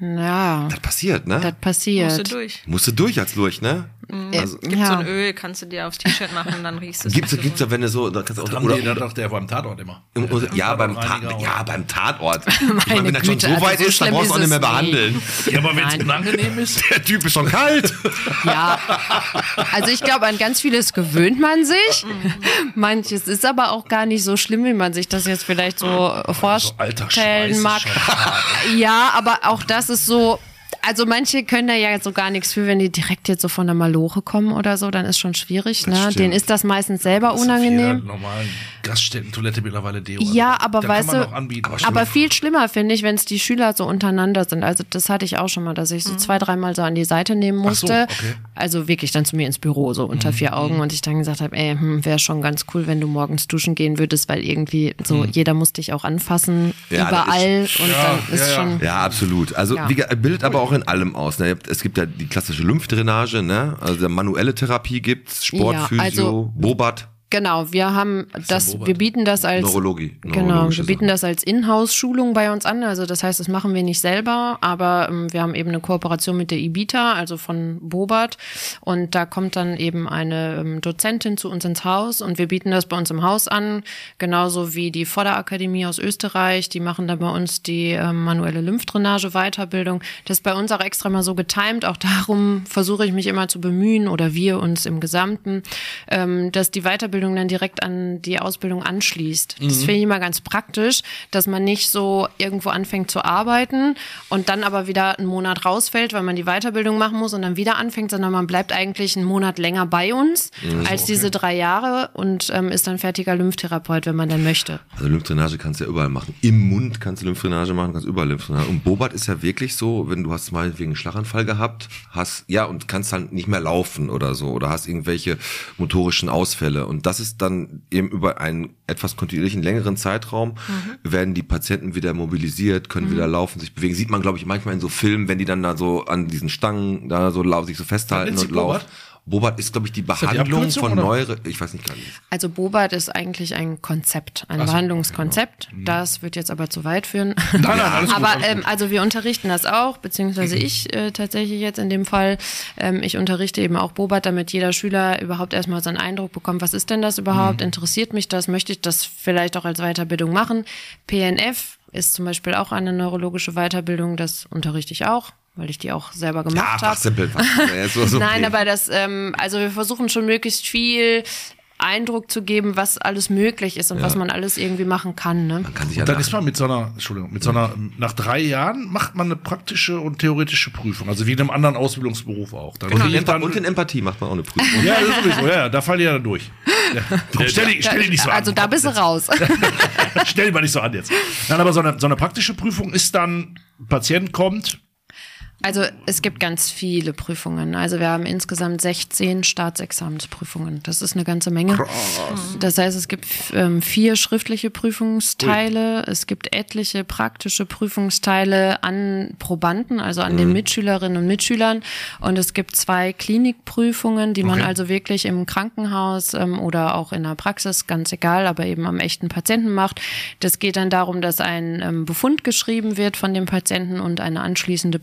[SPEAKER 6] ja,
[SPEAKER 3] Das passiert, ne?
[SPEAKER 6] das passiert.
[SPEAKER 5] Musst du durch.
[SPEAKER 3] Musst du durch als durch, ne? Also,
[SPEAKER 5] Gibt
[SPEAKER 6] Ja.
[SPEAKER 5] so ein Öl, kannst du dir aufs T-Shirt machen, dann riechst du es.
[SPEAKER 3] gibt's,
[SPEAKER 5] nicht so
[SPEAKER 3] gibt's
[SPEAKER 5] gut.
[SPEAKER 3] ja, wenn du so, da kannst du auch,
[SPEAKER 2] Haben
[SPEAKER 3] oder,
[SPEAKER 2] die dann doch, der war am Tatort immer.
[SPEAKER 3] im, oder, ja, beim
[SPEAKER 2] Tatortreiniger
[SPEAKER 3] Tat,
[SPEAKER 2] oder-
[SPEAKER 3] ja, beim Tatort. Ich meine, wenn das schon
[SPEAKER 6] Güte,
[SPEAKER 3] so
[SPEAKER 6] also
[SPEAKER 3] weit
[SPEAKER 6] so
[SPEAKER 3] ist, dann
[SPEAKER 6] schlimm
[SPEAKER 3] brauchst du auch
[SPEAKER 6] ist
[SPEAKER 3] nicht mehr
[SPEAKER 6] es nie.
[SPEAKER 3] behandeln.
[SPEAKER 2] Ja, aber wenn es
[SPEAKER 6] Nein.
[SPEAKER 2] unangenehm ist.
[SPEAKER 3] Der Typ ist schon kalt.
[SPEAKER 6] Ja, also ich glaube, an ganz vieles gewöhnt man sich. Manches ist aber auch gar nicht so schlimm, wie man sich das jetzt vielleicht so
[SPEAKER 2] alter
[SPEAKER 6] vorstellen
[SPEAKER 2] Scheiß ist
[SPEAKER 6] mag.
[SPEAKER 2] schon hart,
[SPEAKER 6] Ja, aber auch das ist so. Also manche können da ja so gar nichts für, wenn die direkt jetzt so von der Maloche kommen oder so, dann ist schon schwierig. Ne?
[SPEAKER 3] stimmt.
[SPEAKER 6] Denen ist das meistens selber
[SPEAKER 2] Das ist auf jeder
[SPEAKER 6] unangenehm.
[SPEAKER 2] normalen Gaststätten-Toilette mittlerweile Deo.
[SPEAKER 6] Ja,
[SPEAKER 2] Also,
[SPEAKER 6] aber
[SPEAKER 2] da
[SPEAKER 6] weißt
[SPEAKER 2] kann man
[SPEAKER 6] du,
[SPEAKER 2] noch anbieten.
[SPEAKER 6] aber viel schlimmer finde ich, wenn es die Schüler so untereinander sind. Also das hatte ich auch schon mal, dass ich so
[SPEAKER 5] Mhm.
[SPEAKER 6] zwei, dreimal so an die Seite nehmen
[SPEAKER 2] Ach so,
[SPEAKER 6] musste.
[SPEAKER 2] okay.
[SPEAKER 6] Also wirklich dann zu mir ins Büro, so unter vier Augen. Und ich dann gesagt habe, ey, hm, wäre schon ganz cool, wenn du morgens duschen gehen würdest, weil irgendwie so jeder muss dich auch anfassen,
[SPEAKER 3] Ja, das
[SPEAKER 6] überall.
[SPEAKER 3] ist-
[SPEAKER 6] und
[SPEAKER 2] Ja,
[SPEAKER 6] dann ist
[SPEAKER 2] ja, ja.
[SPEAKER 6] schon...
[SPEAKER 3] Ja, absolut. Also
[SPEAKER 6] Ja.
[SPEAKER 3] wie, ge- bildet aber auch in allem aus. Ne? Es gibt ja die klassische Lymphdrainage, ne? Also manuelle Therapie gibt's, Sport,
[SPEAKER 6] Ja,
[SPEAKER 3] Physio,
[SPEAKER 6] also-
[SPEAKER 3] Bobat,
[SPEAKER 6] Genau, wir haben das,
[SPEAKER 2] Bobat?
[SPEAKER 6] wir bieten das als
[SPEAKER 3] Neurologie.
[SPEAKER 6] Genau,
[SPEAKER 3] neurologische
[SPEAKER 6] wir bieten
[SPEAKER 3] Sachen.
[SPEAKER 6] das als Inhouse-Schulung bei uns an. Also das heißt, das machen wir nicht selber, aber ähm, wir haben eben eine Kooperation mit der IBITA, also von Bobat. Und da kommt dann eben eine ähm, Dozentin zu uns ins Haus und wir bieten das bei uns im Haus an. Genauso wie die Vorderakademie aus Österreich, die machen da bei uns die ähm, manuelle Lymphdrainage-Weiterbildung. Das ist bei uns auch extra mal so getimt. Auch darum versuche ich mich immer zu bemühen oder wir uns im Gesamten, ähm, dass die Weiterbildung dann direkt an die Ausbildung anschließt. Das finde ich immer ganz praktisch, dass man nicht so irgendwo anfängt zu arbeiten und dann aber wieder einen Monat rausfällt, weil man die Weiterbildung machen muss und dann wieder anfängt, sondern man bleibt eigentlich einen Monat länger bei uns als diese drei Jahre und ähm, ist dann fertiger Lymphtherapeut, wenn man dann möchte.
[SPEAKER 3] Also Lymphdrainage kannst du ja überall machen. Im Mund kannst du Lymphdrainage machen, kannst überall Lymphdrainage. Und Bobat ist ja wirklich so, wenn du hast mal wegen einen Schlaganfall gehabt, hast, ja, und kannst dann nicht mehr laufen oder so, oder hast irgendwelche motorischen Ausfälle. Und das ist dann eben über einen etwas kontinuierlichen, längeren Zeitraum, mhm. werden die Patienten wieder mobilisiert, können mhm. wieder laufen, sich bewegen. Sieht man, glaube ich, manchmal in so Filmen, wenn die dann da so an diesen Stangen da so lau- sich so festhalten
[SPEAKER 2] Was
[SPEAKER 3] und
[SPEAKER 2] nennt sie
[SPEAKER 3] laufen. Bobat ist, glaube ich, die
[SPEAKER 2] das die
[SPEAKER 3] Behandlung
[SPEAKER 2] Abkürzung,
[SPEAKER 3] von
[SPEAKER 2] oder?
[SPEAKER 3] Neure, ich weiß nicht gar nicht.
[SPEAKER 6] Also Bobat ist eigentlich ein Konzept, ein
[SPEAKER 2] Ach so,
[SPEAKER 6] Behandlungskonzept. Das wird jetzt aber zu weit führen.
[SPEAKER 2] Nein, nein, alles gut,
[SPEAKER 6] aber
[SPEAKER 2] alles
[SPEAKER 6] ähm, also wir unterrichten das auch, beziehungsweise ich äh, tatsächlich jetzt in dem Fall. Ähm, ich unterrichte eben auch Bobat, damit jeder Schüler überhaupt erstmal so einen Eindruck bekommt, was ist denn das überhaupt? Interessiert mich das? Möchte ich das vielleicht auch als Weiterbildung machen? P N F ist zum Beispiel auch eine neurologische Weiterbildung, das unterrichte ich auch, weil ich die auch selber
[SPEAKER 3] Ja,
[SPEAKER 6] gemacht habe.
[SPEAKER 3] fachsimpel. Ja, so, so
[SPEAKER 6] Nein,
[SPEAKER 3] okay.
[SPEAKER 6] aber das, ähm, also wir versuchen schon möglichst viel Eindruck zu geben, was alles möglich ist und
[SPEAKER 3] Ja.
[SPEAKER 6] was man alles irgendwie machen kann. Ne?
[SPEAKER 3] Man kann sich ja
[SPEAKER 2] Und dann
[SPEAKER 3] nach-
[SPEAKER 2] ist man mit so einer, Entschuldigung, mit so einer, nach drei Jahren macht man eine praktische und theoretische Prüfung. Also wie in einem anderen Ausbildungsberuf auch. Dann
[SPEAKER 3] und,
[SPEAKER 2] krieg
[SPEAKER 3] in
[SPEAKER 2] ich
[SPEAKER 3] Empa-
[SPEAKER 2] dann,
[SPEAKER 3] und in Empathie macht man auch eine Prüfung.
[SPEAKER 2] ja, das ist sowieso, ja, ja, da fallen die ja dann durch. Ja. Stell, dich, stell dich nicht so an.
[SPEAKER 6] Also da bist du raus.
[SPEAKER 2] Stell dich mal nicht so an jetzt. Nein, aber so eine, so eine praktische Prüfung ist dann, ein Patient kommt,
[SPEAKER 6] Also es gibt ganz viele Prüfungen. Also wir haben insgesamt sechzehn Staatsexamensprüfungen. Das ist eine ganze Menge. Das heißt, es gibt ähm, vier schriftliche Prüfungsteile. Es gibt etliche praktische Prüfungsteile an Probanden, also an den Mitschülerinnen und Mitschülern. Und es gibt zwei Klinikprüfungen, die man
[SPEAKER 2] Okay.
[SPEAKER 6] also wirklich im Krankenhaus ähm, oder auch in der Praxis, ganz egal, aber eben am echten Patienten macht. Das geht dann darum, dass ein ähm, Befund geschrieben wird von dem Patienten und eine anschließende Behandlung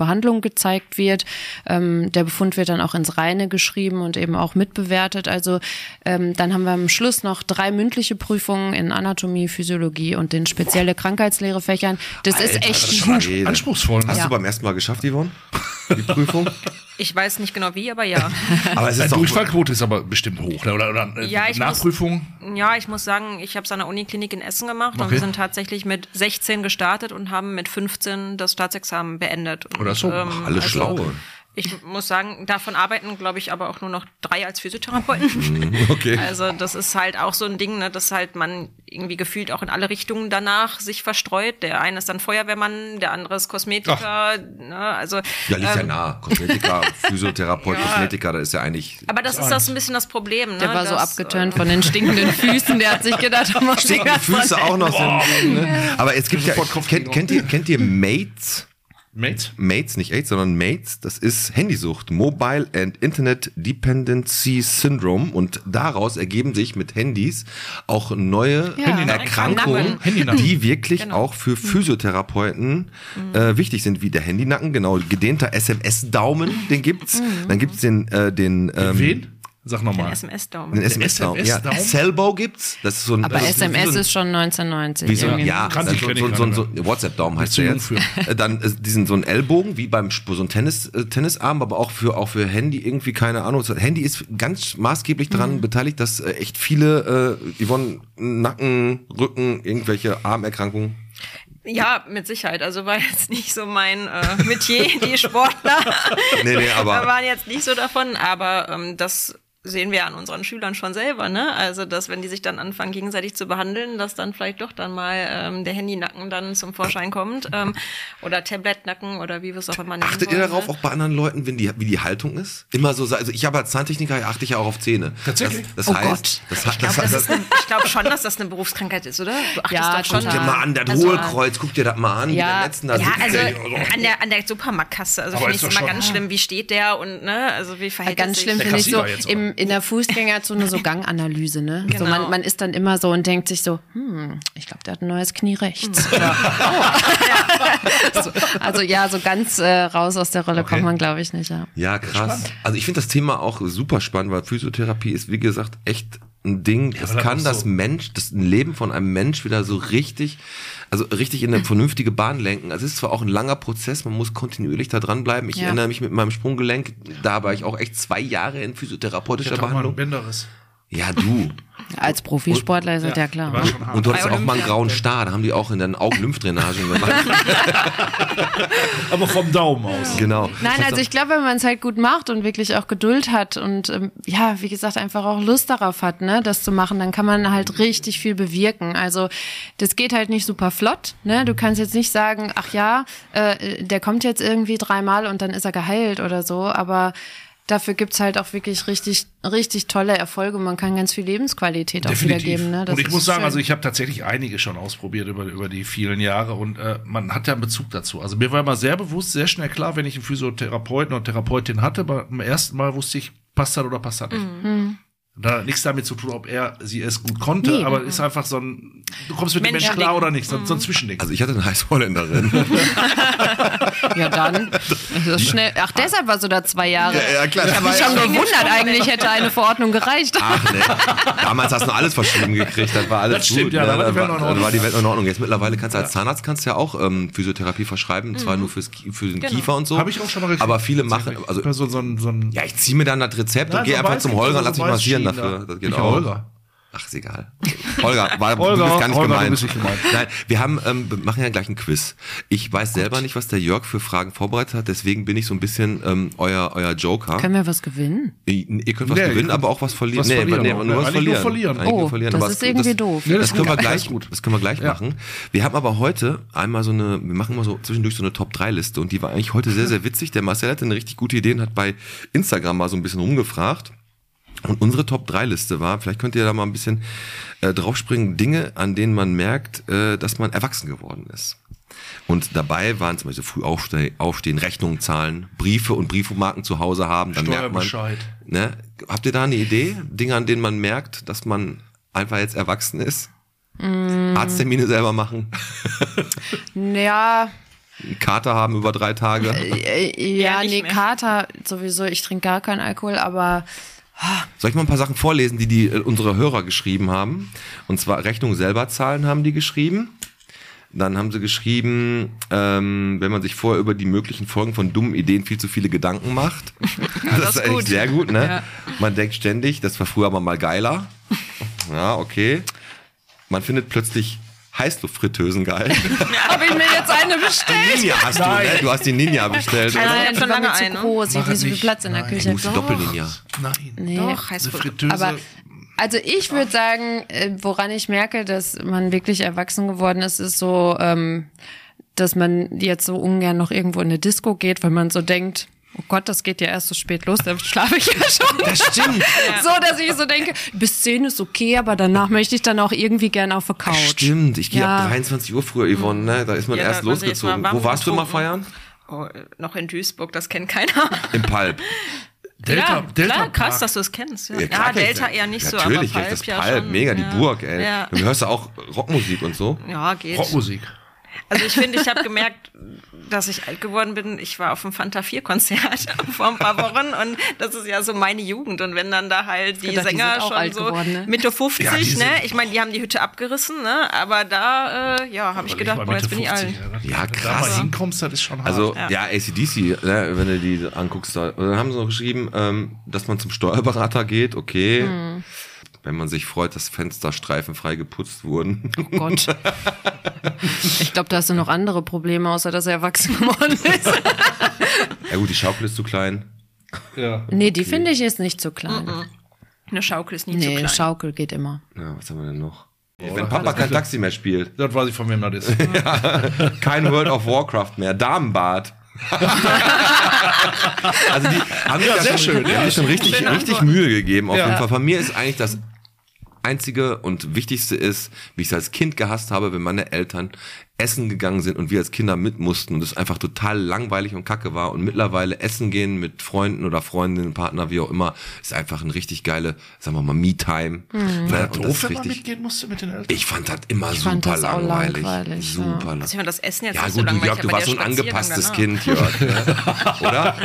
[SPEAKER 6] gezeigt wird. Ähm, der Befund wird dann auch ins Reine geschrieben und eben auch mitbewertet. Also ähm, dann haben wir am Schluss noch drei mündliche Prüfungen in Anatomie, Physiologie und den spezielle Krankheitslehrefächern. Das
[SPEAKER 3] Alter,
[SPEAKER 6] ist echt
[SPEAKER 3] das ist schon
[SPEAKER 2] Anspruch, anspruchsvoll.
[SPEAKER 3] Hast
[SPEAKER 6] Ja.
[SPEAKER 3] du beim ersten Mal geschafft, Yvonne? Die Prüfung?
[SPEAKER 5] Ich weiß nicht genau wie, aber ja.
[SPEAKER 3] Aber es
[SPEAKER 2] Die
[SPEAKER 3] ist doch
[SPEAKER 2] Durchfallquote ist aber bestimmt hoch, ne? Oder, oder äh,
[SPEAKER 5] Ja, ich
[SPEAKER 2] Nachprüfung?
[SPEAKER 5] Ja, ich muss sagen, ich habe es an der Uniklinik in Essen gemacht und
[SPEAKER 2] Okay.
[SPEAKER 5] wir sind tatsächlich mit sechzehn gestartet und haben mit fünfzehn das Staatsexamen beendet. Und,
[SPEAKER 2] Oder so.
[SPEAKER 5] ähm,
[SPEAKER 3] alle
[SPEAKER 5] also,
[SPEAKER 3] schlau.
[SPEAKER 5] Ich muss sagen, davon arbeiten, glaube ich, aber auch nur noch drei als Physiotherapeuten.
[SPEAKER 3] Okay.
[SPEAKER 5] Also das ist halt auch so ein Ding, ne, dass halt man irgendwie gefühlt auch in alle Richtungen danach sich verstreut. Der eine ist dann Feuerwehrmann, der andere ist Kosmetiker. Ne, also,
[SPEAKER 3] Ja, liegt ja
[SPEAKER 5] ähm,
[SPEAKER 3] nah. Kosmetiker, Physiotherapeut,
[SPEAKER 5] Ja.
[SPEAKER 3] Kosmetiker, das ist ja eigentlich...
[SPEAKER 5] Aber das ist das ein bisschen das Problem. Ne,
[SPEAKER 6] Der war so
[SPEAKER 5] dass,
[SPEAKER 6] abgeturnt von den stinkenden Füßen, der hat sich gedacht, oh,
[SPEAKER 3] Stinkende Füße auch noch so. Ne? Aber es gibt ja...
[SPEAKER 2] Sofort Kopfkino.
[SPEAKER 3] Kennt, kennt, ihr, kennt ihr Mates?
[SPEAKER 2] Mates?
[SPEAKER 3] Mates, nicht AIDS, sondern Mates, das ist Handysucht, Mobile and Internet Dependency Syndrome, und daraus ergeben sich mit Handys auch neue
[SPEAKER 6] Ja.
[SPEAKER 3] Erkrankungen,
[SPEAKER 2] Handynacken.
[SPEAKER 3] die wirklich
[SPEAKER 5] Genau.
[SPEAKER 3] auch für Physiotherapeuten äh, wichtig sind, wie der Handynacken, genau, gedehnter S M S-Daumen, den gibt's, dann gibt's den, äh, den, ähm,
[SPEAKER 2] Wen? Sag nochmal.
[SPEAKER 5] S M S-Daumen.
[SPEAKER 3] den S M S-Daumen, ja,
[SPEAKER 2] S M S-Daumen?
[SPEAKER 3] Cellbow gibt's, das ist so ein,
[SPEAKER 6] Aber
[SPEAKER 3] das
[SPEAKER 6] S M S
[SPEAKER 3] wie so ein-
[SPEAKER 6] ist schon neunzehnhundert neunzig.
[SPEAKER 3] Wie so,
[SPEAKER 6] irgendwie.
[SPEAKER 3] ja,
[SPEAKER 2] Kann
[SPEAKER 3] dann
[SPEAKER 2] sich
[SPEAKER 3] so,
[SPEAKER 2] kenn ich
[SPEAKER 3] so, so,
[SPEAKER 2] gerade
[SPEAKER 3] so WhatsApp-Daumen heißt
[SPEAKER 2] Bist zu
[SPEAKER 3] der
[SPEAKER 2] jung
[SPEAKER 3] jetzt.
[SPEAKER 2] für.
[SPEAKER 3] Äh, Dann äh, diesen so ein Ellbogen wie beim Sp- so ein Tennis äh, Tennisarm, aber auch für auch für Handy irgendwie, keine Ahnung. So, Handy ist ganz maßgeblich daran beteiligt, dass äh, echt viele äh, Yvonne Nacken, Rücken, irgendwelche Armerkrankungen.
[SPEAKER 5] Ja, mit Sicherheit. Also war jetzt nicht so mein äh, Metier, die Sportler.
[SPEAKER 3] Nee, nee, aber-
[SPEAKER 5] Wir waren jetzt nicht so davon, aber ähm, das sehen wir an unseren Schülern schon selber, ne? Also, dass wenn die sich dann anfangen, gegenseitig zu behandeln, dass dann vielleicht doch dann mal ähm, der Handynacken dann zum Vorschein kommt. Ähm, oder Tabletnacken oder wie wir es auch immer nennen
[SPEAKER 3] Achtet ihr
[SPEAKER 5] wollen,
[SPEAKER 3] darauf
[SPEAKER 5] ne?
[SPEAKER 3] auch bei anderen Leuten, wenn die, wie die Haltung ist? Immer so, also ich habe als Zahntechniker, achte ich ja auch auf Zähne.
[SPEAKER 2] Tatsächlich?
[SPEAKER 3] Das, das
[SPEAKER 6] Oh
[SPEAKER 3] heißt,
[SPEAKER 6] Gott.
[SPEAKER 3] das, hat-
[SPEAKER 5] Ich glaube
[SPEAKER 3] das,
[SPEAKER 5] das
[SPEAKER 3] das,
[SPEAKER 5] ist eine, ich glaub schon, dass das eine Berufskrankheit ist, oder? Du achtest
[SPEAKER 6] Ja,
[SPEAKER 5] doch schon.
[SPEAKER 3] guck dir
[SPEAKER 6] total.
[SPEAKER 3] mal an, das
[SPEAKER 6] Also,
[SPEAKER 3] Hohlkreuz, guck dir das mal an, wie
[SPEAKER 6] ja.
[SPEAKER 3] der letzten da
[SPEAKER 5] Ja,
[SPEAKER 3] sitzt.
[SPEAKER 5] also
[SPEAKER 3] der-
[SPEAKER 5] an der, an der Supermarktkasse. Also
[SPEAKER 2] Aber
[SPEAKER 5] finde
[SPEAKER 2] ist
[SPEAKER 5] ich es
[SPEAKER 2] doch
[SPEAKER 5] immer
[SPEAKER 2] schon-
[SPEAKER 5] ganz schlimm, wie steht der und, ne, also wie verhält
[SPEAKER 6] Ganz
[SPEAKER 5] er
[SPEAKER 6] schlimm
[SPEAKER 5] sich?
[SPEAKER 6] finde ich so,
[SPEAKER 2] Kassierer jetzt aber.
[SPEAKER 6] im, in der Fußgängerzone so Ganganalyse, ne? So
[SPEAKER 5] Genau.
[SPEAKER 6] man, man ist dann immer so und denkt sich so, hm, ich glaube, der hat ein neues Knie rechts. Oder, oh. so, also ja, so ganz äh, raus aus der Rolle
[SPEAKER 2] Okay.
[SPEAKER 6] kommt man, glaube ich, nicht. Ja.
[SPEAKER 3] Ja, krass. Also ich finde das Thema auch super spannend, weil Physiotherapie ist, wie gesagt, echt ein Ding. Das
[SPEAKER 2] aber das
[SPEAKER 3] kann
[SPEAKER 2] ist
[SPEAKER 3] das
[SPEAKER 2] so-
[SPEAKER 3] Mensch, das Leben von einem Mensch wieder so richtig, also richtig in eine vernünftige Bahn lenken. Also es ist zwar auch ein langer Prozess, man muss kontinuierlich da dranbleiben. Ich
[SPEAKER 6] Ja.
[SPEAKER 3] erinnere mich mit meinem Sprunggelenk, da war ich auch echt zwei Jahre in physiotherapeutischer
[SPEAKER 2] Ich hatte auch mal einen
[SPEAKER 3] Behandlung.
[SPEAKER 2] Bänderriss.
[SPEAKER 3] Ja, du.
[SPEAKER 6] Als Profisportler ist das ja klar.
[SPEAKER 2] War schon hart.
[SPEAKER 3] Und du hattest
[SPEAKER 5] Bei
[SPEAKER 3] auch mal einen
[SPEAKER 5] Olympia.
[SPEAKER 3] grauen Star, da haben die auch in deinen Augen Lymphdrainagen gemacht.
[SPEAKER 2] Aber vom Daumen aus.
[SPEAKER 3] Genau.
[SPEAKER 6] Nein, also ich glaube, wenn man es halt gut macht und wirklich auch Geduld hat und ähm, ja, wie gesagt, einfach auch Lust darauf hat, ne, das zu machen, dann kann man halt richtig viel bewirken. Also das geht halt nicht super flott, ne? Du kannst jetzt nicht sagen, ach ja, äh, der kommt jetzt irgendwie dreimal und dann ist er geheilt oder so, aber dafür gibt's halt auch wirklich richtig, richtig tolle Erfolge. Man kann ganz viel Lebensqualität auch
[SPEAKER 2] Definitiv.
[SPEAKER 6] wiedergeben. Ne? Das
[SPEAKER 2] und ich
[SPEAKER 6] ist
[SPEAKER 2] muss sagen,
[SPEAKER 6] schön.
[SPEAKER 2] also ich habe tatsächlich einige schon ausprobiert über, über die vielen Jahre und äh, man hat ja einen Bezug dazu. Also mir war immer sehr bewusst, sehr schnell klar, wenn ich einen Physiotherapeuten oder Therapeutin hatte, beim ersten Mal wusste ich, passt das oder passt das nicht.
[SPEAKER 6] Mhm.
[SPEAKER 2] Da hat nichts damit zu tun, ob er sie es gut konnte,
[SPEAKER 6] Nee.
[SPEAKER 2] aber ist einfach so ein, du kommst mit dem Menschen
[SPEAKER 5] Menschending.
[SPEAKER 2] klar oder nicht, so, so ein Zwischending.
[SPEAKER 3] Also ich hatte eine Heißholländerin.
[SPEAKER 6] Ja, dann. Das ist schnell. Ach, deshalb war so da zwei Jahre.
[SPEAKER 3] Ja, ja, klar.
[SPEAKER 6] Ich habe mich schon gewundert, eigentlich hätte eine Verordnung gereicht.
[SPEAKER 3] Ach nee, damals hast du noch alles verschrieben gekriegt, das war alles
[SPEAKER 2] Das
[SPEAKER 3] gut.
[SPEAKER 2] stimmt, ja,
[SPEAKER 3] ne?
[SPEAKER 2] da war die Welt
[SPEAKER 3] da
[SPEAKER 2] noch in
[SPEAKER 3] war, da
[SPEAKER 2] Ordnung.
[SPEAKER 3] war die Welt noch in Ordnung. Jetzt mittlerweile kannst du als Zahnarzt kannst du ja auch ähm, Physiotherapie verschreiben, und zwar nur fürs, Ki- für den Kiefer und so.
[SPEAKER 2] Habe ich auch schon mal gekriegt.
[SPEAKER 3] Aber viele machen, also
[SPEAKER 2] so, so, ein- so ein
[SPEAKER 3] ja, ich ziehe mir dann das Rezept
[SPEAKER 2] Ja,
[SPEAKER 3] und gehe
[SPEAKER 2] so
[SPEAKER 3] einfach
[SPEAKER 2] weiß-
[SPEAKER 3] zum Holger und
[SPEAKER 2] so
[SPEAKER 3] lass mich massieren
[SPEAKER 2] Weißschienen
[SPEAKER 3] dafür.
[SPEAKER 2] da.
[SPEAKER 3] Das geht
[SPEAKER 2] Welcher
[SPEAKER 3] auch.
[SPEAKER 2] Holger?
[SPEAKER 3] Ach, ist egal. Holger, war,
[SPEAKER 2] Holger,
[SPEAKER 3] du bist gar nicht
[SPEAKER 2] Holger, du
[SPEAKER 3] gemeint.
[SPEAKER 2] bist nicht gemeint.
[SPEAKER 3] Nein, wir haben, ähm, wir machen ja gleich ein Quiz. Ich weiß selber nicht, was der Jörg für Fragen vorbereitet hat, deswegen bin ich so ein bisschen ähm, euer, euer Joker.
[SPEAKER 6] Können wir was gewinnen?
[SPEAKER 3] Ihr ihr könnt was
[SPEAKER 2] Nee, ihr
[SPEAKER 3] gewinnen,
[SPEAKER 2] könnt
[SPEAKER 3] aber auch was verlieren.
[SPEAKER 2] was verlieren
[SPEAKER 3] nee,
[SPEAKER 2] auch,
[SPEAKER 3] nur
[SPEAKER 2] ne?
[SPEAKER 3] was
[SPEAKER 2] Eigentlich nur
[SPEAKER 3] verlieren.
[SPEAKER 2] verlieren.
[SPEAKER 3] Eigentlich
[SPEAKER 6] Oh,
[SPEAKER 3] nur verlieren.
[SPEAKER 6] das
[SPEAKER 3] Aber
[SPEAKER 6] ist irgendwie doof.
[SPEAKER 2] Nee,
[SPEAKER 3] Das,
[SPEAKER 2] das
[SPEAKER 3] können wir
[SPEAKER 2] ist
[SPEAKER 3] gleich,
[SPEAKER 2] gut.
[SPEAKER 3] das können wir gleich
[SPEAKER 2] Ja.
[SPEAKER 3] machen. Wir haben aber heute einmal so eine, wir machen immer so zwischendurch so eine Top drei Liste und die war eigentlich heute sehr, sehr witzig. Der Marcel hatte eine richtig gute Idee und hat bei Instagram mal so ein bisschen rumgefragt. Und unsere Top drei Liste war, vielleicht könnt ihr da mal ein bisschen äh, draufspringen, Dinge, an denen man merkt, äh, dass man erwachsen geworden ist. Und dabei waren zum Beispiel früh aufste- aufstehen, Rechnungen zahlen, Briefe und Briefmarken zu Hause haben. Dann merkt man,
[SPEAKER 2] Steuerbescheid.
[SPEAKER 3] ne? Habt ihr da eine Idee? Dinge, an denen man merkt, dass man einfach jetzt erwachsen ist? Mm. Arzttermine selber machen.
[SPEAKER 6] Ja,
[SPEAKER 3] einen Kater haben über drei Tage.
[SPEAKER 6] Äh, ja,
[SPEAKER 5] nicht
[SPEAKER 6] nee,
[SPEAKER 5] mehr.
[SPEAKER 6] Kater sowieso, ich trinke gar keinen Alkohol, aber
[SPEAKER 3] Soll ich mal ein paar Sachen vorlesen, die, die äh, unsere Hörer geschrieben haben? Und zwar Rechnung selber zahlen haben die geschrieben. Dann haben sie geschrieben, ähm, wenn man sich vorher über die möglichen Folgen von dummen Ideen viel zu viele Gedanken macht. Das,
[SPEAKER 5] das
[SPEAKER 3] ist
[SPEAKER 5] ist
[SPEAKER 3] echt
[SPEAKER 5] gut.
[SPEAKER 3] sehr gut, ne?
[SPEAKER 6] Ja.
[SPEAKER 3] Man denkt ständig, das war früher aber mal geiler. Ja, okay. Man findet plötzlich Heißluftfritteusen geil.
[SPEAKER 6] habe ich mir jetzt eine bestellt?
[SPEAKER 3] Ninja hast du, ne? Du hast die Ninja bestellt,
[SPEAKER 5] Also,
[SPEAKER 3] oder?
[SPEAKER 5] ja,
[SPEAKER 6] Die
[SPEAKER 5] schon
[SPEAKER 6] war mir
[SPEAKER 5] lange
[SPEAKER 6] zu
[SPEAKER 5] eine.
[SPEAKER 6] groß, die
[SPEAKER 2] Mach
[SPEAKER 6] hat nicht so viel
[SPEAKER 2] nicht.
[SPEAKER 6] Platz in der
[SPEAKER 2] Nein,
[SPEAKER 6] Küche.
[SPEAKER 3] Du musst die
[SPEAKER 6] Doch.
[SPEAKER 3] Doppel-Ninja.
[SPEAKER 2] Nein.
[SPEAKER 6] Nee.
[SPEAKER 5] Doch,
[SPEAKER 2] Eine
[SPEAKER 5] Heißluft.
[SPEAKER 2] Fritteuse.
[SPEAKER 6] Aber also ich würde sagen, äh, woran ich merke, dass man wirklich erwachsen geworden ist, ist so, ähm, dass man jetzt so ungern noch irgendwo in eine Disco geht, weil man so denkt, oh Gott, das geht ja erst so spät los, da schlafe ich ja schon.
[SPEAKER 3] Das stimmt.
[SPEAKER 6] So, dass ich so denke, bis zehn ist okay, aber danach möchte ich dann auch irgendwie gern auf der Couch.
[SPEAKER 3] Stimmt, ich gehe
[SPEAKER 6] Ja.
[SPEAKER 3] ab dreiundzwanzig Uhr früher, Yvonne, ne? Da ist man
[SPEAKER 5] Ja, da
[SPEAKER 3] erst
[SPEAKER 5] hat man sich jetzt
[SPEAKER 3] losgezogen.
[SPEAKER 5] mal warm
[SPEAKER 3] Wo warst du immer
[SPEAKER 5] getrunken.
[SPEAKER 3] feiern?
[SPEAKER 5] Oh, noch in Duisburg, das kennt keiner.
[SPEAKER 3] Im Palp.
[SPEAKER 2] Delta,
[SPEAKER 5] ja,
[SPEAKER 2] Delta
[SPEAKER 5] klar, krass,
[SPEAKER 2] Park.
[SPEAKER 5] dass du es kennst. Ja,
[SPEAKER 3] Ja,
[SPEAKER 5] ja,
[SPEAKER 3] klar kenn ich
[SPEAKER 5] Delta
[SPEAKER 3] das.
[SPEAKER 5] eher nicht so,
[SPEAKER 3] Natürlich,
[SPEAKER 5] aber
[SPEAKER 3] kenn ich
[SPEAKER 5] Palp
[SPEAKER 3] das
[SPEAKER 5] ja
[SPEAKER 3] Palp,
[SPEAKER 5] schon.
[SPEAKER 3] mega,
[SPEAKER 5] ja.
[SPEAKER 3] die Burg, ey.
[SPEAKER 5] Ja,
[SPEAKER 3] Du hörst ja auch Rockmusik und so.
[SPEAKER 5] ja geht.
[SPEAKER 2] Rockmusik.
[SPEAKER 5] Also ich finde, ich habe gemerkt, dass ich alt geworden bin. Ich war auf dem Fanta vier Konzert vor ein paar Wochen und das ist ja so meine Jugend. Und wenn dann da halt die
[SPEAKER 6] gedacht, die
[SPEAKER 5] Sänger
[SPEAKER 6] sind auch
[SPEAKER 5] schon
[SPEAKER 6] alt
[SPEAKER 5] so
[SPEAKER 6] geworden, ne?
[SPEAKER 5] Mitte fünfzig,
[SPEAKER 2] Ja, die
[SPEAKER 5] ne?
[SPEAKER 2] sind-
[SPEAKER 5] Ich meine, die haben die Hütte abgerissen, ne? Aber da, äh, ja, habe ich gedacht, boah, jetzt bin ich alt.
[SPEAKER 3] Ja,
[SPEAKER 2] Wenn du da
[SPEAKER 3] krass.
[SPEAKER 2] mal hinkommst, das ist schon hart.
[SPEAKER 3] Also,
[SPEAKER 5] Ja.
[SPEAKER 3] ja, A C D C, ne, wenn du die anguckst, da, dann haben sie noch geschrieben, ähm, dass man zum Steuerberater geht, okay.
[SPEAKER 6] Hm.
[SPEAKER 3] Wenn man sich freut, dass Fenster streifenfrei geputzt wurden.
[SPEAKER 6] Oh Gott. Ich glaube, da hast du noch andere Probleme, außer dass er erwachsen geworden ist.
[SPEAKER 3] Ja gut, die Schaukel ist zu klein.
[SPEAKER 2] ja.
[SPEAKER 6] Nee, die finde ich ist nicht so klein.
[SPEAKER 5] Eine Schaukel ist nie
[SPEAKER 6] Nee,
[SPEAKER 5] zu klein.
[SPEAKER 6] Schaukel geht immer.
[SPEAKER 3] Ja, was haben wir denn noch?
[SPEAKER 2] Oder
[SPEAKER 3] Wenn Papa kein Taxi mehr spielt,
[SPEAKER 2] Das weiß ich, von wem das ist.
[SPEAKER 3] kein World of Warcraft mehr, Damenbad. Also die haben sich
[SPEAKER 2] Ja,
[SPEAKER 3] ja
[SPEAKER 2] sehr
[SPEAKER 3] schon,
[SPEAKER 2] schön,
[SPEAKER 3] die
[SPEAKER 2] ja.
[SPEAKER 3] haben sich schon richtig,
[SPEAKER 5] Schöne
[SPEAKER 3] richtig
[SPEAKER 5] Antwort.
[SPEAKER 3] Mühe gegeben. Auf
[SPEAKER 2] Ja.
[SPEAKER 3] jeden Fall. Von mir ist eigentlich das Einzige und Wichtigste ist, wie ich es als Kind gehasst habe, wenn meine Eltern essen gegangen sind und wir als Kinder mit mussten und es einfach total langweilig und kacke war. Und mittlerweile essen gehen mit Freunden oder Freundinnen, Partner, wie auch immer, ist einfach ein richtig geile, sagen wir mal, Me-Time.
[SPEAKER 6] Mhm.
[SPEAKER 3] Ne?
[SPEAKER 2] Doof,
[SPEAKER 3] Und das ist
[SPEAKER 2] wenn man
[SPEAKER 3] richtig.
[SPEAKER 2] mitgehen musste mit den Eltern.
[SPEAKER 3] Ich fand das immer
[SPEAKER 6] Ich
[SPEAKER 3] super
[SPEAKER 6] fand das auch
[SPEAKER 3] langweilig.
[SPEAKER 6] langweilig,
[SPEAKER 3] Super
[SPEAKER 6] ja.
[SPEAKER 3] langweilig.
[SPEAKER 5] Also ich fand das Essen jetzt
[SPEAKER 3] Ja
[SPEAKER 5] nicht so
[SPEAKER 3] gut, du
[SPEAKER 5] langweilig,
[SPEAKER 3] Jörg, du
[SPEAKER 5] aber
[SPEAKER 3] warst so
[SPEAKER 5] der
[SPEAKER 3] ein angepasstes
[SPEAKER 5] Spaziergang
[SPEAKER 3] Kind, Jörg. Ne? Oder?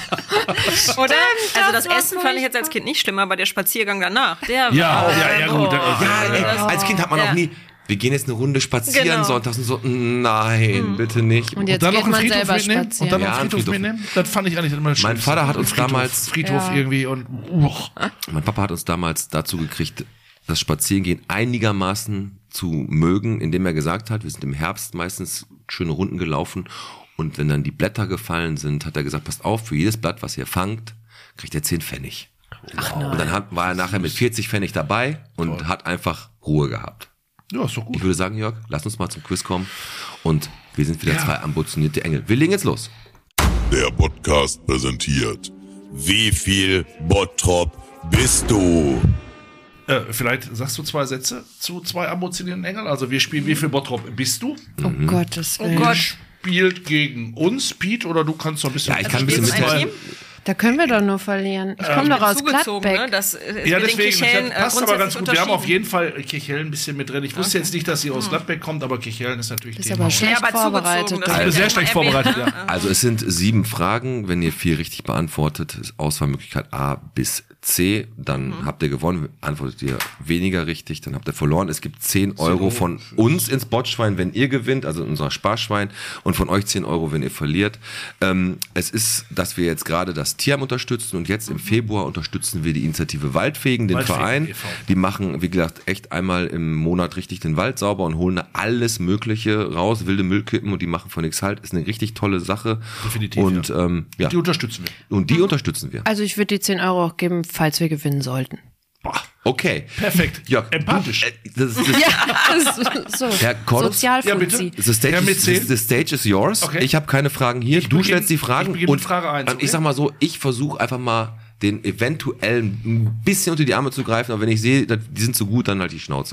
[SPEAKER 5] Oder? Also das
[SPEAKER 6] war
[SPEAKER 5] Essen fand ich jetzt als Kind nicht schlimm, aber der Spaziergang danach, der
[SPEAKER 2] Ja,
[SPEAKER 5] war...
[SPEAKER 2] ja, ja, gut.
[SPEAKER 5] Boah.
[SPEAKER 3] Ja,
[SPEAKER 2] Ja,
[SPEAKER 3] ey, als Kind hat man
[SPEAKER 5] Ja.
[SPEAKER 3] auch nie, wir gehen jetzt eine Runde spazieren
[SPEAKER 5] Genau.
[SPEAKER 3] sonntags und so, nein, bitte nicht.
[SPEAKER 6] Und jetzt
[SPEAKER 2] dann
[SPEAKER 6] geht
[SPEAKER 2] noch einen
[SPEAKER 6] man
[SPEAKER 2] Friedhof
[SPEAKER 6] selber
[SPEAKER 2] mitnehmen
[SPEAKER 6] spazieren.
[SPEAKER 2] und dann noch
[SPEAKER 3] Ja,
[SPEAKER 2] einen
[SPEAKER 3] einen
[SPEAKER 2] Friedhof,
[SPEAKER 3] Friedhof.
[SPEAKER 2] mitnehmen. Das fand ich eigentlich immer das
[SPEAKER 3] Mein
[SPEAKER 2] Schlimmste.
[SPEAKER 3] Vater hat uns
[SPEAKER 2] Friedhof,
[SPEAKER 3] damals-
[SPEAKER 2] Friedhof
[SPEAKER 6] Ja.
[SPEAKER 2] irgendwie und uch.
[SPEAKER 3] Mein Papa hat uns damals dazu gekriegt, das Spazierengehen einigermaßen zu mögen, indem er gesagt hat, wir sind im Herbst meistens schöne Runden gelaufen und wenn dann die Blätter gefallen sind, hat er gesagt, passt auf, für jedes Blatt, was ihr fangt, kriegt ihr zehn Pfennig. Und dann hat, war er nachher mit vierzig Pfennig dabei und hat einfach Ruhe gehabt.
[SPEAKER 2] Ja, ist doch gut.
[SPEAKER 3] Ich würde sagen, Jörg, lass uns mal zum Quiz kommen und wir sind wieder
[SPEAKER 2] Ja.
[SPEAKER 3] zwei ambitionierte Engel. Wir legen jetzt los.
[SPEAKER 8] Der Podcast präsentiert. Wie viel Bottrop bist du?
[SPEAKER 2] Äh, vielleicht sagst du zwei Sätze zu zwei ambitionierten Engeln. Also wir spielen, wie viel Bottrop bist du?
[SPEAKER 6] Oh Gottes Willen.
[SPEAKER 5] Oh Gott.
[SPEAKER 2] Spielt gegen uns, Pete, oder du kannst noch ein bisschen...
[SPEAKER 3] Ja, ich kann ein bisschen
[SPEAKER 5] Spielst du ein
[SPEAKER 3] mitteilen.
[SPEAKER 5] Team?
[SPEAKER 6] Da können wir doch nur verlieren. Ich komme doch aus
[SPEAKER 5] Zugezogen,
[SPEAKER 6] Gladbeck.
[SPEAKER 5] ne? Das, äh,
[SPEAKER 2] Ja,
[SPEAKER 5] mit den
[SPEAKER 2] deswegen,
[SPEAKER 5] Kichellen,
[SPEAKER 2] das
[SPEAKER 5] äh,
[SPEAKER 2] passt aber ganz
[SPEAKER 5] grundsätzlich
[SPEAKER 2] gut. Wir haben auf
[SPEAKER 5] unterschieden.
[SPEAKER 2] jeden Fall Kirchhellen ein bisschen mit drin. Ich wusste jetzt nicht, dass sie aus Gladbeck kommt, aber Kirchhellen ist natürlich
[SPEAKER 6] Ist
[SPEAKER 2] Thema.
[SPEAKER 6] aber
[SPEAKER 2] heute.
[SPEAKER 6] schlecht
[SPEAKER 5] Ja, aber
[SPEAKER 6] vorbereitet.
[SPEAKER 5] zugezogen, das
[SPEAKER 6] doch.
[SPEAKER 5] wird
[SPEAKER 2] Sehr
[SPEAKER 5] ja
[SPEAKER 2] schlecht
[SPEAKER 5] immer erwähnt,
[SPEAKER 2] vorbereitet,
[SPEAKER 5] ne?
[SPEAKER 2] ja.
[SPEAKER 3] Also es sind sieben Fragen. Wenn ihr vier richtig beantwortet, ist Auswahlmöglichkeit A bis C. Dann
[SPEAKER 5] Mhm.
[SPEAKER 3] habt ihr gewonnen. Antwortet ihr weniger richtig, dann habt ihr verloren. Es gibt zehn Euro von uns ins Botschwein, wenn ihr gewinnt, also in unser Sparschwein. Und von euch zehn Euro, wenn ihr verliert. Ähm, es ist, dass wir jetzt gerade das Tierheim unterstützen. Und jetzt im Februar unterstützen wir die Initiative Waldfegen, den
[SPEAKER 2] Waldfegen
[SPEAKER 3] Verein.
[SPEAKER 2] e V.
[SPEAKER 3] Die machen, wie gesagt, echt einmal im Monat richtig den Wald sauber und holen da alles Mögliche raus, wilde Müllkippen, und die machen von nichts halt. Ist eine richtig tolle Sache.
[SPEAKER 2] Definitiv,
[SPEAKER 3] Und
[SPEAKER 2] ja.
[SPEAKER 3] ähm, ja,
[SPEAKER 2] Die unterstützen wir.
[SPEAKER 3] und die unterstützen wir.
[SPEAKER 6] Also ich würde die zehn Euro auch geben, falls wir gewinnen sollten.
[SPEAKER 2] Boah,
[SPEAKER 3] Okay.
[SPEAKER 2] perfekt.
[SPEAKER 3] Jörg,
[SPEAKER 2] Empathisch.
[SPEAKER 3] Du, äh, das ist, das,
[SPEAKER 6] Ja, so.
[SPEAKER 3] Herr Kornitz?
[SPEAKER 2] Ja,
[SPEAKER 6] Sozialfuzzi.
[SPEAKER 2] bitte.
[SPEAKER 3] the, stage
[SPEAKER 2] Ja, mit
[SPEAKER 3] is,
[SPEAKER 2] zehn.
[SPEAKER 3] the stage is yours.
[SPEAKER 2] Okay.
[SPEAKER 3] Ich habe keine Fragen hier.
[SPEAKER 2] Ich
[SPEAKER 3] du
[SPEAKER 2] beginn-
[SPEAKER 3] stellst die Fragen.
[SPEAKER 2] ich beginn mit
[SPEAKER 3] und
[SPEAKER 2] Frage eins,
[SPEAKER 3] und
[SPEAKER 2] okay?
[SPEAKER 3] ich sag mal so, ich versuche einfach mal den eventuell ein bisschen unter die Arme zu greifen, aber wenn ich sehe, dass- die sind so gut, dann halt die Schnauze.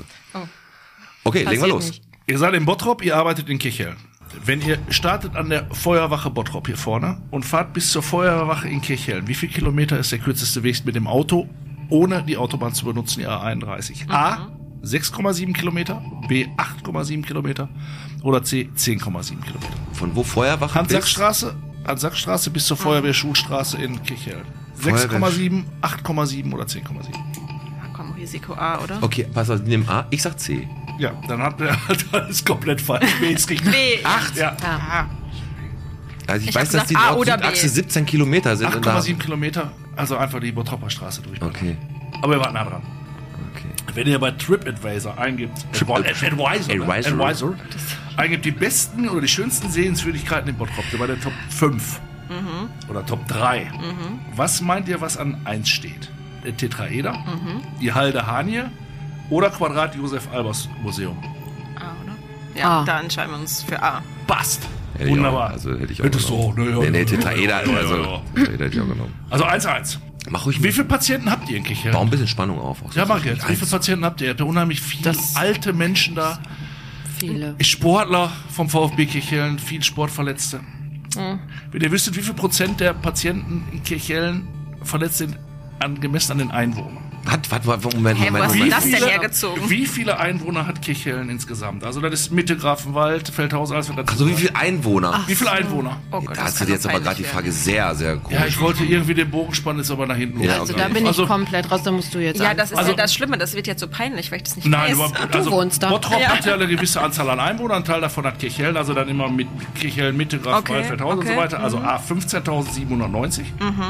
[SPEAKER 3] Okay, legen wir
[SPEAKER 6] Passiert
[SPEAKER 3] los.
[SPEAKER 6] nicht.
[SPEAKER 2] Ihr seid in Bottrop, ihr arbeitet in Kirchhellen. Wenn ihr startet an der Feuerwache Bottrop hier vorne und fahrt bis zur Feuerwache in Kirchhellen, wie viel Kilometer ist der kürzeste Weg mit dem Auto, ohne die Autobahn zu benutzen, die A einunddreißig? A, sechs Komma sieben Kilometer, B, acht Komma sieben Kilometer oder C, zehn Komma sieben Kilometer.
[SPEAKER 3] Von wo Feuerwache bis?
[SPEAKER 2] Hans-Sack-Straße, Hans-Sack-Straße bis zur Feuerwehrschulstraße in Kirchhellen. sechs Komma sieben, acht Komma sieben oder zehn Komma sieben.
[SPEAKER 5] Ja, komm, Risiko A, oder?
[SPEAKER 3] Okay, pass auf, nimm A. Ich sag C.
[SPEAKER 2] Ja, dann hat er alles komplett falsch. B ist richtig.
[SPEAKER 5] B.
[SPEAKER 2] acht. Ja.
[SPEAKER 5] Ah.
[SPEAKER 3] Also ich,
[SPEAKER 5] Ich
[SPEAKER 3] weiß,
[SPEAKER 5] hab
[SPEAKER 3] dass die
[SPEAKER 5] gesagt A oder
[SPEAKER 3] Nord-Süd-Achse
[SPEAKER 5] B.
[SPEAKER 3] siebzehn Kilometer sind.
[SPEAKER 2] acht
[SPEAKER 3] und
[SPEAKER 2] Komma
[SPEAKER 3] da-
[SPEAKER 2] sieben Kilometer, also einfach die Bottropper Straße durch.
[SPEAKER 3] Okay,
[SPEAKER 2] Aber wir waren nah dran.
[SPEAKER 3] okay.
[SPEAKER 2] Wenn ihr bei TripAdvisor eingibt, Advi- Advisor, ne?
[SPEAKER 3] Advisor.
[SPEAKER 2] Advisor, eingibt die besten oder die schönsten Sehenswürdigkeiten in Bottrop, der bei der Top fünf oder Top drei. Was meint ihr, was an eins steht? Der Tetraeder, die Halde Hanie oder Quadrat Josef Albers Museum?
[SPEAKER 5] A, oder? Ja,
[SPEAKER 6] A.
[SPEAKER 5] da entscheiden wir uns für A.
[SPEAKER 2] Passt.
[SPEAKER 3] Hätte ich
[SPEAKER 2] Wunderbar.
[SPEAKER 3] Auch, also hätte ich auch
[SPEAKER 2] Hättest du
[SPEAKER 3] genommen.
[SPEAKER 2] auch, ne? Ja,
[SPEAKER 3] Nee, nee,
[SPEAKER 2] ja,
[SPEAKER 3] Tetraeder,
[SPEAKER 2] ja, ja,
[SPEAKER 3] also
[SPEAKER 2] ja.
[SPEAKER 3] Tetraeder hätte ich auch genommen.
[SPEAKER 2] Also eins eins.
[SPEAKER 3] Mach ruhig
[SPEAKER 2] Wie viele Patienten habt ihr in Kirchhellen?
[SPEAKER 3] Bau ein bisschen Spannung auf. Auch so
[SPEAKER 2] Ja, mach ich
[SPEAKER 3] zwischen
[SPEAKER 2] jetzt. Wie viele
[SPEAKER 3] eins.
[SPEAKER 2] Patienten habt ihr? Ihr habt ja unheimlich viele
[SPEAKER 6] Das-
[SPEAKER 2] alte Menschen da.
[SPEAKER 6] Viele.
[SPEAKER 2] Sportler vom VfB Kirchhellen, viel Sportverletzte. Wenn ihr wüsstet, wie viel Prozent der Patienten in Kirchhellen verletzt sind, an, gemessen an den Einwohnern.
[SPEAKER 3] Was, was, was, Moment,
[SPEAKER 5] Hey,
[SPEAKER 3] Moment,
[SPEAKER 5] was
[SPEAKER 3] Moment.
[SPEAKER 5] ist das denn hergezogen?
[SPEAKER 2] Wie viele Einwohner hat Kirchhellen insgesamt? Also das ist Mitte Grafenwald, Feldhausen, alles was dazu
[SPEAKER 3] Also wie
[SPEAKER 2] gehört.
[SPEAKER 3] viele Einwohner?
[SPEAKER 2] Wie viele Einwohner?
[SPEAKER 5] Oh Gott,
[SPEAKER 3] Da
[SPEAKER 5] das
[SPEAKER 3] hast du
[SPEAKER 5] kann
[SPEAKER 3] dir jetzt
[SPEAKER 5] doch
[SPEAKER 3] aber gerade die
[SPEAKER 5] peinlich
[SPEAKER 3] Frage
[SPEAKER 5] werden.
[SPEAKER 3] sehr, sehr komisch.
[SPEAKER 2] Ja, ich wollte irgendwie den Bogen spannen, ist aber nach hinten
[SPEAKER 3] Ja,
[SPEAKER 2] los.
[SPEAKER 6] Also
[SPEAKER 3] okay.
[SPEAKER 6] da bin ich
[SPEAKER 2] Also-
[SPEAKER 6] komplett raus, da musst du jetzt
[SPEAKER 5] Ja, das ist
[SPEAKER 2] Also-
[SPEAKER 5] ja das Schlimme, das wird jetzt so peinlich, weil ich das nicht
[SPEAKER 2] Nein,
[SPEAKER 5] weiß.
[SPEAKER 2] aber also
[SPEAKER 6] wohnst da.
[SPEAKER 2] Bottrop
[SPEAKER 5] Ja.
[SPEAKER 2] hat ja eine gewisse Anzahl an Einwohnern, ein Teil davon hat Kirchhellen, also dann immer mit Kirchhellen, Mitte, Grafenwald,
[SPEAKER 5] Okay,
[SPEAKER 2] Feldhausen und so
[SPEAKER 5] okay.
[SPEAKER 2] weiter. Also A fünfzehntausendsiebenhundertneunzig,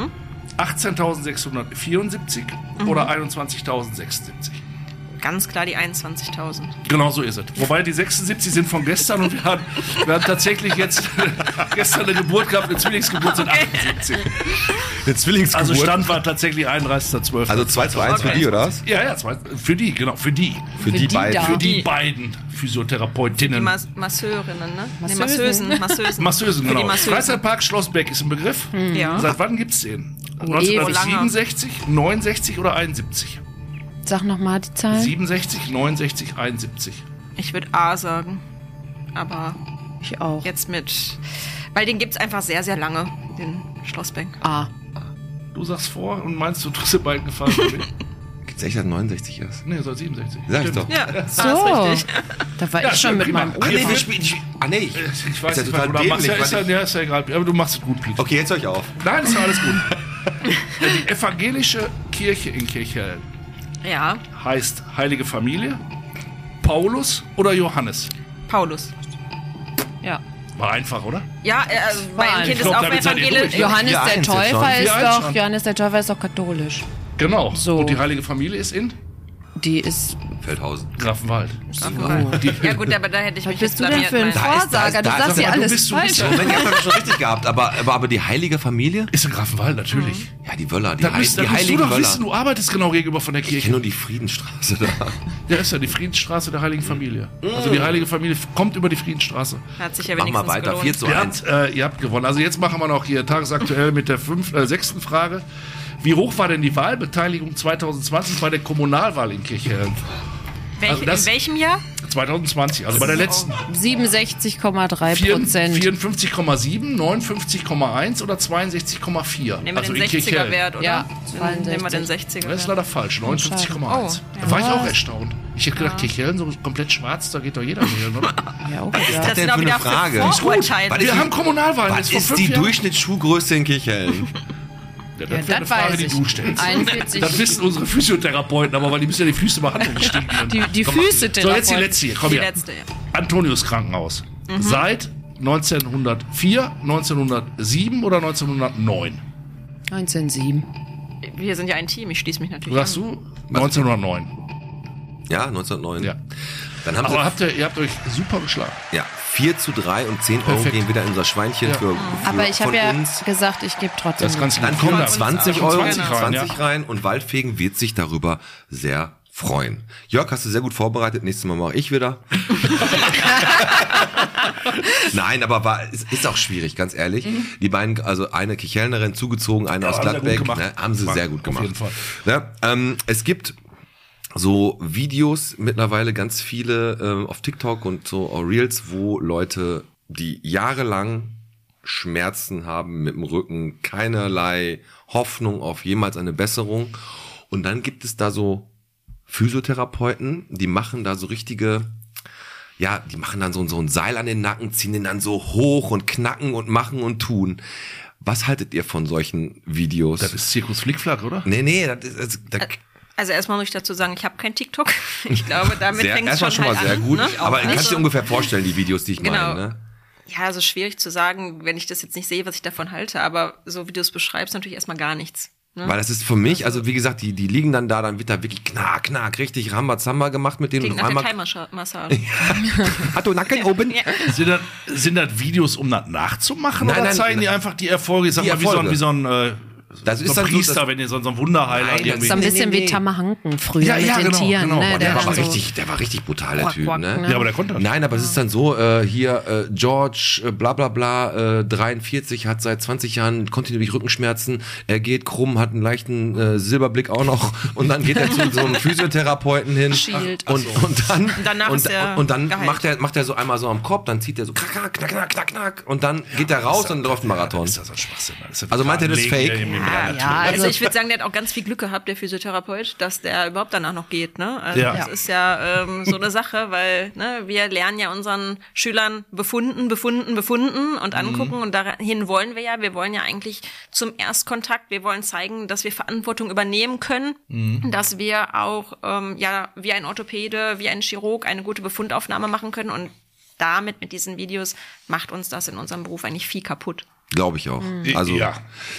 [SPEAKER 2] achtzehntausendsechshundertvierundsiebzig oder einundzwanzigtausendsechsundsiebzig.
[SPEAKER 5] Ganz klar die einundzwanzigtausend.
[SPEAKER 2] Genau so ist es. Wobei die sechsundsiebzig sind von gestern und wir haben, wir haben tatsächlich jetzt gestern eine Geburt gehabt, eine Zwillingsgeburt sind achtundsiebzig.
[SPEAKER 3] Eine Zwillingsgeburt.
[SPEAKER 2] Also Stand war tatsächlich einunddreißigster zwölfter
[SPEAKER 3] Also zwei zu eins für
[SPEAKER 5] Okay.
[SPEAKER 3] die, oder was?
[SPEAKER 2] Ja, ja, zwei, für die, genau, für die.
[SPEAKER 3] Für, die,
[SPEAKER 6] die
[SPEAKER 3] beiden.
[SPEAKER 6] da.
[SPEAKER 2] Für die,
[SPEAKER 5] Die-
[SPEAKER 2] beiden
[SPEAKER 5] Die
[SPEAKER 2] Physiotherapeutinnen.
[SPEAKER 5] Mas Masseurinnen, ne? Nee,
[SPEAKER 6] Masseusen.
[SPEAKER 5] Masseusen. Masseusen.
[SPEAKER 2] Masseusen,
[SPEAKER 5] Für die
[SPEAKER 2] genau.
[SPEAKER 5] Masseusen.
[SPEAKER 2] Freizeitpark Schlossbeck ist ein Begriff.
[SPEAKER 5] Ja.
[SPEAKER 2] Seit wann gibt's den?
[SPEAKER 6] Oh,
[SPEAKER 2] neunzehnhundertsiebenundsechzig, neunundsechzig oder einundsiebzig?
[SPEAKER 6] Sag nochmal die Zahl.
[SPEAKER 2] siebenundsechzig, neunundsechzig, einundsiebzig.
[SPEAKER 5] Ich würde A sagen. Aber
[SPEAKER 6] Ich auch.
[SPEAKER 5] jetzt mit. Weil den gibt's einfach sehr, sehr lange, den Schlossbeck.
[SPEAKER 6] A.
[SPEAKER 2] Du sagst vor und meinst, du tust dir beiden gefallen.
[SPEAKER 3] Gibt's echt, dass neunundsechzig ist?
[SPEAKER 2] Nee, soll siebenundsechzig.
[SPEAKER 3] Sag ich
[SPEAKER 2] Stimmt.
[SPEAKER 3] doch.
[SPEAKER 5] Ja,
[SPEAKER 6] So.
[SPEAKER 5] A ist richtig.
[SPEAKER 6] Da war
[SPEAKER 2] Ja,
[SPEAKER 6] ich schon mit
[SPEAKER 2] prima.
[SPEAKER 6] meinem
[SPEAKER 2] Ach,
[SPEAKER 3] Ah,
[SPEAKER 6] Opa.
[SPEAKER 3] nee, wir spielen. ich- Ah, nee. Ich,
[SPEAKER 2] Ich weiß
[SPEAKER 3] ist ja
[SPEAKER 2] nicht,
[SPEAKER 3] total
[SPEAKER 2] was du da machst. Ja,
[SPEAKER 3] dämlich,
[SPEAKER 2] ist ja,
[SPEAKER 3] was
[SPEAKER 2] ja, ist ja egal, aber du machst es gut, Pete.
[SPEAKER 3] Okay, jetzt höre ich auf.
[SPEAKER 2] Nein, ist ja alles gut. Die evangelische Kirche in Kirchhellen
[SPEAKER 5] Ja,
[SPEAKER 2] heißt Heilige Familie, Paulus oder Johannes?
[SPEAKER 5] Paulus.
[SPEAKER 6] Ja.
[SPEAKER 2] War einfach, oder?
[SPEAKER 5] Ja, äh, mein
[SPEAKER 6] Nein.
[SPEAKER 5] Kind
[SPEAKER 2] Ich
[SPEAKER 5] ist
[SPEAKER 2] glaub,
[SPEAKER 5] auch
[SPEAKER 2] damit seid ihr
[SPEAKER 5] evangelisch.
[SPEAKER 2] durch.
[SPEAKER 6] Johannes
[SPEAKER 3] vier
[SPEAKER 6] der
[SPEAKER 3] eins jetzt schon.
[SPEAKER 6] Täufer ist
[SPEAKER 2] vier eins
[SPEAKER 6] doch,
[SPEAKER 2] schon.
[SPEAKER 6] Johannes der Täufer ist doch katholisch.
[SPEAKER 2] Genau.
[SPEAKER 6] So.
[SPEAKER 2] Und die Heilige Familie ist in
[SPEAKER 6] Die ist,
[SPEAKER 3] Feldhausen.
[SPEAKER 2] Grafenwald.
[SPEAKER 5] Ja gut, aber da hätte ich
[SPEAKER 6] was
[SPEAKER 5] mich
[SPEAKER 6] bist
[SPEAKER 5] jetzt
[SPEAKER 6] du denn für ein
[SPEAKER 5] blamiert.
[SPEAKER 3] Da ist- da ist-
[SPEAKER 6] Vorsager? Du
[SPEAKER 3] da ist
[SPEAKER 6] sagst
[SPEAKER 3] aber
[SPEAKER 6] ja
[SPEAKER 2] du
[SPEAKER 6] alles
[SPEAKER 2] bist- du bist
[SPEAKER 6] falsch.
[SPEAKER 2] ja-
[SPEAKER 3] Moment, ihr habt das schon richtig gehabt, aber, aber, aber die heilige Familie?
[SPEAKER 2] Ist in Grafenwald, natürlich.
[SPEAKER 3] Ja, die Wöller, die,
[SPEAKER 2] Da
[SPEAKER 3] Hei
[SPEAKER 2] müsst, da
[SPEAKER 3] die
[SPEAKER 2] musst du
[SPEAKER 3] heiligen
[SPEAKER 2] doch
[SPEAKER 3] Wöller.
[SPEAKER 2] wissen, du arbeitest genau gegenüber von der
[SPEAKER 3] Ich kenne
[SPEAKER 2] Kirche.
[SPEAKER 3] nur die Friedenstraße da.
[SPEAKER 2] Ja, ist ja die Friedensstraße der Heiligen Familie. Also die Heilige Familie kommt über die Friedensstraße.
[SPEAKER 5] Hat sich ja
[SPEAKER 3] Mach
[SPEAKER 5] wenigstens
[SPEAKER 3] mal weiter,
[SPEAKER 5] gelohnt.
[SPEAKER 3] vier zu
[SPEAKER 2] Ihr
[SPEAKER 3] eins.
[SPEAKER 2] habt, äh, ihr habt gewonnen. Also jetzt machen wir noch hier tagesaktuell mit der fünf, äh, sechsten Frage. Wie hoch war denn die Wahlbeteiligung zwanzig zwanzig bei der Kommunalwahl in Kirchhellen?
[SPEAKER 5] Welch,
[SPEAKER 2] Also das-
[SPEAKER 5] in welchem Jahr?
[SPEAKER 2] zwanzig zwanzig, also bei der letzten.
[SPEAKER 6] siebenundsechzig Komma drei
[SPEAKER 2] Vier-
[SPEAKER 6] Prozent.
[SPEAKER 2] vierundfünfzig Komma sieben, neunundfünfzig Komma eins oder zweiundsechzig Komma vier?
[SPEAKER 5] Nehmen wir
[SPEAKER 2] Also
[SPEAKER 5] den
[SPEAKER 2] in Kirchhellen.
[SPEAKER 5] sechziger-Wert, oder?
[SPEAKER 6] Ja,
[SPEAKER 5] Dann nehmen wir den
[SPEAKER 6] zweiundsechzig.
[SPEAKER 5] sechziger
[SPEAKER 2] Das ist
[SPEAKER 5] Wert.
[SPEAKER 2] leider falsch, neunundfünfzig Komma eins.
[SPEAKER 5] Oh,
[SPEAKER 2] Da war ich auch erstaunt. Ich hätte gedacht, Kirchhellen so komplett schwarz, da geht doch jeder wählen, oder?
[SPEAKER 6] Ja, oh,
[SPEAKER 5] Was ist
[SPEAKER 6] ja.
[SPEAKER 5] das
[SPEAKER 3] denn
[SPEAKER 5] denn auch
[SPEAKER 3] für eine
[SPEAKER 5] wieder
[SPEAKER 3] Frage?
[SPEAKER 5] für
[SPEAKER 3] Ist
[SPEAKER 2] gut.
[SPEAKER 5] Vorurteile?
[SPEAKER 3] Was
[SPEAKER 2] Wir
[SPEAKER 3] ist
[SPEAKER 2] haben Kommunalwahlen
[SPEAKER 3] Was
[SPEAKER 2] jetzt vor
[SPEAKER 3] ist
[SPEAKER 2] fünf
[SPEAKER 3] die
[SPEAKER 2] Jahren.
[SPEAKER 3] Durchschnittsschuhgröße in Kirchhellen?
[SPEAKER 2] Ja, das
[SPEAKER 6] Ja,
[SPEAKER 2] wäre eine
[SPEAKER 6] das
[SPEAKER 2] Frage,
[SPEAKER 6] weiß
[SPEAKER 2] die
[SPEAKER 6] ich.
[SPEAKER 2] du stellst.
[SPEAKER 6] einundvierzig.
[SPEAKER 2] Das wissen unsere Physiotherapeuten, aber weil die müssen ja die Füße behandeln.
[SPEAKER 6] Die, die Füße
[SPEAKER 2] So, jetzt die letzte hier. Komm
[SPEAKER 5] Die
[SPEAKER 2] her.
[SPEAKER 5] letzte, ja.
[SPEAKER 2] Antonius Krankenhaus. Seit neunzehnhundertvier, neunzehnhundertsieben oder neunzehnhundertneun?
[SPEAKER 6] neunzehnhundertsieben.
[SPEAKER 5] Wir sind ja ein Team, ich schließe mich natürlich
[SPEAKER 2] Sagst
[SPEAKER 5] an.
[SPEAKER 2] du? neunzehnhundertneun.
[SPEAKER 3] Ja, neunzehnhundertneun.
[SPEAKER 2] Ja.
[SPEAKER 3] Dann haben
[SPEAKER 2] Aber
[SPEAKER 3] sie
[SPEAKER 2] habt ihr, ihr habt euch super geschlagen.
[SPEAKER 3] ja, vier zu drei und zehn Euro
[SPEAKER 2] Perfekt.
[SPEAKER 3] gehen wieder in unser Schweinchen
[SPEAKER 2] Ja.
[SPEAKER 3] für, für
[SPEAKER 6] Aber ich
[SPEAKER 3] von
[SPEAKER 6] habe ja
[SPEAKER 3] uns.
[SPEAKER 6] gesagt, ich gebe trotzdem.
[SPEAKER 2] Das kannst du
[SPEAKER 3] Dann
[SPEAKER 2] gut
[SPEAKER 3] kommen
[SPEAKER 2] finden.
[SPEAKER 3] zwanzig
[SPEAKER 2] Ja,
[SPEAKER 3] Euro,
[SPEAKER 2] zwanzig rein,
[SPEAKER 3] zwanzig
[SPEAKER 2] ja.
[SPEAKER 3] rein und Waldfegen wird sich darüber sehr freuen. Jörg, hast du sehr gut vorbereitet. Nächstes Mal mache ich wieder. Nein, aber war, es ist auch schwierig, ganz ehrlich. Die beiden, also eine Kirchhellnerin zugezogen, eine
[SPEAKER 2] Ja,
[SPEAKER 3] aus
[SPEAKER 2] haben sie gut
[SPEAKER 3] Gladbeck,
[SPEAKER 2] gemacht.
[SPEAKER 3] ne, haben sie
[SPEAKER 2] Auf
[SPEAKER 3] sehr gut gemacht.
[SPEAKER 2] jeden Fall.
[SPEAKER 3] Ne, ähm, es gibt so Videos mittlerweile ganz viele ähm, auf TikTok und so Reels, wo Leute, die jahrelang Schmerzen haben mit dem Rücken, keinerlei Hoffnung auf jemals eine Besserung. Und dann gibt es da so Physiotherapeuten, die machen da so richtige, ja, die machen dann so, so ein Seil an den Nacken, ziehen den dann so hoch und knacken und machen und tun. Was haltet ihr von solchen Videos?
[SPEAKER 2] Das ist Zirkus Flickflack, oder?
[SPEAKER 3] Nee, nee, das ist, das, das
[SPEAKER 5] Also erstmal muss ich dazu sagen, ich habe kein TikTok. Ich glaube, damit fängt es schon,
[SPEAKER 3] schon mal
[SPEAKER 5] halt
[SPEAKER 3] sehr
[SPEAKER 5] an,
[SPEAKER 3] gut.
[SPEAKER 5] Ne?
[SPEAKER 3] Aber
[SPEAKER 5] Also,
[SPEAKER 3] kannst du dir ungefähr vorstellen, die Videos, die ich
[SPEAKER 5] genau.
[SPEAKER 3] meine, ne?
[SPEAKER 5] Ja, also schwierig zu sagen, wenn ich das jetzt nicht sehe, was ich davon halte. Aber so wie du es beschreibst, natürlich erstmal gar nichts. Ne?
[SPEAKER 3] Weil das ist für mich, also wie gesagt, die, die liegen dann da, dann wird da wirklich knack, knack, richtig Rambazamba gemacht mit denen.
[SPEAKER 5] Klingt
[SPEAKER 3] und
[SPEAKER 5] nach
[SPEAKER 3] auf
[SPEAKER 5] der
[SPEAKER 3] einmal
[SPEAKER 5] Thai-Massage.
[SPEAKER 3] hat du Nacken oben?
[SPEAKER 5] Ja.
[SPEAKER 2] Sind das, sind das Videos, um das nachzumachen?
[SPEAKER 3] Nein,
[SPEAKER 2] oder
[SPEAKER 3] nein,
[SPEAKER 2] zeigen die
[SPEAKER 3] nein.
[SPEAKER 2] einfach die Erfolge? Ich sag
[SPEAKER 3] Die
[SPEAKER 2] mal, wie so ein,
[SPEAKER 3] Erfolge.
[SPEAKER 2] wie so ein, äh,
[SPEAKER 3] Das
[SPEAKER 2] so
[SPEAKER 3] ist
[SPEAKER 2] ein
[SPEAKER 3] dann so,
[SPEAKER 2] Priester,
[SPEAKER 3] das-
[SPEAKER 2] wenn ihr so, so ein Wunderheiler
[SPEAKER 3] Nein, das
[SPEAKER 2] irgendwie.
[SPEAKER 6] So ein
[SPEAKER 3] Nee,
[SPEAKER 6] bisschen
[SPEAKER 3] nee,
[SPEAKER 6] wie
[SPEAKER 3] nee.
[SPEAKER 6] Tamahunken früher
[SPEAKER 2] Ja,
[SPEAKER 6] mit
[SPEAKER 2] ja,
[SPEAKER 6] den
[SPEAKER 2] genau,
[SPEAKER 6] Tieren.
[SPEAKER 2] genau.
[SPEAKER 6] Ne?
[SPEAKER 2] Der
[SPEAKER 3] Der war,
[SPEAKER 6] dann so
[SPEAKER 3] richtig, der war richtig brutal, der
[SPEAKER 6] Quack,
[SPEAKER 3] Typ,
[SPEAKER 6] quack,
[SPEAKER 3] ne?
[SPEAKER 6] ne?
[SPEAKER 2] Ja, aber der konnte das.
[SPEAKER 3] Nein, aber es ist dann so, äh, hier, äh, George, äh, bla bla bla, äh, dreiundvierzig, hat seit zwanzig Jahren kontinuierlich Rückenschmerzen, er geht krumm, hat einen leichten äh, Silberblick auch noch und dann geht er zu so einem Physiotherapeuten hin
[SPEAKER 6] Shield.
[SPEAKER 3] und, und dann,
[SPEAKER 5] danach
[SPEAKER 3] und,
[SPEAKER 5] ist er
[SPEAKER 3] und dann
[SPEAKER 5] geheilt.
[SPEAKER 3] macht er, macht er so einmal so am Kopf, dann zieht er so knack, knack, knack, knack, knack, knack und dann geht er raus und läuft einen Marathon.
[SPEAKER 2] Das ist ja so ein Schwachsinn. Das ist ja
[SPEAKER 3] Also meint ihr das
[SPEAKER 2] total
[SPEAKER 3] fake?
[SPEAKER 2] Legen,
[SPEAKER 5] Ja,
[SPEAKER 6] ja,
[SPEAKER 5] Also
[SPEAKER 6] also
[SPEAKER 5] ich würde sagen, der hat auch ganz viel Glück gehabt, der Physiotherapeut, dass der überhaupt danach noch geht. Ne? Also
[SPEAKER 2] Ja.
[SPEAKER 5] das ist ja ähm, so eine Sache, weil ne, wir lernen ja unseren Schülern befunden, befunden, befunden und angucken und dahin wollen wir ja. Wir wollen ja eigentlich zum Erstkontakt, wir wollen zeigen, dass wir Verantwortung übernehmen können, dass wir auch ähm, ja wie ein Orthopäde, wie ein Chirurg eine gute Befundaufnahme machen können und damit mit diesen Videos macht uns das in unserem Beruf eigentlich viel kaputt.
[SPEAKER 3] Glaube ich auch. Also
[SPEAKER 2] ja.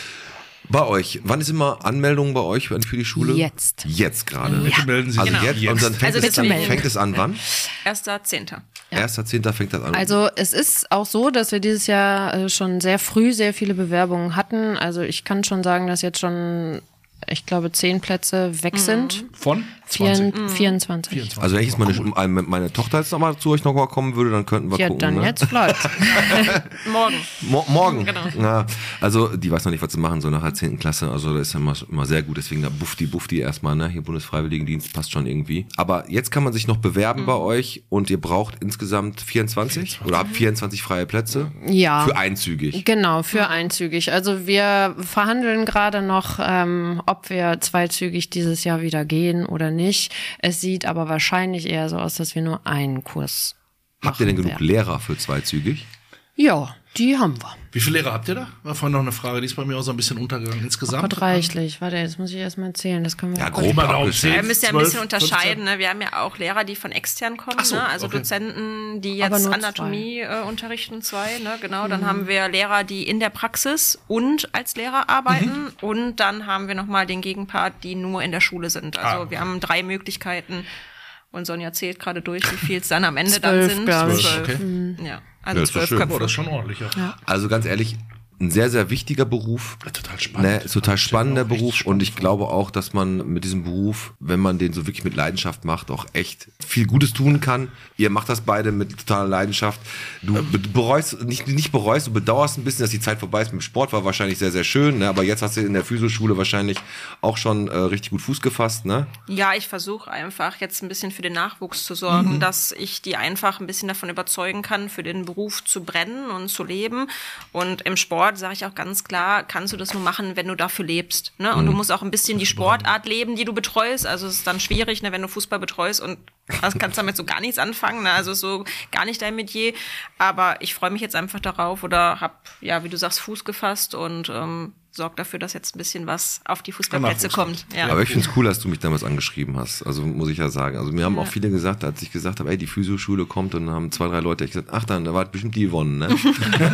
[SPEAKER 3] bei euch, wann ist immer Anmeldung bei euch für die Schule?
[SPEAKER 6] Jetzt.
[SPEAKER 3] Jetzt gerade.
[SPEAKER 2] Bitte melden Sie
[SPEAKER 3] Also
[SPEAKER 2] sich
[SPEAKER 3] jetzt, und dann fängt,
[SPEAKER 5] Also
[SPEAKER 3] es
[SPEAKER 5] bitte
[SPEAKER 3] an,
[SPEAKER 5] melden.
[SPEAKER 3] fängt es an wann?
[SPEAKER 5] Erster Zehnter.
[SPEAKER 3] Erster Zehnter fängt das an.
[SPEAKER 6] Also es ist auch so, dass wir dieses Jahr äh, schon sehr früh sehr viele Bewerbungen hatten. Also ich kann schon sagen, dass jetzt schon, ich glaube, zehn Plätze weg sind.
[SPEAKER 2] Von zwanzig.
[SPEAKER 6] Vier, vierundzwanzig.
[SPEAKER 3] Also wenn ich jetzt meine, meine, meine Tochter jetzt nochmal zu euch nochmal kommen würde, dann könnten wir
[SPEAKER 6] Ja,
[SPEAKER 3] gucken.
[SPEAKER 6] dann
[SPEAKER 3] ne?
[SPEAKER 6] jetzt läuft.
[SPEAKER 5] Morgen.
[SPEAKER 3] Mo morgen.
[SPEAKER 5] Genau.
[SPEAKER 3] Ja, also die weiß noch nicht, was sie machen soll nach der zehnten Klasse. Also das ist ja immer, immer sehr gut. Deswegen da Bufti, Bufti erstmal, ne? Hier Bundesfreiwilligendienst passt schon irgendwie. Aber jetzt kann man sich noch bewerben bei euch und ihr braucht insgesamt vierundzwanzig oder habt vierundzwanzig freie Plätze
[SPEAKER 6] Ja.
[SPEAKER 3] für einzügig.
[SPEAKER 6] Genau, für einzügig. Also wir verhandeln gerade noch, ähm, ob wir zweizügig dieses Jahr wieder gehen oder nicht. Es sieht aber wahrscheinlich eher so aus, dass wir nur einen Kurs
[SPEAKER 3] Habt ihr denn
[SPEAKER 6] machen
[SPEAKER 3] genug
[SPEAKER 6] werden.
[SPEAKER 3] Lehrer für zweizügig?
[SPEAKER 6] Ja, die haben wir.
[SPEAKER 2] Wie viele Lehrer habt ihr da? War vorhin noch eine Frage, die ist bei mir auch so ein bisschen untergegangen. Insgesamt?
[SPEAKER 6] Gott, reichlich. Warte, jetzt muss ich erstmal erzählen. Das können wir
[SPEAKER 3] Ja,
[SPEAKER 6] kurz-
[SPEAKER 3] grob
[SPEAKER 2] Mal Daumen,
[SPEAKER 3] abgeschätzt.
[SPEAKER 5] Wir müssen ja ein
[SPEAKER 2] zwölf,
[SPEAKER 5] bisschen unterscheiden.
[SPEAKER 2] fünfzehn?
[SPEAKER 5] Ne? Wir haben ja auch Lehrer, die von extern kommen,
[SPEAKER 2] Ach so,
[SPEAKER 5] ne? also
[SPEAKER 2] okay.
[SPEAKER 5] Dozenten, die
[SPEAKER 6] Aber
[SPEAKER 5] jetzt
[SPEAKER 6] nur
[SPEAKER 5] Anatomie äh, unterrichten, zwei. Ne? Genau.
[SPEAKER 6] Mhm.
[SPEAKER 5] Dann haben wir Lehrer, die in der Praxis und als Lehrer arbeiten.
[SPEAKER 2] Mhm.
[SPEAKER 5] Und dann haben wir nochmal den Gegenpart, die nur in der Schule sind. Also
[SPEAKER 2] Ah, okay.
[SPEAKER 5] wir haben drei Möglichkeiten. Und Sonja zählt gerade durch, wie viel es dann am Ende
[SPEAKER 6] Zwölf,
[SPEAKER 5] dann sind.
[SPEAKER 6] glaub ich.
[SPEAKER 5] Zwölf.
[SPEAKER 2] Okay.
[SPEAKER 5] Ja, also
[SPEAKER 3] Ja, ist doch
[SPEAKER 5] zwölf
[SPEAKER 3] schön.
[SPEAKER 2] Boah,
[SPEAKER 5] Köpfe.
[SPEAKER 2] das ist schon ordentlich. Ja.
[SPEAKER 3] Also ganz ehrlich, ein sehr, sehr wichtiger Beruf.
[SPEAKER 2] Ja, total spannend.
[SPEAKER 3] Ne, ist total spannender
[SPEAKER 2] Auch richtig
[SPEAKER 3] Beruf
[SPEAKER 2] spannend
[SPEAKER 3] und ich glaube auch, dass man mit diesem Beruf, wenn man den so wirklich mit Leidenschaft macht, auch echt viel Gutes tun kann. Ihr macht das beide mit totaler Leidenschaft. Du be bereust, nicht, nicht bereust, du bedauerst ein bisschen, dass die Zeit vorbei ist. Mit dem Sport war wahrscheinlich sehr, sehr schön, ne? Aber jetzt hast du in der Physioschule wahrscheinlich auch schon äh, richtig gut Fuß gefasst, ne?
[SPEAKER 5] Ja, ich versuche einfach jetzt ein bisschen für den Nachwuchs zu sorgen,
[SPEAKER 3] Mhm.
[SPEAKER 5] dass ich die einfach ein bisschen davon überzeugen kann, für den Beruf zu brennen und zu leben. Und im Sport sage ich auch ganz klar, kannst du das nur machen, wenn du dafür lebst. Ne? Und du musst auch ein bisschen die Sportart leben, die du betreust. Also es ist dann schwierig, ne, wenn du Fußball betreust und das kannst damit so gar nichts anfangen. Ne? Also so gar nicht dein Metier. Aber ich freue mich jetzt einfach darauf oder habe, ja, wie du sagst, Fuß gefasst und ähm, sorgt dafür, dass jetzt ein bisschen was auf die Fußballplätze kommt. Ja.
[SPEAKER 3] Aber ich finde es cool, dass du mich damals angeschrieben hast. Also muss ich ja sagen. Also mir haben auch viele gesagt, als ich gesagt habe, ey, die Physioschule kommt und dann haben zwei, drei Leute gesagt, ach dann, da war bestimmt die Yvonne, ne?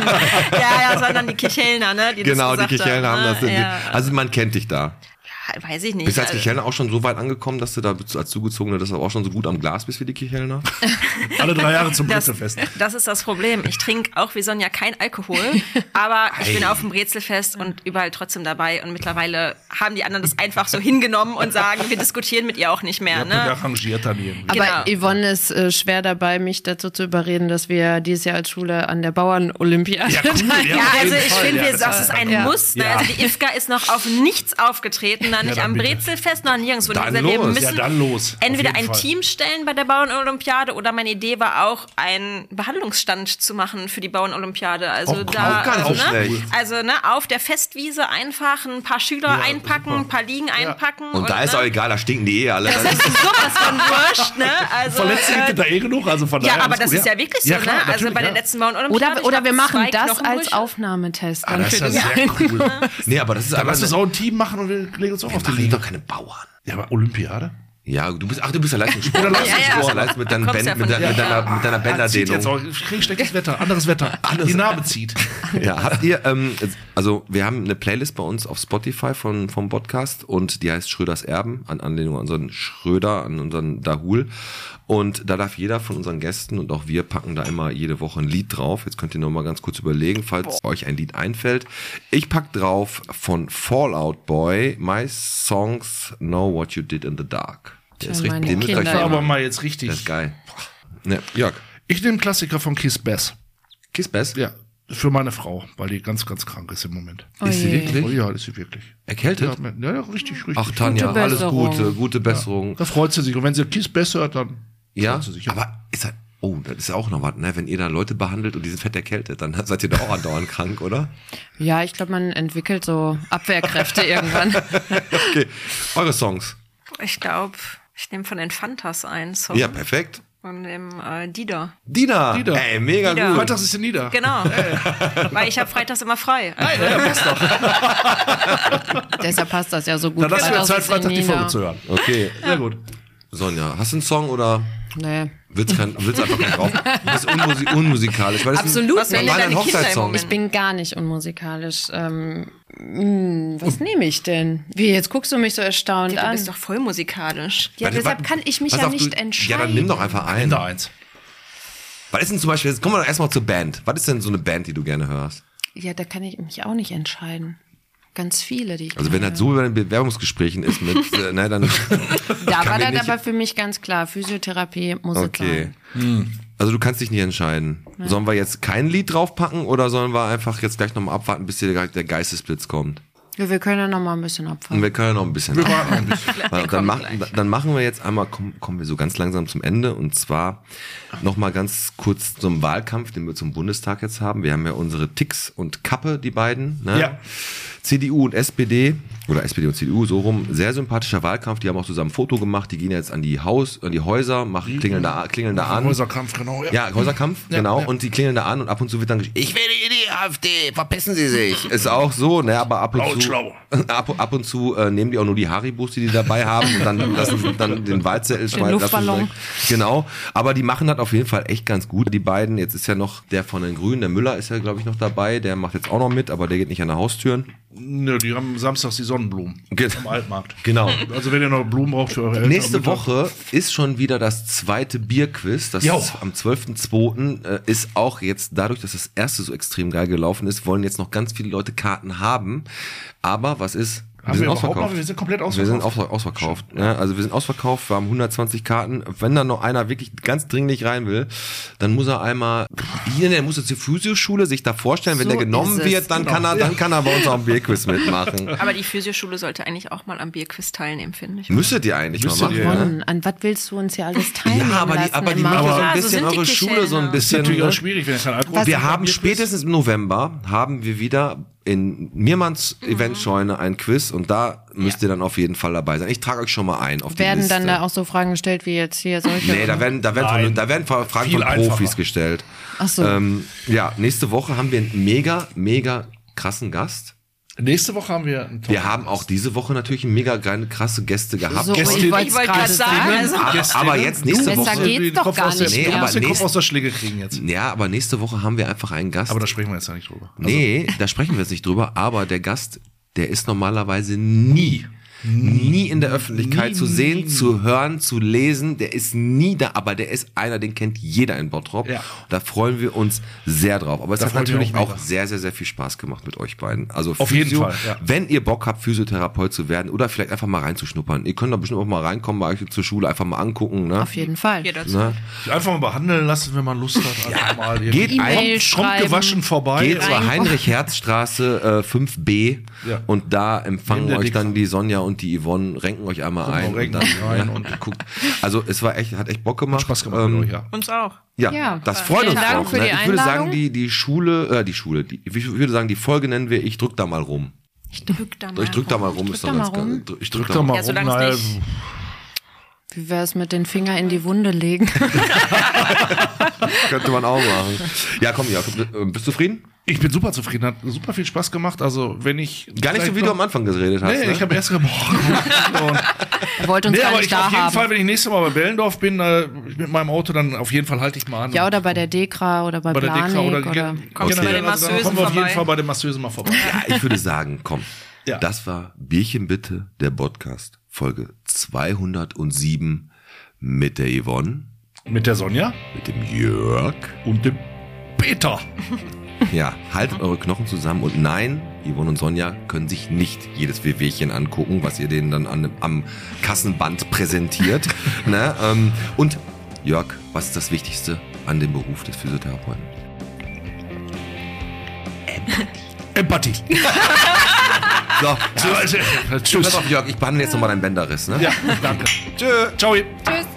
[SPEAKER 5] ja, ja, sondern die Kichelner, ne? Die
[SPEAKER 3] Genau,
[SPEAKER 5] das
[SPEAKER 3] die
[SPEAKER 5] gesagt
[SPEAKER 3] Kichelner haben
[SPEAKER 5] ne?
[SPEAKER 3] das.
[SPEAKER 5] Ja.
[SPEAKER 3] Also man kennt dich da.
[SPEAKER 5] Ja, weiß ich nicht.
[SPEAKER 3] Bist du als
[SPEAKER 5] Also-
[SPEAKER 3] Kichelner auch schon so weit angekommen, dass du da als Zugezogener, dass du auch schon so gut am Glas bist wie die Kichelner?
[SPEAKER 2] Alle drei Jahre zum
[SPEAKER 5] Das,
[SPEAKER 2] Brezelfest.
[SPEAKER 5] das ist das Problem. Ich trinke auch wie Sonja kein Alkohol, aber ich bin auf dem Brezelfest und überall trotzdem dabei. Und mittlerweile haben die anderen das einfach so hingenommen und sagen, wir diskutieren mit ihr auch nicht mehr.
[SPEAKER 2] Ihr habt euch
[SPEAKER 5] Ne?
[SPEAKER 2] arrangiert dann irgendwie.
[SPEAKER 6] Aber
[SPEAKER 5] Genau.
[SPEAKER 6] Yvonne ist äh, schwer dabei, mich dazu zu überreden, dass wir dieses Jahr als Schule an der Bauernolympiade
[SPEAKER 2] Ja, cool,
[SPEAKER 6] teilnehmen.
[SPEAKER 5] Ja,
[SPEAKER 2] auf
[SPEAKER 5] also
[SPEAKER 2] jeden
[SPEAKER 5] ich
[SPEAKER 2] Fall,
[SPEAKER 5] finde,
[SPEAKER 2] ja,
[SPEAKER 5] wir-
[SPEAKER 2] das
[SPEAKER 5] das
[SPEAKER 2] ist-
[SPEAKER 5] ist ein
[SPEAKER 6] ja.
[SPEAKER 5] Muss. Ne?
[SPEAKER 2] Ja.
[SPEAKER 5] Also die I F G A ist noch auf nichts aufgetreten, na nicht
[SPEAKER 2] dann
[SPEAKER 5] am
[SPEAKER 2] bitte.
[SPEAKER 5] Brezelfest, noch nirgendwo.
[SPEAKER 3] Dann
[SPEAKER 5] Also wir
[SPEAKER 3] los.
[SPEAKER 5] müssen
[SPEAKER 2] Ja, dann los. Auf
[SPEAKER 5] entweder
[SPEAKER 2] jeden
[SPEAKER 5] ein
[SPEAKER 2] Fall.
[SPEAKER 5] Team stellen bei der Bauernolympiade oder meine Idee war auch, einen Behandlungsstand zu machen für die Bauernolympiade. Also
[SPEAKER 3] Auch-
[SPEAKER 5] da,
[SPEAKER 3] auch gar nicht so
[SPEAKER 5] also, ne,
[SPEAKER 3] schlecht.
[SPEAKER 5] also ne, auf der Festwiese einfach ein paar Schüler einpacken, ein paar Liegen einpacken.
[SPEAKER 3] Und da ist
[SPEAKER 5] ne,
[SPEAKER 3] auch egal, da stinken die eh alle.
[SPEAKER 5] das ist sowas von wurscht, ne? Also,
[SPEAKER 2] Verletzte
[SPEAKER 5] äh,
[SPEAKER 2] gibt da eh genug, also von
[SPEAKER 5] ja,
[SPEAKER 2] daher
[SPEAKER 5] aber
[SPEAKER 2] alles
[SPEAKER 5] das
[SPEAKER 2] gut,
[SPEAKER 5] ist ja wirklich so,
[SPEAKER 2] Ja, klar,
[SPEAKER 5] ne? Also
[SPEAKER 2] natürlich,
[SPEAKER 5] bei der
[SPEAKER 2] ja.
[SPEAKER 5] letzten Bauernolympiade.
[SPEAKER 6] Oder,
[SPEAKER 5] ich
[SPEAKER 6] oder
[SPEAKER 5] hab
[SPEAKER 6] wir machen
[SPEAKER 5] zwei
[SPEAKER 6] das als
[SPEAKER 5] Knochenbrüche.
[SPEAKER 6] Aufnahmetest.
[SPEAKER 2] Ah,
[SPEAKER 6] dann
[SPEAKER 2] das ist
[SPEAKER 6] für
[SPEAKER 2] ja
[SPEAKER 6] das-
[SPEAKER 2] sehr cool.
[SPEAKER 3] Nee, aber das ist
[SPEAKER 2] Dann
[SPEAKER 3] aber
[SPEAKER 2] lass uns auch ein Team machen und wir legen uns auch auf die
[SPEAKER 3] wir sind
[SPEAKER 2] Liga.
[SPEAKER 3] doch keine Bauern.
[SPEAKER 2] Ja, aber Olympiade?
[SPEAKER 3] Ja, du bist, ach, du bist ja Leistungssport.
[SPEAKER 2] Ja,
[SPEAKER 3] Du
[SPEAKER 2] Leistungssport.
[SPEAKER 3] bist mit, deinen
[SPEAKER 5] Kommst ja
[SPEAKER 3] Bänd, mit,
[SPEAKER 5] von
[SPEAKER 3] deiner- mit
[SPEAKER 5] dir.
[SPEAKER 3] deiner, mit deiner
[SPEAKER 2] Ah, zieht jetzt
[SPEAKER 3] Bänderdehnung.
[SPEAKER 2] auch. Ich krieg schlechtes Wetter, anderes Wetter. Die Narbe zieht.
[SPEAKER 3] Ja, habt ihr, ähm, also wir haben eine Playlist bei uns auf Spotify von, vom Podcast und die heißt Schröders Erben, an Anlehnung an unseren Schröder, an unseren Dahul. Und da darf jeder von unseren Gästen und auch wir packen da immer jede Woche ein Lied drauf. Jetzt könnt ihr noch mal ganz kurz überlegen, falls euch ein Lied einfällt. Ich pack drauf von Fall Out Boy, My Songs Know What You Did in the Dark. Der ist
[SPEAKER 6] Schön,
[SPEAKER 3] richtig,
[SPEAKER 6] meine
[SPEAKER 3] den müsst ihr euch
[SPEAKER 6] Kinder.
[SPEAKER 2] Aber
[SPEAKER 3] vormachen.
[SPEAKER 2] mal jetzt richtig.
[SPEAKER 3] Der ist geil. Ne, Jörg,
[SPEAKER 2] Ich nehme Klassiker von Kiss Bass.
[SPEAKER 3] Kiss Bass?
[SPEAKER 2] Ja, für meine Frau, weil die ganz, ganz krank ist im Moment.
[SPEAKER 6] Oh
[SPEAKER 3] Ist sie
[SPEAKER 6] je.
[SPEAKER 3] wirklich?
[SPEAKER 2] Oh ja, ist sie wirklich.
[SPEAKER 3] Erkältet?
[SPEAKER 2] Ja, ja, ja, richtig, richtig.
[SPEAKER 3] Ach Tanja,
[SPEAKER 6] Gute
[SPEAKER 3] alles
[SPEAKER 6] Besserung.
[SPEAKER 3] Gute, gute Besserung.
[SPEAKER 2] Da freut sie sich. Und wenn sie Kiss Bass hört, dann
[SPEAKER 3] Ja,
[SPEAKER 2] freut sie sich.
[SPEAKER 3] aber ist halt, oh, das ist ja auch noch was, ne? Wenn ihr da Leute behandelt und die sind fett erkältet, dann seid ihr doch auch andauernd krank, oder?
[SPEAKER 6] Ja, ich glaube, man entwickelt so Abwehrkräfte irgendwann.
[SPEAKER 3] Okay, eure Songs.
[SPEAKER 5] Ich glaube, ich nehme von den Fantas einen Song.
[SPEAKER 3] Ja, perfekt.
[SPEAKER 5] Von dem äh, Dieter.
[SPEAKER 3] Dina,
[SPEAKER 2] Dina.
[SPEAKER 3] ey, mega
[SPEAKER 5] Dina.
[SPEAKER 3] gut.
[SPEAKER 2] Freitags ist sie nieder.
[SPEAKER 5] Genau. Weil ich habe freitags immer frei. Also,
[SPEAKER 6] Deshalb passt das ja so gut.
[SPEAKER 2] Dann lass mir
[SPEAKER 6] Freitags
[SPEAKER 2] Zeit,
[SPEAKER 6] ist
[SPEAKER 2] Freitag die
[SPEAKER 6] Nina.
[SPEAKER 2] Folge zu hören.
[SPEAKER 3] Okay,
[SPEAKER 2] Sehr gut.
[SPEAKER 3] Sonja, hast du einen Song oder
[SPEAKER 6] Nee.
[SPEAKER 3] willst, kein, willst einfach keinen drauf? Das ist unmusi unmusikalisch. Weil das
[SPEAKER 6] Absolut.
[SPEAKER 3] Ein,
[SPEAKER 5] Was wären
[SPEAKER 3] war
[SPEAKER 5] denn
[SPEAKER 3] ein
[SPEAKER 5] deine Kinder im
[SPEAKER 3] Hochzeitssong.
[SPEAKER 5] Moment?
[SPEAKER 6] Ich bin gar nicht unmusikalisch. Ähm, mh, was nehme ich denn? Wie, jetzt guckst du mich so erstaunt
[SPEAKER 5] du
[SPEAKER 6] an.
[SPEAKER 5] bist doch voll musikalisch.
[SPEAKER 6] Ja,
[SPEAKER 3] Warte,
[SPEAKER 6] deshalb
[SPEAKER 3] warte,
[SPEAKER 6] kann ich mich
[SPEAKER 3] pass
[SPEAKER 6] ja
[SPEAKER 3] auf,
[SPEAKER 6] nicht
[SPEAKER 3] du,
[SPEAKER 6] entscheiden.
[SPEAKER 3] Ja, dann nimm doch einfach einen.
[SPEAKER 2] Ende eins.
[SPEAKER 3] Was ist denn zum Beispiel, jetzt kommen wir doch erstmal zur Band. Was ist denn so eine Band, die du gerne hörst?
[SPEAKER 6] Ja, da kann ich mich auch nicht entscheiden. Ganz viele, die ich
[SPEAKER 3] Also wenn
[SPEAKER 6] gerne
[SPEAKER 3] das so über den Bewerbungsgesprächen ist mit, äh, ne, dann
[SPEAKER 6] Da
[SPEAKER 3] kann
[SPEAKER 6] war
[SPEAKER 3] mir
[SPEAKER 6] dann
[SPEAKER 3] nicht-
[SPEAKER 6] aber für mich ganz klar, Physiotherapie muss
[SPEAKER 3] Okay.
[SPEAKER 6] es sein.
[SPEAKER 3] Also du kannst dich nicht entscheiden. Sollen wir jetzt kein Lied draufpacken oder sollen wir einfach jetzt gleich nochmal abwarten, bis hier der, der Geistesblitz kommt?
[SPEAKER 6] Ja, wir können ja noch mal ein bisschen
[SPEAKER 3] Und
[SPEAKER 6] abfahren.
[SPEAKER 3] wir können ja noch ein bisschen.
[SPEAKER 2] Wir warten noch ein bisschen.
[SPEAKER 3] Weil dann,
[SPEAKER 5] kommen
[SPEAKER 3] mach,
[SPEAKER 5] gleich.
[SPEAKER 3] dann machen wir jetzt einmal, kommen, kommen wir so ganz langsam zum Ende und zwar nochmal ganz kurz zum Wahlkampf, den wir zum Bundestag jetzt haben. Wir haben ja unsere Tix und Kappe, die beiden. Ne?
[SPEAKER 2] Ja.
[SPEAKER 3] C D U und S P D oder S P D und C D U, so rum. Sehr sympathischer Wahlkampf. Die haben auch zusammen ein Foto gemacht. Die gehen jetzt an die Haus, an die Häuser, machen, klingeln da, klingeln da an.
[SPEAKER 2] Häuserkampf, genau.
[SPEAKER 3] Ja, Häuserkampf,
[SPEAKER 2] Ja,
[SPEAKER 3] genau.
[SPEAKER 2] ja.
[SPEAKER 3] Und die klingeln da an und ab und zu wird dann gesch- ich wähle die AfD, verpissen Sie sich. Ist auch so, ne, aber ab und
[SPEAKER 2] Laut
[SPEAKER 3] zu,
[SPEAKER 2] schlau.
[SPEAKER 3] ab, ab und zu äh, nehmen die auch nur die Haribus, die die dabei haben und dann lassen sie dann den Wahlzettel schreiben. lassen sie
[SPEAKER 6] Luftballon.
[SPEAKER 3] direkt- Genau. Aber die machen das auf jeden Fall echt ganz gut. Die beiden, jetzt ist ja noch der von den Grünen, der Müller ist ja, glaube ich, noch dabei. Der macht jetzt auch noch mit, aber der geht nicht an der Haustüren.
[SPEAKER 2] Nö, die haben samstags die Sonnenblumen
[SPEAKER 3] Ge-
[SPEAKER 2] am Altmarkt.
[SPEAKER 3] Genau.
[SPEAKER 2] Also wenn ihr noch Blumen braucht für eure Eltern.
[SPEAKER 3] Nächste
[SPEAKER 2] Mütter.
[SPEAKER 3] Woche ist schon wieder das zweite Bierquiz. Das
[SPEAKER 2] Jo.
[SPEAKER 3] ist am zwölften zweiten Äh, ist auch jetzt, dadurch, dass das erste so extrem geil gelaufen ist, wollen jetzt noch ganz viele Leute Karten haben. Aber was ist?
[SPEAKER 2] Haben wir überhaupt noch? Wir sind komplett
[SPEAKER 3] Wir sind
[SPEAKER 2] ausverkauft.
[SPEAKER 3] aus, ausverkauft. Ja, also wir sind ausverkauft, wir haben hundertzwanzig Karten. Wenn da noch einer wirklich ganz dringlich rein will, dann muss er einmal, hier, der muss jetzt zur Physioschule sich da vorstellen. Wenn
[SPEAKER 6] So
[SPEAKER 3] der genommen
[SPEAKER 6] ist es.
[SPEAKER 3] wird, dann kann er, dann kann er bei uns auch ein Bierquiz mitmachen.
[SPEAKER 5] Aber die Physioschule sollte eigentlich auch mal am Bierquiz teilnehmen, finde ich.
[SPEAKER 3] Müsstet ihr eigentlich
[SPEAKER 2] Müsstet
[SPEAKER 3] mal
[SPEAKER 2] ihr,
[SPEAKER 3] machen.
[SPEAKER 2] ja.
[SPEAKER 3] Ne?
[SPEAKER 6] Mann, an was willst du uns hier alles teilnehmen
[SPEAKER 3] Ja, aber die,
[SPEAKER 6] lassen
[SPEAKER 3] aber die
[SPEAKER 6] immer?
[SPEAKER 3] machen so
[SPEAKER 5] Ja,
[SPEAKER 3] ein
[SPEAKER 5] so
[SPEAKER 3] bisschen
[SPEAKER 5] sind die
[SPEAKER 3] eure Schule so ein
[SPEAKER 5] Klischee,
[SPEAKER 2] Das ist
[SPEAKER 3] bisschen.
[SPEAKER 2] natürlich
[SPEAKER 3] Ne?
[SPEAKER 2] auch schwierig, wenn es kein Alkohol ist.
[SPEAKER 3] Wir haben spätestens im November haben wir wieder in Mirmanns Eventscheune ein Quiz und da müsst ihr dann auf jeden Fall dabei sein. Ich trage euch schon mal ein auf die
[SPEAKER 6] Werden
[SPEAKER 3] Liste.
[SPEAKER 6] dann da auch so Fragen gestellt wie jetzt hier solche?
[SPEAKER 3] Nee, da werden, da werden,
[SPEAKER 2] Nein.
[SPEAKER 3] von, da werden Fragen
[SPEAKER 2] Viel
[SPEAKER 3] von Profis
[SPEAKER 2] einfacher.
[SPEAKER 3] gestellt.
[SPEAKER 6] Ach so.
[SPEAKER 3] Ähm, ja, nächste Woche haben wir einen mega, mega krassen Gast.
[SPEAKER 2] Nächste Woche haben wir einen
[SPEAKER 3] Wir haben auch diese Woche natürlich mega geile, krasse Gäste gehabt.
[SPEAKER 6] So,
[SPEAKER 2] Gäste-
[SPEAKER 6] ich wollte
[SPEAKER 5] Ich wollte gerade sagen, also
[SPEAKER 3] aber, aber jetzt nächste
[SPEAKER 6] Besser
[SPEAKER 3] Woche.
[SPEAKER 6] geht's
[SPEAKER 2] die
[SPEAKER 6] doch
[SPEAKER 2] Kopf
[SPEAKER 6] gar
[SPEAKER 2] aus der,
[SPEAKER 6] nicht
[SPEAKER 3] Nee,
[SPEAKER 6] mehr.
[SPEAKER 3] aber
[SPEAKER 2] den Kopf
[SPEAKER 3] nächst-
[SPEAKER 2] aus der Schlinge kriegen jetzt.
[SPEAKER 3] Ja, aber nächste Woche haben wir einfach einen Gast.
[SPEAKER 2] Aber da sprechen wir jetzt ja nicht drüber. Also,
[SPEAKER 3] Nee, da sprechen wir jetzt nicht drüber, aber der Gast, der ist normalerweise nie, nie in der Öffentlichkeit
[SPEAKER 2] Nie,
[SPEAKER 3] zu sehen,
[SPEAKER 2] nie,
[SPEAKER 3] zu hören, zu lesen. Der ist nie da, aber der ist einer, den kennt jeder in Bottrop.
[SPEAKER 2] Ja.
[SPEAKER 3] Da freuen wir uns sehr drauf. Aber es
[SPEAKER 2] Da
[SPEAKER 3] hat
[SPEAKER 2] freuen wir
[SPEAKER 3] natürlich
[SPEAKER 2] auch
[SPEAKER 3] auch,
[SPEAKER 2] mega.
[SPEAKER 3] sehr, sehr, sehr viel Spaß gemacht mit euch beiden. Also
[SPEAKER 2] Auf jeden Fall, ja.
[SPEAKER 3] wenn ihr Bock habt, Physiotherapeut zu werden oder vielleicht einfach mal reinzuschnuppern. Ihr könnt da bestimmt auch mal reinkommen, bei euch zur Schule einfach mal angucken. Ne?
[SPEAKER 6] Auf jeden Fall.
[SPEAKER 5] Jederzeit.
[SPEAKER 3] Ne?
[SPEAKER 2] einfach mal behandeln lassen, wenn man Lust hat. Einfach mal
[SPEAKER 3] geht
[SPEAKER 2] irgendwie.
[SPEAKER 3] ein-
[SPEAKER 6] E-Mail
[SPEAKER 2] kommt, kommt
[SPEAKER 6] schreiben.
[SPEAKER 2] gewaschen vorbei.
[SPEAKER 3] Geht zur Heinrich-Herz-Straße äh, fünf B
[SPEAKER 2] Ja.
[SPEAKER 3] und da empfangen
[SPEAKER 2] Neben der
[SPEAKER 3] euch dann
[SPEAKER 2] Dickfahrt.
[SPEAKER 3] die Sonja und und die Yvonne renken euch einmal
[SPEAKER 2] Genau,
[SPEAKER 3] ein. Und
[SPEAKER 2] renken
[SPEAKER 3] dann,
[SPEAKER 2] euch ein
[SPEAKER 3] ja,
[SPEAKER 2] und-
[SPEAKER 3] und guckt. Also es war echt, hat echt Bock gemacht.
[SPEAKER 2] Spaß gemacht
[SPEAKER 3] Ähm,
[SPEAKER 2] mit euch, ja.
[SPEAKER 5] Uns auch.
[SPEAKER 3] Ja,
[SPEAKER 6] Ja,
[SPEAKER 3] das
[SPEAKER 6] vielen
[SPEAKER 3] freut uns
[SPEAKER 6] Dank
[SPEAKER 3] auch.
[SPEAKER 6] für
[SPEAKER 3] Ne?
[SPEAKER 6] die
[SPEAKER 3] Ich würde sagen,
[SPEAKER 6] Einladung.
[SPEAKER 3] die, die Schule, äh, die Schule, die, ich würde sagen, die Folge nennen wir Ich drück da mal rum.
[SPEAKER 5] Ich drück da mal.
[SPEAKER 3] Ich drück da mal rum,
[SPEAKER 6] drück
[SPEAKER 3] ist
[SPEAKER 6] da
[SPEAKER 3] doch ganz
[SPEAKER 6] mal rum.
[SPEAKER 3] geil. Ich drück
[SPEAKER 2] Drück da mal
[SPEAKER 5] Ja,
[SPEAKER 2] rum.
[SPEAKER 5] solange
[SPEAKER 2] Na,
[SPEAKER 5] es nicht-
[SPEAKER 6] Wie wär's mit den Finger in die Wunde legen?
[SPEAKER 3] Könnte man auch machen. Ja, komm, ja, bist du zufrieden?
[SPEAKER 2] Ich bin super zufrieden, hat super viel Spaß gemacht. Also wenn ich
[SPEAKER 3] Gar nicht so, wie du am Anfang geredet hast.
[SPEAKER 2] Nee,
[SPEAKER 3] ne?
[SPEAKER 2] ich habe erst gesagt, boah, und,
[SPEAKER 6] Er wollte uns
[SPEAKER 2] nee,
[SPEAKER 6] gar
[SPEAKER 2] aber
[SPEAKER 6] nicht
[SPEAKER 2] ich
[SPEAKER 6] da
[SPEAKER 2] auf jeden
[SPEAKER 6] haben.
[SPEAKER 2] Fall, wenn ich nächstes Mal bei Bellendorf bin, äh, mit meinem Auto, dann auf jeden Fall halte ich mal an.
[SPEAKER 6] Ja, oder bei der Dekra oder bei,
[SPEAKER 2] bei der
[SPEAKER 6] Planik
[SPEAKER 2] Dekra oder,
[SPEAKER 6] oder,
[SPEAKER 2] oder
[SPEAKER 5] Kommst
[SPEAKER 3] Okay.
[SPEAKER 5] bei den
[SPEAKER 2] also, dann
[SPEAKER 5] Masseusen
[SPEAKER 2] kommen wir auf jeden
[SPEAKER 5] vorbei.
[SPEAKER 2] Fall bei den Masseusen mal vorbei.
[SPEAKER 3] Ja, ich würde sagen, komm.
[SPEAKER 2] Ja.
[SPEAKER 3] Das war Bierchen bitte, der Podcast, Folge zweihundertsieben mit der Yvonne,
[SPEAKER 2] Mit der Sonja
[SPEAKER 3] mit dem Jörg.
[SPEAKER 2] und dem Peter.
[SPEAKER 3] Ja, haltet eure Knochen zusammen und nein, Yvonne und Sonja können sich nicht jedes Wehwehchen angucken, was ihr denen dann an, am Kassenband präsentiert. ne? ähm, und Jörg, was ist das Wichtigste an dem Beruf des Physiotherapeuten?
[SPEAKER 2] Empathie.
[SPEAKER 3] So,
[SPEAKER 2] Also,
[SPEAKER 3] pass
[SPEAKER 2] tschüss.
[SPEAKER 3] auf, Jörg, ich behandle jetzt nochmal deinen Bänderriss. Ne?
[SPEAKER 2] Ja, danke. Tschö. Ciao.
[SPEAKER 6] Tschüss.